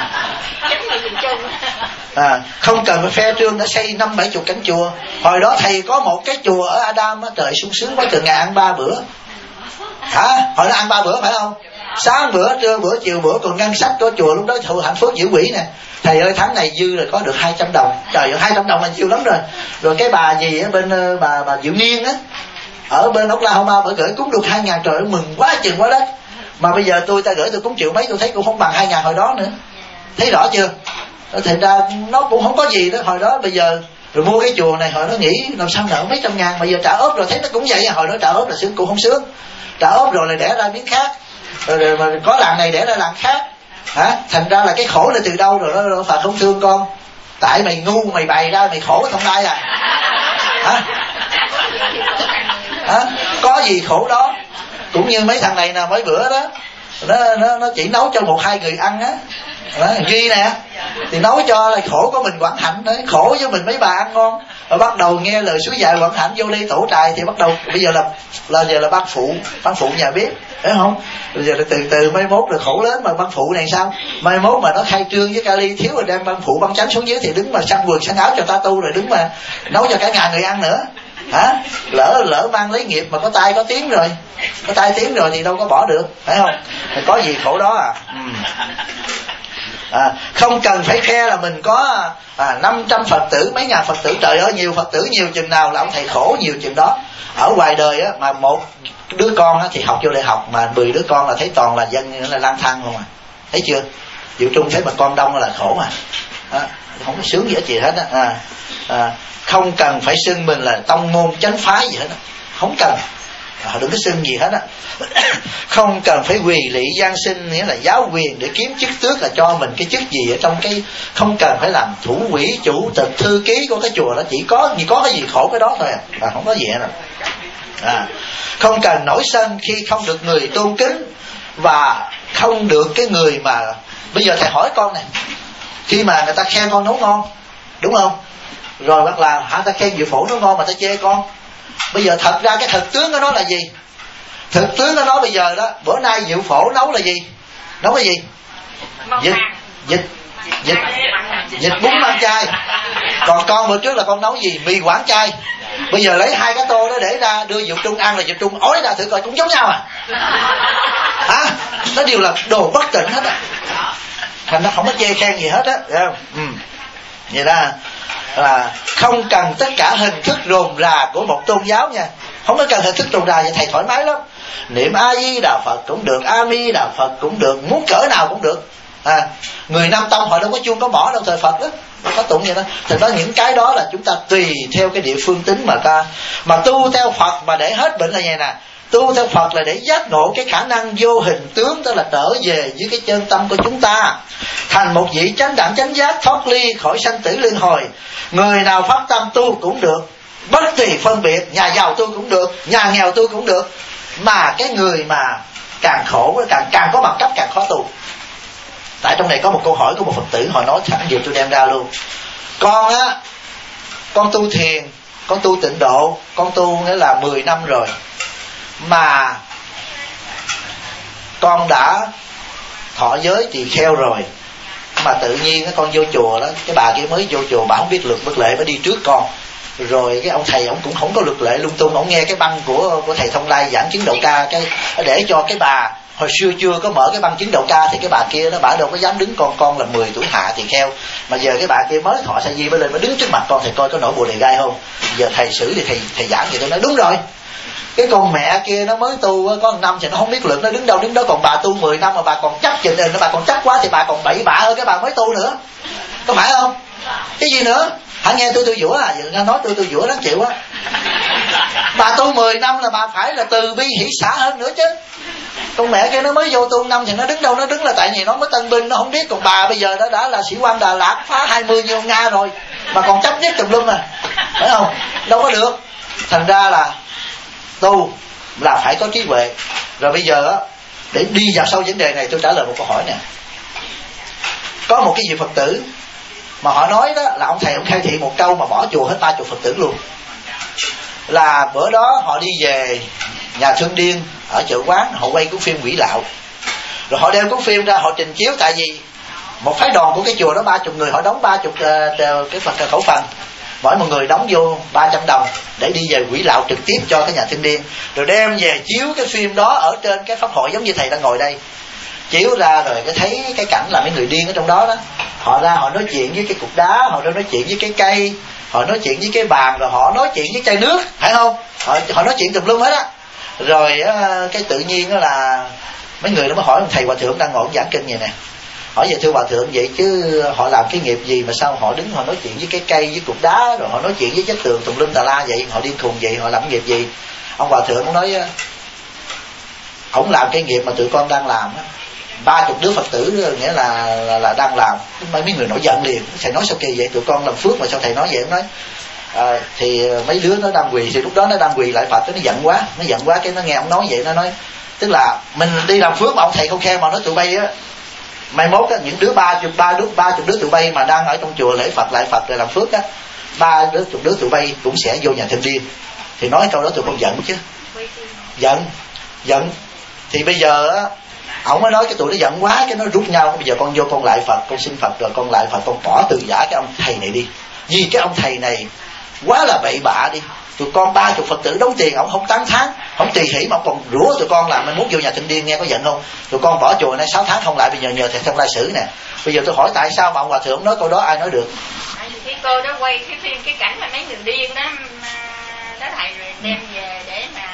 A: rồi. Không cần phải phê trương đã xây 50-70 cánh chùa. Hồi đó thầy có một cái chùa ở Adam á, trời sung sướng quá, từ ngày ăn 3 bữa. Hồi đó ăn 3 bữa phải không? Sáng bữa, trưa bữa, chiều bữa, còn ngân sách của chùa lúc đó thụ hạnh phước giữ quỹ nè. Thầy ơi tháng này dư rồi có được 200 đồng. Trời ơi 200 đồng là nhiều lắm rồi. Rồi cái bà gì ở bên bà Diệu Niên á, ở bên Oklahoma bà gửi cúng được 2.000, trời ơi mừng quá chừng quá đất. Mà bây giờ ta gửi tôi cúng triệu mấy, tôi thấy cũng không bằng 2.000 hồi đó nữa. Thấy rõ chưa? Thành ra nó cũng không có gì đó hồi đó. Bây giờ rồi mua cái chùa này hồi đó nghĩ làm sao nợ mấy trăm ngàn, mà giờ trả ốp rồi thấy nó cũng vậy. Hồi đó trả ốp là sướng cũng không sướng, trả ốp rồi lại đẻ ra miếng khác, rồi mà có làng này đẻ ra làng khác thành ra là cái khổ là từ đâu rồi đó. Phật không thương con, tại mày ngu mày bày ra mày khổ Thông Lai có gì khổ đó. Cũng như mấy thằng này nè, mấy bữa đó nó chỉ nấu cho 1-2 người ăn á. Duy nè thì nấu cho là khổ của mình Quảng Hạnh đấy, khổ với mình mấy bà ăn ngon. Rồi bắt đầu nghe lời suối dạy Quảng Hạnh vô ly tổ trài thì bắt đầu bây giờ là ban phụ nhà bếp, thấy không? Bây giờ là từ mai mốt rồi khổ lớn mà ban phụ này sao? Mai mốt mà nó khai trương với kali thiếu rồi đem ban phụ ban chánh xuống dưới thì đứng mà săn quần săn áo cho ta tu, rồi đứng mà nấu cho cả ngàn người ăn nữa. Hả? Lỡ mang lấy nghiệp mà có tai có tiếng rồi thì đâu có bỏ được, phải không? Thì có gì khổ đó không cần phải khoe là mình có 500 Phật tử, mấy ngàn Phật tử. Trời ơi, nhiều Phật tử nhiều chừng nào là ông thầy khổ nhiều chừng đó. Ở ngoài đời á, mà một đứa con á, thì học vô đại học, mà 10 đứa con là thấy toàn là dân là lang thang không à. Thấy chưa? Diệu Trung thấy mà con đông là khổ mà. Không có sướng gì hết gì hết á. Không cần phải xưng mình là tông môn chánh phái gì hết á. Không cần. Đừng có xưng gì hết á. Không cần phải quỳ lị gian sinh, nghĩa là giáo quyền để kiếm chức tước, là cho mình cái chức gì ở trong cái. Không cần phải làm thủ quỹ, chủ tịch, thư ký của cái chùa đó. Chỉ có cái gì khổ cái đó thôi không có gì hết rồi. Không cần nổi sân khi không được người tôn kính, và không được cái người mà. Bây giờ thầy hỏi con này, khi mà người ta khen con nấu ngon, đúng không? Rồi hoặc là ta khen Diệu Phổ nấu ngon mà ta chê con. Bây giờ thật ra cái thực tướng của nó là gì? Thực tướng của nó bây giờ đó, bữa nay Diệu Phổ nấu là gì? Nấu cái gì? Vịt bún măng chay. Còn con bữa trước là con nấu gì? Mì Quảng chay. Bây giờ lấy 2 cái tô đó để ra đưa Diệu Trung ăn, là Diệu Trung ói ra thử coi cũng giống nhau à? Nó đều là đồ bất tịnh hết á. Thành nó không có chê khen gì hết á, thấy không? Vậy đó là không cần tất cả hình thức rườm rà của một tôn giáo nha. Không có cần hình thức rườm rà, vậy thầy thoải mái lắm. Niệm A Di Đà Phật cũng được, A Mi Đà Phật cũng được, muốn cỡ nào cũng được. Người Nam Tông họ đâu có chuông có mỏ đâu thờ Phật đó, có tụng vậy đó. Thì đó, những cái đó là chúng ta tùy theo cái địa phương tính mà tu theo Phật mà để hết bệnh là vậy nè. Tu theo Phật là để giác ngộ cái khả năng vô hình tướng, tức là trở về với cái chân tâm của chúng ta, thành một vị chánh đẳng chánh giác, thoát ly khỏi sanh tử luân hồi. Người nào phát tâm tu cũng được, bất tùy phân biệt, nhà giàu tu cũng được, nhà nghèo tu cũng được. Mà cái người mà càng khổ, càng có bằng cấp càng khó tu. Tại trong này có một câu hỏi của một Phật tử, họ nói thẳng điều tôi đem ra luôn. Con tu thiền, con tu tịnh độ, con tu nghĩa là 10 năm rồi, mà con đã thọ giới tỳ kheo rồi, mà tự nhiên con vô chùa đó, cái bà kia mới vô chùa, bà không biết luật bất lệ, bà đi trước con. Rồi cái ông thầy ông cũng không có luật lệ lung tung, ông nghe cái băng của thầy Thông Lai giảng chứng đậu ca, cái để cho cái bà hồi xưa chưa có mở cái băng chứng đậu ca, thì cái bà kia đó bà đâu có dám đứng, con là 10 tuổi hạ tỳ kheo, mà giờ cái bà kia mới thọ sa di mới lên, mới đứng trước mặt con, thầy coi có nổi bồ đề gai không. Giờ thầy xử thì thầy giảng thì tôi nói đúng rồi. Cái con mẹ kia nó mới tu có 1 năm thì nó không biết luật, nó đứng đâu đứng đó. Còn bà tu 10 năm mà bà còn chấp trình nó, bà còn chấp quá thì bà còn bậy bạ hơn cái bà mới tu nữa, có phải không? Cái gì nữa? Hả, nghe tôi dũa à? Giờ nói tôi dũa đáng chịu á. Bà tu 10 năm là bà phải là từ bi hỷ xả hơn nữa chứ. Con mẹ kia nó mới vô tu 1 năm thì nó đứng đâu nó đứng, là tại vì nó mới tân binh, nó không biết. Còn bà bây giờ đã là sĩ quan Đà Lạt, phá 20 như Nga rồi mà còn chấp nhất tùm lum phải không? Đâu có được. Thành ra là tu là phải có trí huệ. Rồi bây giờ á, để đi vào sâu vấn đề này, tôi trả lời một câu hỏi nè. Có một cái vị Phật tử mà họ nói đó là ông thầy ông khai thị một câu mà bỏ chùa hết 30 Phật tử luôn. Là bữa đó họ đi về nhà Thương Điên ở chợ Quán, họ quay cuốn phim Quỷ Lạo. Rồi họ đem cuốn phim ra họ trình chiếu, tại vì một phái đoàn của cái chùa đó 30 người, họ đóng 30 cái Phật khẩu phần, mỗi một người đóng vô 300 đồng để đi về Quỷ Lạo trực tiếp cho cái nhà Thương Điên, rồi đem về chiếu cái phim đó ở trên cái pháp hội, giống như thầy đang ngồi đây. Chiếu ra rồi cái thấy cái cảnh là mấy người điên ở trong đó đó, họ ra họ nói chuyện với cái cục đá, họ nói chuyện với cái cây, họ nói chuyện với cái bàn, rồi họ nói chuyện với chai nước, phải không? Họ nói chuyện tùm lum hết á. Rồi cái tự nhiên đó là mấy người nó mới hỏi thầy hòa thượng đang ngồi giảng kinh vậy nè, hỏi về thưa hòa thượng vậy chứ họ làm cái nghiệp gì mà sao họ đứng họ nói chuyện với cái cây với cục đá, rồi họ nói chuyện với vách tường tùm lum tà la vậy, họ điên khùng vậy, họ làm cái nghiệp gì? Ông hòa thượng cũng nói ổng làm cái nghiệp mà tụi con đang làm á, 30 đứa Phật tử nghĩa là đang làm. Mấy người nổi giận liền, thầy nói sao kỳ vậy, tụi con làm phước mà sao thầy nói vậy? Ông nói thì mấy đứa nó đang quỳ, thì lúc đó nó đang quỳ lại Phật, nó giận quá cái nó nghe ông nói vậy, nó nói Tức là mình đi làm phước mà ông thầy không khen mà nói tụi bay á, mai mốt á, những đứa 30 đứa tụi bay mà đang ở trong chùa lễ Phật lại Phật rồi làm phước á, 30 đứa tụi bay cũng sẽ vô nhà Thượng Điên. Thì nói câu đó tụi con giận chứ, giận. Thì bây giờ á, ổng mới nói cái tụi nó giận quá, cái nó rút nhau. Bây giờ con vô con lại Phật, con xin Phật rồi con lại Phật, con bỏ từ giả cái ông thầy này đi, vì cái ông thầy này quá là bậy bạ đi. Tụi con 30 Phật tử đóng tiền, ổng không tán thán, không tùy hỷ mà ông còn rủa tụi con là mai mốt vô nhà Thượng Điên, nghe có giận không? Tụi con bỏ chùa này 6 tháng không lại, bây giờ nhờ thầy Thông Lai xử nè. Bây giờ tôi hỏi tại sao mà ông hòa thượng nói câu đó, ai nói được?
C: Tại vì cái cô đó quay cái phim cái cảnh mà mấy người điên đó thầy rồi đem về để mà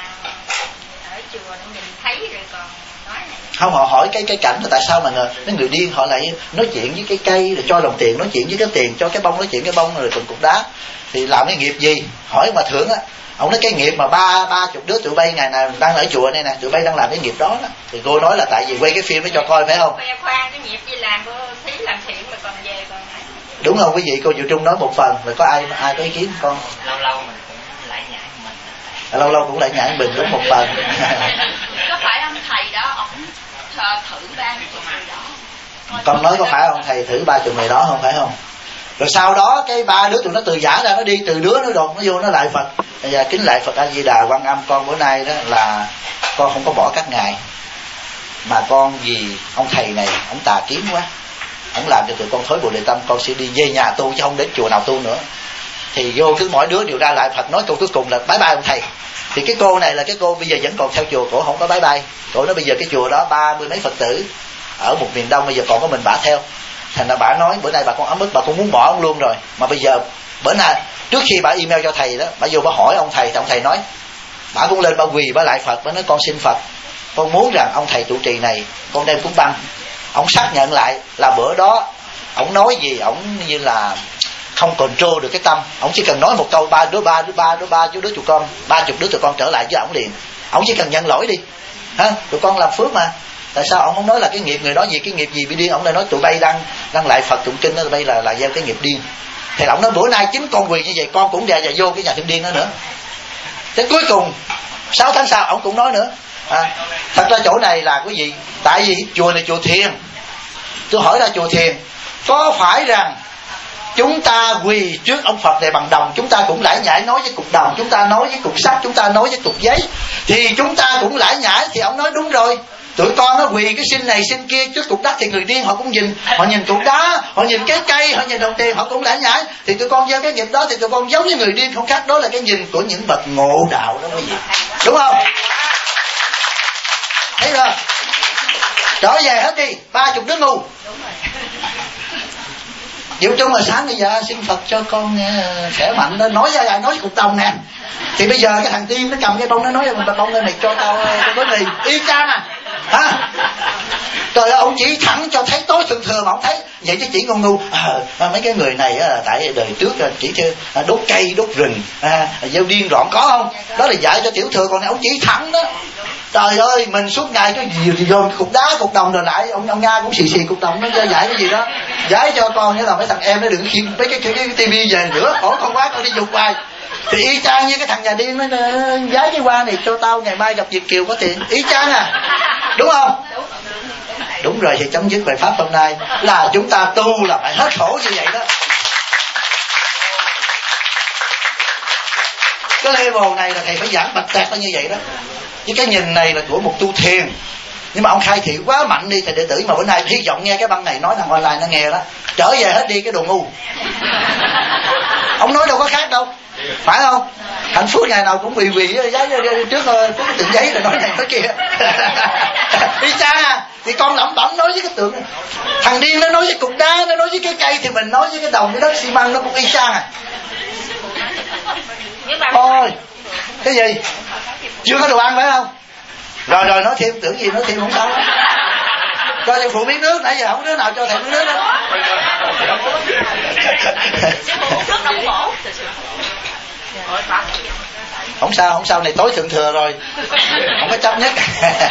C: ở chùa để nhìn thấy rồi còn nói này.
A: Không, họ hỏi cái cảnh là tại sao mà mấy người điên họ lại nói chuyện với cái cây rồi cho đồng tiền, nói chuyện với cái tiền, cho cái bông nói chuyện cái bông rồi cùng cục đá. Thì làm cái nghiệp gì? Hỏi hòa thượng á, ông nói cái nghiệp mà 30 đứa tụi bay ngày nào đang ở chùa này nè, tụi bay đang làm cái nghiệp đó đó. Thì cô nói là tại vì quay cái phim để cho coi, phải không?
C: Khoan cái nghiệp gì làm, cô thấy làm thiện mà còn về còn ấy.
A: Đúng không quý vị? Cô Diệu Trung nói một phần, rồi có ai có ý kiến con?
B: Lâu lâu mình cũng lại nhại mình.
A: Lâu lâu cũng lại nhại mình, đúng một phần.
C: Có phải ông thầy đó ổng thử 30 người đó?
A: Con nói có phải ông thầy thử 30 người đó không, phải không? Rồi sau đó cái 3 đứa tụi nó từ giả ra, nó đi từ đứa nó đột nó vô nó lại Phật. Bây giờ kính lại Phật A Di Đà Quan Âm, con bữa nay đó là con không có bỏ các ngài, mà con vì ông thầy này ông tà kiến quá, ông làm cho tụi con thối Bồ Đề Tâm, con sẽ đi về nhà tu chứ không đến chùa nào tu nữa. Thì vô cứ mỗi đứa đều ra lại Phật, nói câu cuối cùng là bye bye ông thầy. Thì cái cô này là cái cô bây giờ vẫn còn theo chùa, cổ không có bye bye. Cổ nói bây giờ cái chùa đó 30 mấy Phật tử ở một miền Đông, bây giờ còn có mình bả theo. Thành ra bà nói bữa nay bà con ấm ức, bà con muốn bỏ ông luôn rồi. Mà bây giờ bữa nay trước khi bà email cho thầy đó, bà vô bà hỏi ông thầy, thì ông thầy nói bà cũng lên bà quỳ bà lại Phật, bà nói con xin Phật, con muốn rằng ông thầy trụ trì này con đem cúng băng. Ông xác nhận lại là bữa đó ông nói gì, ông như là không control được cái tâm, ông chỉ cần nói một câu ba đứa tụi con 30 đứa tụi con trở lại với ông liền. Ông chỉ cần nhận lỗi đi ha, tụi con làm phước mà. Tại sao ông không nói là cái nghiệp người đó gì, cái nghiệp gì bị điên? Ông lại nói tụi bay đang lại Phật tụng kinh đó, tụi bay là gieo cái nghiệp điên. Thì ông nói bữa nay chính con quỳ như vậy, con cũng ra và vô cái nhà Thượng Điên đó nữa. Thế cuối cùng 6 tháng sau ông cũng nói nữa. Thật ra chỗ này là cái gì? Tại vì chùa này chùa thiền. Tôi hỏi là chùa thiền có phải rằng chúng ta quỳ trước ông Phật này bằng đồng, chúng ta cũng lải nhải nói với cục đồng, chúng ta nói với cục sắt, chúng ta nói với cục giấy, thì chúng ta cũng lải nhải. Thì ông nói đúng rồi, tụi con nó quỳ cái xin này xin kia trước cục đất, thì người điên họ cũng nhìn, họ nhìn cục đá, họ nhìn cái cây, họ nhìn đồng tiền, họ cũng lải nhải. Thì tụi con gieo cái nghiệp đó thì tụi con giống như người điên không khác. Đó là cái nhìn của những bậc ngộ đạo đó quý vị, đúng không? Thấy chưa? Trở về hết đi 30 đứa ngu. Diệu Trung là sáng bây giờ xin Phật cho con khỏe mạnh đó, nói ra nói cục đồng nè. Thì bây giờ cái thằng Tiên nó cầm cái bông nó nói là bông này cho tao cái bánh mì y chang à hả? Trời ơi, ông chỉ thẳng cho thấy tối thường thường mà ông thấy vậy chứ chỉ ngu mấy cái người này tại đời trước chỉ đốt cây đốt rừng gieo điên rọn có không? Đó là dạy cho tiểu thừa, còn này ông chỉ thẳng đó. Trời ơi, mình suốt ngày cái gì thì vô cục đá cục đồng rồi lại ông Nga cũng xì cục đồng, nó dạy cái gì đó, dạy cho con nghĩa là mấy thằng em nó đừng khiêng mấy cái tivi về nữa, khổ con quá, con đi dục hoài. Thì y chang như cái thằng nhà điên nó giái cái hoa này cho tao ngày mai gặp Việt Kiều có tiền, y chang à, đúng không? Đúng rồi, thì chấm dứt bài pháp hôm nay là chúng ta tu là phải hết khổ như vậy đó. Cái level này là thầy phải giảng bạch tẹt nó như vậy đó. Chứ cái nhìn này là của một tu thiền. Nhưng mà ông khai thị quá mạnh đi, thầy đệ tử mà bữa nay hy vọng nghe cái băng này nói thằng online nó nghe đó, trở về hết đi cái đồ ngu. Ông nói đâu có khác đâu, phải không? Hạnh phúc ngày nào cũng quỳ giấy trước cái tượng giấy rồi nói này nói kia. Đi cha thì con lẩm bẩm nói với cái tượng này. Thằng điên nó nói với cục đá, nó nói với cái cây, thì mình nói với cái đồng, cái đất xi măng nó cũng y chang à. Thôi cái gì chưa có đồ ăn phải không? Rồi nói thêm, tưởng gì nói thêm không sao. Cho thầy phụ miếng nước, nãy giờ không có đứa nào cho thầy miếng nước đó. Không sao, này tối thượng thừa rồi, không có chấp nhất.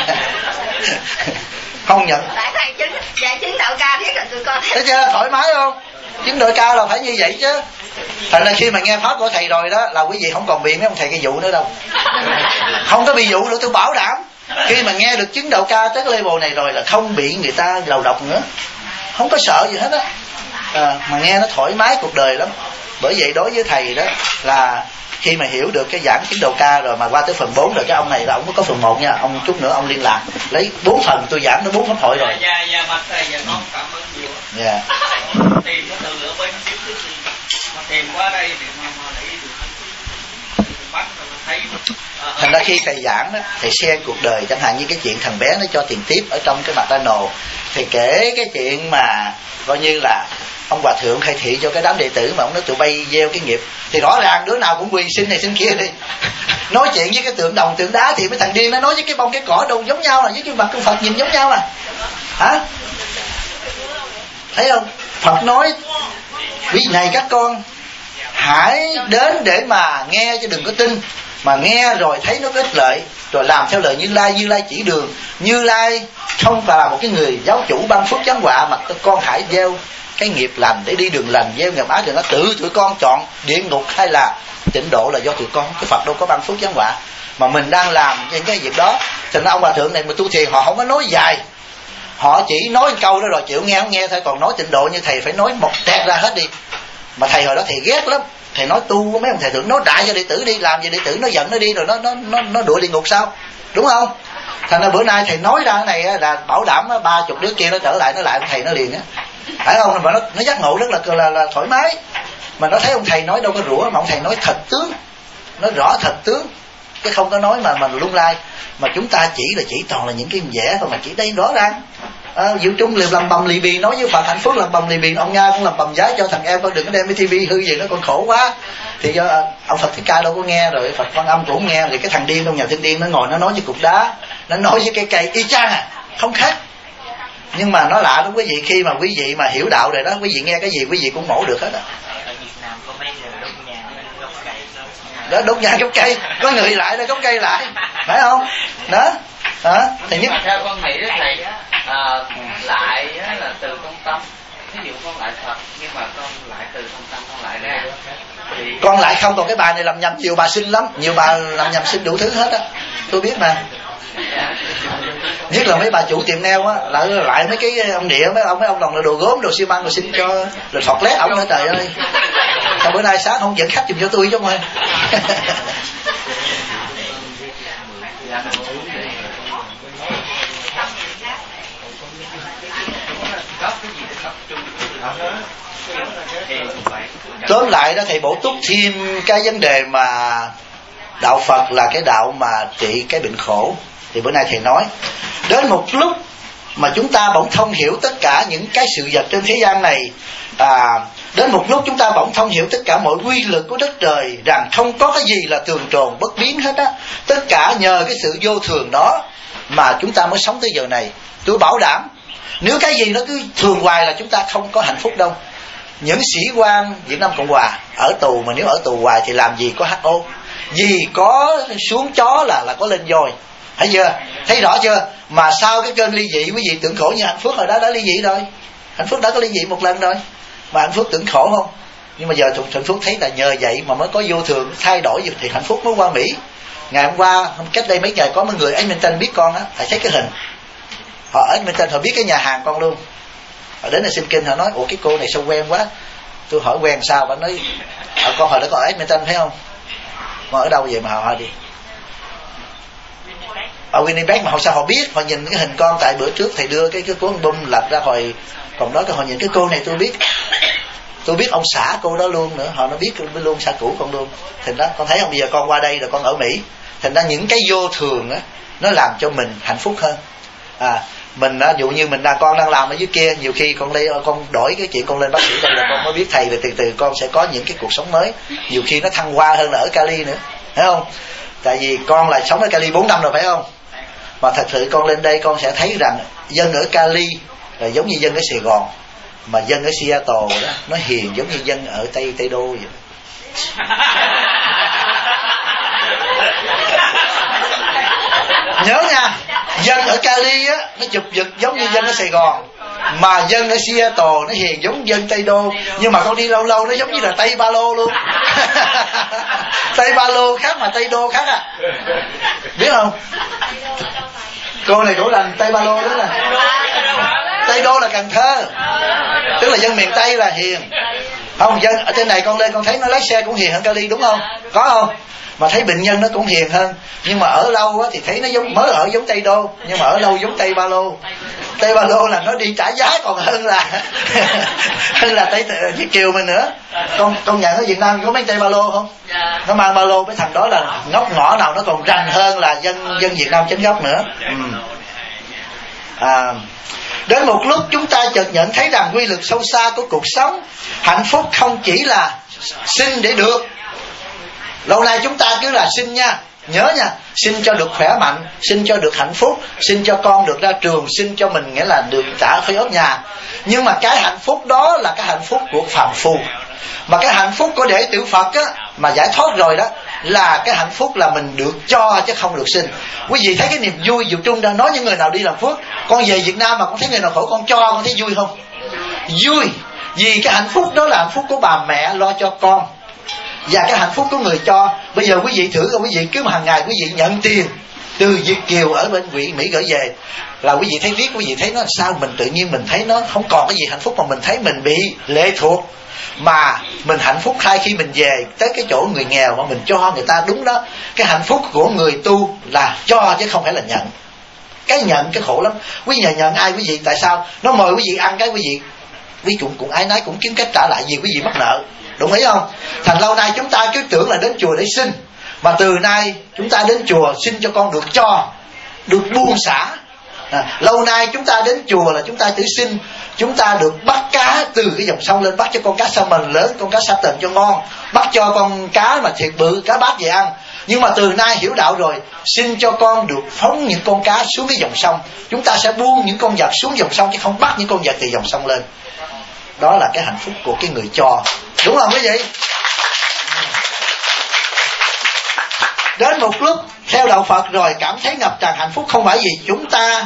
A: Không nhận.
C: Tại thầy dạy chứng đạo cao thiết là tụi con.
A: Thấy chưa, thoải mái không? Chứng đạo cao là phải như vậy chứ. Thành ra khi mà nghe pháp của thầy rồi đó là quý vị không còn bị mấy ông thầy cái vụ nữa đâu. Không có bị vụ nữa, tôi bảo đảm. Khi mà nghe được chứng đạo ca tới cái level này rồi là không bị người ta đầu độc nữa, không có sợ gì hết á. Mà nghe nó thoải mái cuộc đời lắm. Bởi vậy đối với thầy đó là khi mà hiểu được cái giảng chứng đạo ca rồi mà qua tới phần 4 rồi, cái ông này là ông có phần 1 nha, ông chút nữa ông liên lạc lấy 4 phần tôi giảng nó 4 pháp hội rồi.
B: Dạ bạch thầy, dạ con cảm ơn nhiều.
A: Dạ.
B: Tìm nó từ ở bên kiếm cái gì mà tìm qua đây thì mà để được bắt rồi thấy.
A: Thành ra khi thầy giảng đó, thầy xen cuộc đời, chẳng hạn như cái chuyện thằng bé nó cho tiền tiếp ở trong cái McDonald's, thì kể cái chuyện mà coi như là ông hòa thượng khai thị cho cái đám đệ tử mà ông nói tụi bay gieo cái nghiệp, thì rõ ràng đứa nào cũng quỳ xin này xin kia đi. Nói chuyện với cái tượng đồng tượng đá thì mấy thằng điên nó nói với cái bông cái cỏ đâu giống nhau, là với cái mặt con Phật nhìn giống nhau à. Hả? Thấy không? Phật nói quý này các con hãy đến để mà nghe chứ đừng có tin, mà nghe rồi thấy nó ích lợi rồi làm theo lời Như Lai. Như Lai chỉ đường, Như Lai không phải là một cái người giáo chủ ban phước giáng họa, mà con hãy gieo cái nghiệp lành để đi đường lành, gieo nghiệp ác, đừng có tự tụi con chọn địa ngục hay là tịnh độ là do tụi con. Cái Phật đâu có ban phước giáng họa, mà mình đang làm những cái việc đó. Thành ra ông hòa thượng này mà tu thiền họ không có nói dài, họ chỉ nói câu đó rồi chịu nghe không nghe thôi. Còn nói tịnh độ như thầy phải nói một tẹt ra hết đi. Mà thầy hồi đó thầy ghét lắm, thầy nói tu mấy ông thầy thượng nói đại cho đệ tử đi, làm gì đệ tử nó giận nó đi rồi nó đuổi địa ngục sao, đúng không? Thành ra bữa nay thầy nói ra cái này là bảo đảm 30 đứa kia nó trở lại nó lại ông thầy nó liền á, phải không? Mà nó giác ngộ rất là thoải mái, mà nó thấy ông thầy nói đâu có rủa, mà ông thầy nói thật tướng, nói rõ thật tướng, chứ không có nói mà lung lai. Mà chúng ta chỉ toàn là những cái vẽ thôi, mà chỉ đây rõ ràng. Diệu Trung lầm bầm lì bì nói với Phật hạnh phúc lầm bầm lì bì, ông Nga cũng lầm bầm giá cho thằng em con đừng có đem cái tivi hư gì nó còn khổ quá. Thì do ông Phật Thích Ca đâu có nghe, rồi Phật Quan Âm cũng không nghe, thì cái thằng điên trong nhà thiên điên nó ngồi nó nói với cục đá, nó nói với cây cây y chang à, không khác. Nhưng mà nó lạ đúng quý vị, khi mà quý vị mà hiểu đạo rồi đó, quý vị nghe cái gì quý vị cũng mổ được hết á. Đó, đốt nhà gốc cây, có người lại đó gốc cây lại, phải không? Đó. Thì nhất
B: theo con nghĩ đó thầy, lại là từ trong tâm. Ví dụ con lại Phật, nhưng mà con lại từ trong tâm, con lại ra thì...
A: Con lại không, còn cái bà này làm nhầm, nhiều bà xinh lắm, nhiều bà làm nhầm xinh đủ thứ hết á, tôi biết mà. Nhất là mấy bà chủ tiệm nail á, lại mấy cái ông địa, mấy ông đồng là đồ gốm, đồ xi măng, đồ xin cho rồi Phật lét ổng nữa, trời ơi. Sao bữa nay sáng không dẫn khách giùm cho tôi chứ không ơi. Tóm lại đó, thầy bổ túc thêm cái vấn đề mà đạo Phật là cái đạo mà trị cái bệnh khổ. Thì bữa nay thầy nói đến một lúc mà chúng ta bỗng thông hiểu tất cả những cái sự vật trên thế gian này, đến một lúc chúng ta bỗng thông hiểu tất cả mọi quy luật của đất trời, rằng không có cái gì là thường tồn bất biến hết á. Tất cả nhờ cái sự vô thường đó mà chúng ta mới sống tới giờ này. Tôi bảo đảm nếu cái gì nó cứ thường hoài là chúng ta không có hạnh phúc đâu. Những sĩ quan Việt Nam Cộng Hòa ở tù, mà nếu ở tù hoài thì làm gì có HO, gì có xuống chó là có lên voi. Thấy chưa? Thấy rõ chưa? Mà sau cái cơn ly dị, quý vị tưởng khổ như Hạnh Phúc hồi đó đã ly dị rồi. Hạnh Phúc đã có ly dị một lần rồi, mà Hạnh Phúc tưởng khổ không? Nhưng mà giờ Hạnh Phúc thấy là nhờ vậy mà mới có vô thường thay đổi, thì Hạnh Phúc mới qua Mỹ. Ngày hôm qua, cách đây mấy ngày có mấy người Edmonton biết con á, thầy thấy cái hình họ ở Edmonton, họ biết cái nhà hàng con luôn. Họ đến là xin kinh, họ nói ủa cái cô này sao quen quá. Tôi hỏi quen sao, bà nói con hồi đó con ở Edmonton phải không? Con ở đâu vậy mà họ đi ở Winnipeg, mà họ sao họ biết? Họ nhìn cái hình con, tại bữa trước thầy đưa cái cuốn bum lật ra hồi còn đó, họ nhìn cái cô này tôi biết ông xã cô đó luôn nữa, họ nó biết luôn xã cũ con luôn. Thành đó con thấy không, bây giờ con qua đây rồi con ở Mỹ, thành ra những cái vô thường á nó làm cho mình hạnh phúc hơn. Mình á, dụ như con đang làm ở dưới kia, nhiều khi con đổi cái chuyện con lên bác sĩ đây là con mới biết thầy, về từ từ con sẽ có những cái cuộc sống mới, nhiều khi nó thăng hoa hơn là ở Cali nữa, thấy không? Tại vì con là sống ở Cali 4 năm rồi phải không? Mà thật sự con lên đây con sẽ thấy rằng dân ở Cali là giống như dân ở Sài Gòn, mà dân ở Seattle đó nó hiền giống như dân ở Tây Đô vậy. Nhớ nha, dân ở Cali á nó chụp giật giống như dân ở Sài Gòn, mà dân ở Seattle nó hiền giống dân Tây Đô. Nhưng mà con đi lâu lâu nó giống như là Tây Ba Lô luôn. Tây Ba Lô khác mà Tây Đô khác à, biết không? Cô này chỗ lành Tây Ba Lô đó nè. Tây Đô là Cần Thơ, tức là dân miền Tây là hiền. Không, dân ở trên này con lên con thấy nó lái xe cũng hiền hơn Cali đúng không? Có không? Mà thấy bệnh nhân nó cũng hiền hơn. Nhưng mà ở lâu á thì thấy nó giống, mới ở giống Tây Đô, nhưng mà ở lâu giống Tây Ba Lô. Tây Ba Lô là nó đi trả giá còn hơn là hơn là Việt Kiều mình nữa. Con nhận ở Việt Nam có mấy Tây Ba Lô không? Nó mang ba lô, cái thằng đó là ngóc ngõ nào nó còn rành hơn là dân Việt Nam chánh gốc nữa. Đến một lúc chúng ta chợt nhận thấy rằng quy luật sâu xa của cuộc sống, hạnh phúc không chỉ là sinh để được. Lâu nay chúng ta cứ là sinh nha, nhớ nha, sinh cho được khỏe mạnh, sinh cho được hạnh phúc, sinh cho con được ra trường, sinh cho mình nghĩa là được trả khối ốp nhà. Nhưng mà cái hạnh phúc đó là cái hạnh phúc của phàm phu. Mà cái hạnh phúc của đệ tử Phật á, mà giải thoát rồi đó, là cái hạnh phúc là mình được cho chứ không được sinh. Quý vị thấy cái niềm vui Diệu Trung đã nói những người nào đi làm phước. Con về Việt Nam mà con thấy người nào khổ con cho, con thấy vui không? Vui. Vì cái hạnh phúc đó là hạnh phúc của bà mẹ lo cho con, và cái hạnh phúc của người cho. Bây giờ quý vị thử coi, quý vị cứ hàng ngày quý vị nhận tiền từ Việt Kiều ở bên Mỹ gửi về, là quý vị thấy viết, quý vị thấy nó sao mình tự nhiên mình thấy nó không còn cái gì hạnh phúc, mà mình thấy mình bị lệ thuộc. Mà mình hạnh phúc khai khi mình về tới cái chỗ người nghèo mà mình cho người ta. Đúng đó, cái hạnh phúc của người tu là cho chứ không phải là nhận. Cái nhận cái khổ lắm. Quý vị nhận ai quý vị? Tại sao nó mời quý vị ăn cái quý vị cũng ái nái, cũng kiếm cách trả lại, vì quý vị mắc nợ. Đúng ý không? Thành lâu nay chúng ta cứ tưởng là đến chùa để xin, mà từ nay chúng ta đến chùa xin cho con được cho, được buông xả. Lâu nay chúng ta đến chùa là chúng ta tự xin, chúng ta được bắt cá từ cái dòng sông lên, bắt cho con cá salmon lớn, con cá sa tần cho ngon, bắt cho con cá mà thiệt bự, cá bát về ăn. Nhưng mà từ nay hiểu đạo rồi, xin cho con được phóng những con cá xuống cái dòng sông. Chúng ta sẽ buông những con vật xuống dòng sông chứ không bắt những con vật từ dòng sông lên. Đó là cái hạnh phúc của cái người cho. Đúng không quý vị? Đến một lúc theo đạo Phật rồi cảm thấy ngập tràn hạnh phúc không phải vì chúng ta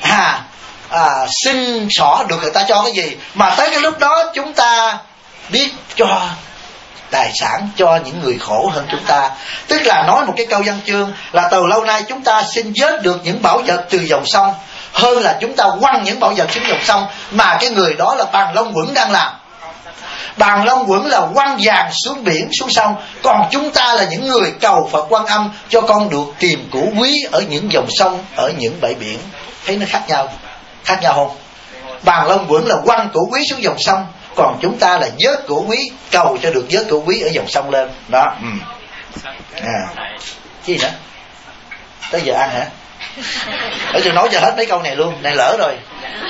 A: xin xỏ được người ta cho cái gì, mà tới cái lúc đó chúng ta biết cho tài sản cho những người khổ hơn chúng ta. Tức là nói một cái câu văn chương là từ lâu nay chúng ta xin vớt được những bảo vật từ dòng sông hơn là chúng ta quăng những bảo vật xuống dòng sông, mà cái người đó là Bàn Long Quẩn đang làm. Bàn Long Quẩn là quăng vàng xuống biển, xuống sông, còn chúng ta là những người cầu Phật Quan Âm cho con được tìm củ quý ở những dòng sông, ở những bãi biển. Thấy nó khác nhau không? Bàn Long Quẩn là quăng củ quý xuống dòng sông, còn chúng ta là vớt củ quý, cầu cho được vớt củ quý ở dòng sông lên. Đó. Gì nữa? Tới giờ ăn hả? Để tôi nói cho hết mấy câu này luôn, này lỡ rồi.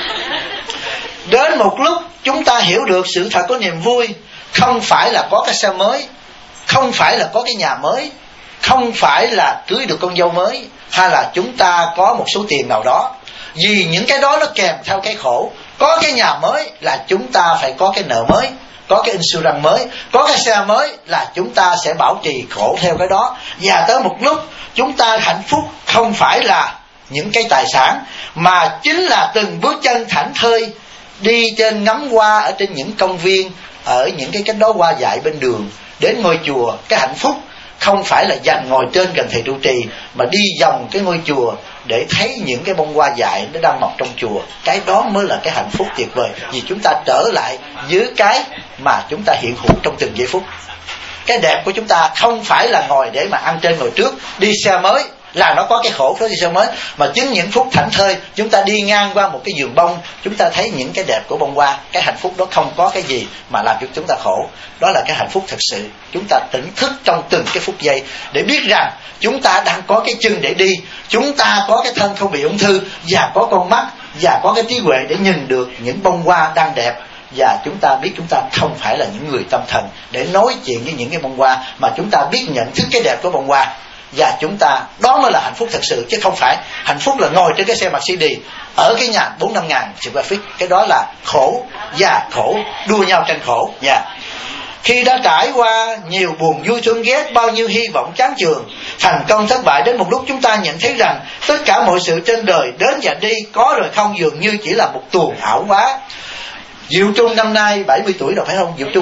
A: Đến một lúc chúng ta hiểu được sự thật của niềm vui không phải là có cái xe mới, không phải là có cái nhà mới, không phải là cưới được con dâu mới, hay là chúng ta có một số tiền nào đó. Vì những cái đó nó kèm theo cái khổ. Có cái nhà mới là chúng ta phải có cái nợ mới, có cái insurance mới, có cái xe mới là chúng ta sẽ bảo trì khổ theo cái đó. Và tới một lúc chúng ta hạnh phúc không phải là những cái tài sản, mà chính là từng bước chân thảnh thơi đi trên ngắm hoa ở trên những công viên, ở những cái cánh đó hoa dại bên đường, đến ngôi chùa. Cái hạnh phúc không phải là dành ngồi trên gần thầy trụ trì, mà đi vòng cái ngôi chùa để thấy những cái bông hoa dại nó đang mọc trong chùa. Cái đó mới là cái hạnh phúc tuyệt vời, vì chúng ta trở lại với cái mà chúng ta hiện hữu trong từng giây phút. Cái đẹp của chúng ta không phải là ngồi để mà ăn trên ngồi trước, đi xe mới là nó có cái khổ đó đi xe mới, mà chính những phút thảnh thơi chúng ta đi ngang qua một cái vườn bông, chúng ta thấy những cái đẹp của bông hoa. Cái hạnh phúc đó không có cái gì mà làm cho chúng ta khổ. Đó là cái hạnh phúc thật sự. Chúng ta tỉnh thức trong từng cái phút giây để biết rằng chúng ta đang có cái chân để đi, chúng ta có cái thân không bị ung thư, và có con mắt, và có cái trí huệ để nhìn được những bông hoa đang đẹp. Và chúng ta biết chúng ta không phải là những người tâm thần để nói chuyện với những cái bông hoa, mà chúng ta biết nhận thức cái đẹp của bông hoa. Và chúng ta, đó mới là hạnh phúc thật sự, chứ không phải hạnh phúc là ngồi trên cái xe Mercedes ở cái nhà 4-5 ngàn square feet. Cái đó là khổ, và khổ đua nhau tranh khổ. Khi đã trải qua nhiều buồn vui thương ghét, bao nhiêu hy vọng chán chường, thành công thất bại, đến một lúc chúng ta nhận thấy rằng tất cả mọi sự trên đời đến và đi, có rồi không, dường như chỉ là một tuồng ảo quá. Diệu Trung năm nay 70 tuổi rồi phải không? Diệu Trung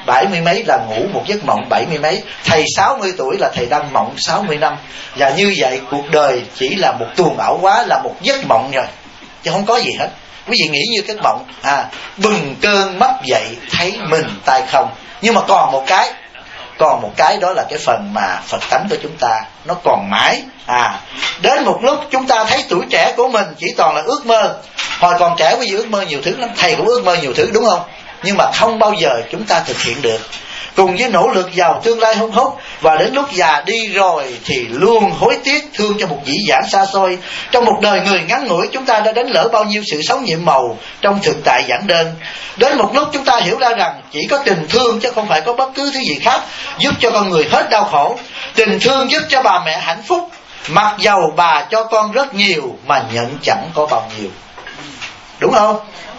A: 70 mấy là ngủ một giấc mộng 70 mấy. Thầy 60 tuổi là thầy đang mộng 60 năm. Và như vậy cuộc đời chỉ là một tuồng ảo quá, là một giấc mộng rồi, chứ không có gì hết. Quý vị nghĩ như cái mộng bừng cơn mắt dậy thấy mình tay không. Nhưng mà còn một cái đó là cái phần mà Phật tánh của chúng ta nó còn mãi. Đến một lúc chúng ta thấy tuổi trẻ của mình chỉ toàn là ước mơ. Hồi còn trẻ quý vị ước mơ nhiều thứ lắm, thầy cũng ước mơ nhiều thứ đúng không? Nhưng mà không bao giờ chúng ta thực hiện được. Cùng với nỗ lực vào tương lai hung hút, và đến lúc già đi rồi thì luôn hối tiếc thương cho một dĩ vãng xa xôi. Trong một đời người ngắn ngủi, chúng ta đã đánh lỡ bao nhiêu sự sống nhiệm màu trong thực tại giản đơn. Đến một lúc chúng ta hiểu ra rằng chỉ có tình thương chứ không phải có bất cứ thứ gì khác giúp cho con người hết đau khổ. Tình thương giúp cho bà mẹ hạnh phúc, mặc dầu bà cho con rất nhiều mà nhận chẳng có bao nhiêu. Đúng không?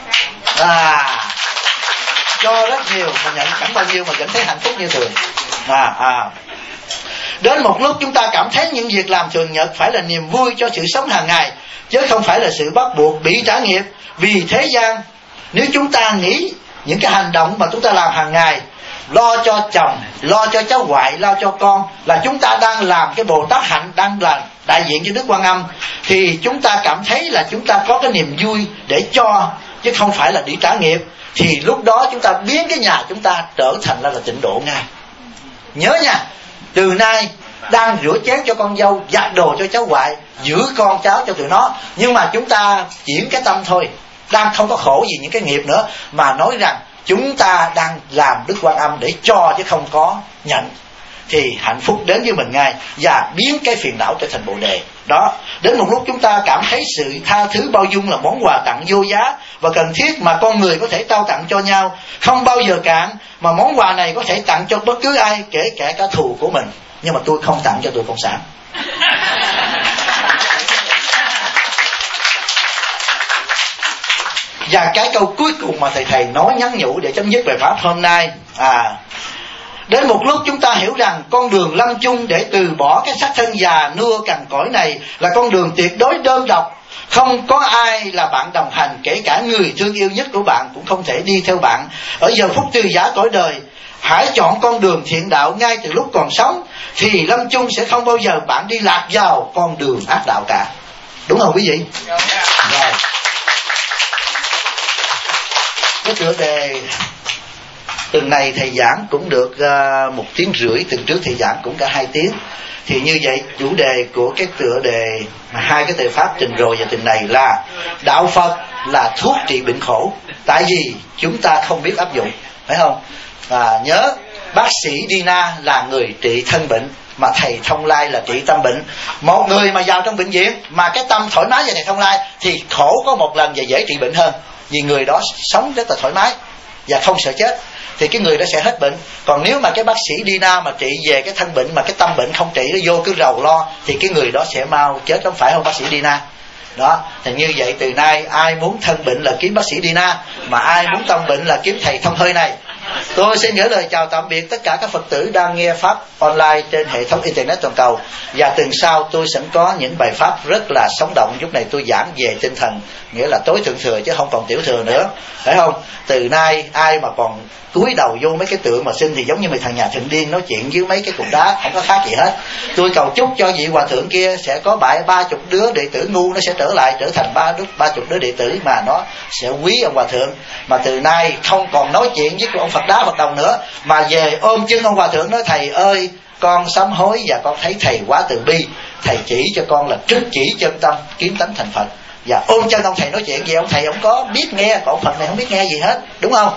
A: Cho rất nhiều mà nhận chẳng bao nhiêu mà vẫn thấy hạnh phúc như thường. Đến một lúc chúng ta cảm thấy những việc làm thường nhật phải là niềm vui cho sự sống hàng ngày, chứ không phải là sự bắt buộc bị trả nghiệp. Vì thế gian, nếu chúng ta nghĩ những cái hành động mà chúng ta làm hàng ngày, lo cho chồng, lo cho cháu ngoại, lo cho con, là chúng ta đang làm cái Bồ Tát hạnh, đang là đại diện cho Đức Quan Âm, thì chúng ta cảm thấy là chúng ta có cái niềm vui để cho, chứ không phải là để trả nghiệp. Thì lúc đó chúng ta biến cái nhà chúng ta trở thành là tịnh độ ngay. Nhớ nha, từ nay đang rửa chén cho con dâu, giặt đồ cho cháu ngoại, giữ con cháu cho tụi nó, nhưng mà chúng ta chuyển cái tâm thôi, đang không có khổ gì những cái nghiệp nữa, mà nói rằng chúng ta đang làm Đức Quan Âm để cho chứ không có nhận, thì hạnh phúc đến với mình ngay, và biến cái phiền não trở thành Bồ Đề. Đó, đến một lúc chúng ta cảm thấy sự tha thứ bao dung là món quà tặng vô giá và cần thiết mà con người có thể trao tặng cho nhau, không bao giờ cạn, mà món quà này có thể tặng cho bất cứ ai, kể cả cả thù của mình. Nhưng mà tôi không tặng cho tụi cộng sản. Và cái câu cuối cùng mà thầy nói nhắn nhủ để chấm dứt bài pháp hôm nay, đến một lúc chúng ta hiểu rằng con đường lâm chung để từ bỏ cái xác thân già nua cằn cỗi này là con đường tuyệt đối đơn độc. Không có ai là bạn đồng hành, kể cả người thương yêu nhất của bạn cũng không thể đi theo bạn ở giờ phút từ giã cõi đời. Hãy chọn con đường thiện đạo ngay từ lúc còn sống, thì lâm chung sẽ không bao giờ bạn đi lạc vào con đường ác đạo cả. Đúng không quý vị? Rồi. Cái tựa đề tuần này thầy giảng cũng được 1 tiếng rưỡi, tuần trước thầy giảng cũng cả 2 tiếng. Thì như vậy chủ đề của cái tựa đề mà 2 cái tề pháp trình rồi và tuần này là đạo Phật là thuốc trị bệnh khổ. Tại vì chúng ta không biết áp dụng, phải không? Nhớ bác sĩ Dina là người trị thân bệnh, mà thầy Thông Lai là trị tâm bệnh. Một người mà vào trong bệnh viện mà cái tâm thoải mái về thầy Thông Lai thì khổ có một lần và dễ trị bệnh hơn, vì người đó sống rất là thoải mái và không sợ chết, thì cái người đó sẽ hết bệnh. Còn nếu mà cái bác sĩ Dina mà trị về cái thân bệnh mà cái tâm bệnh không trị, nó vô cứ rầu lo, thì cái người đó sẽ mau chết, không phải không bác sĩ Dina? Đó, thì như vậy từ nay ai muốn thân bệnh là kiếm bác sĩ Dina, mà ai muốn tâm bệnh là kiếm thầy Thông Hơi này. Tôi xin gửi lời chào tạm biệt tất cả các Phật tử đang nghe pháp online trên hệ thống internet toàn cầu. Và tuần sau tôi sẽ có những bài pháp rất là sống động. Lúc này tôi giảng về tinh thần, nghĩa là tối thượng thừa chứ không còn tiểu thừa nữa, phải không? Từ nay ai mà còn cúi đầu vô mấy cái tượng mà xin thì giống như mấy thằng nhà thượng điên nói chuyện với mấy cái cục đá, không có khác gì hết. Tôi cầu chúc cho vị hòa thượng kia sẽ có 30 đứa đệ tử ngu, nó sẽ trở lại trở thành 30 đứa đệ tử mà nó sẽ quý ông hòa thượng. Mà từ nay không còn nói chuyện với ông Phật đá Phật đồng nữa, mà về ôm chân ông hòa thượng nói: thầy ơi, con sám hối và con thấy thầy quá từ bi, thầy chỉ cho con là trích chỉ chân tâm kiếm tánh thành Phật. Và ôm chân ông thầy nói chuyện gì, ông thầy không có biết nghe, còn Phật này không biết nghe gì hết, đúng không?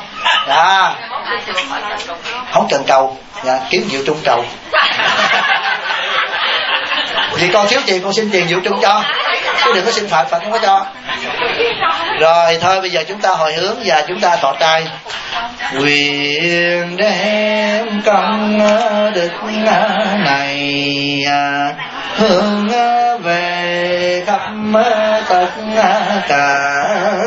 A: Không cần cầu, kiếm Diệu Trung cầu. Vì con thiếu tiền con xin tiền Diệu Trung cho, chứ đừng có xin Phật, Phật không có cho. Rồi thôi bây giờ chúng ta hồi hướng và chúng ta thọ trai. Nguyện đem công đức này hướng về khắp tất cả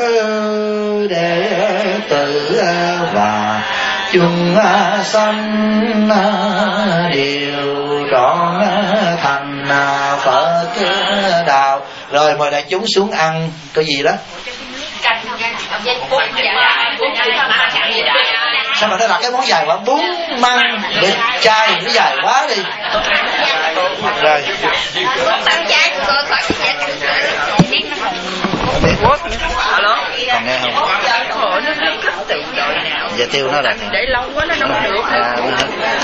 A: đệ tử và chúng sanh đều trọn thành Phật đạo. Rồi mời đại chúng xuống ăn cái gì đó. Sao mà nó đặt cái món dài quá, bún măng đực chay nó dài quá đi. Rồi
C: măng chay của tôi khỏi cái biết nó
A: còn nghe không? Dạ tiêu nó là
C: để lâu quá nó đâu được.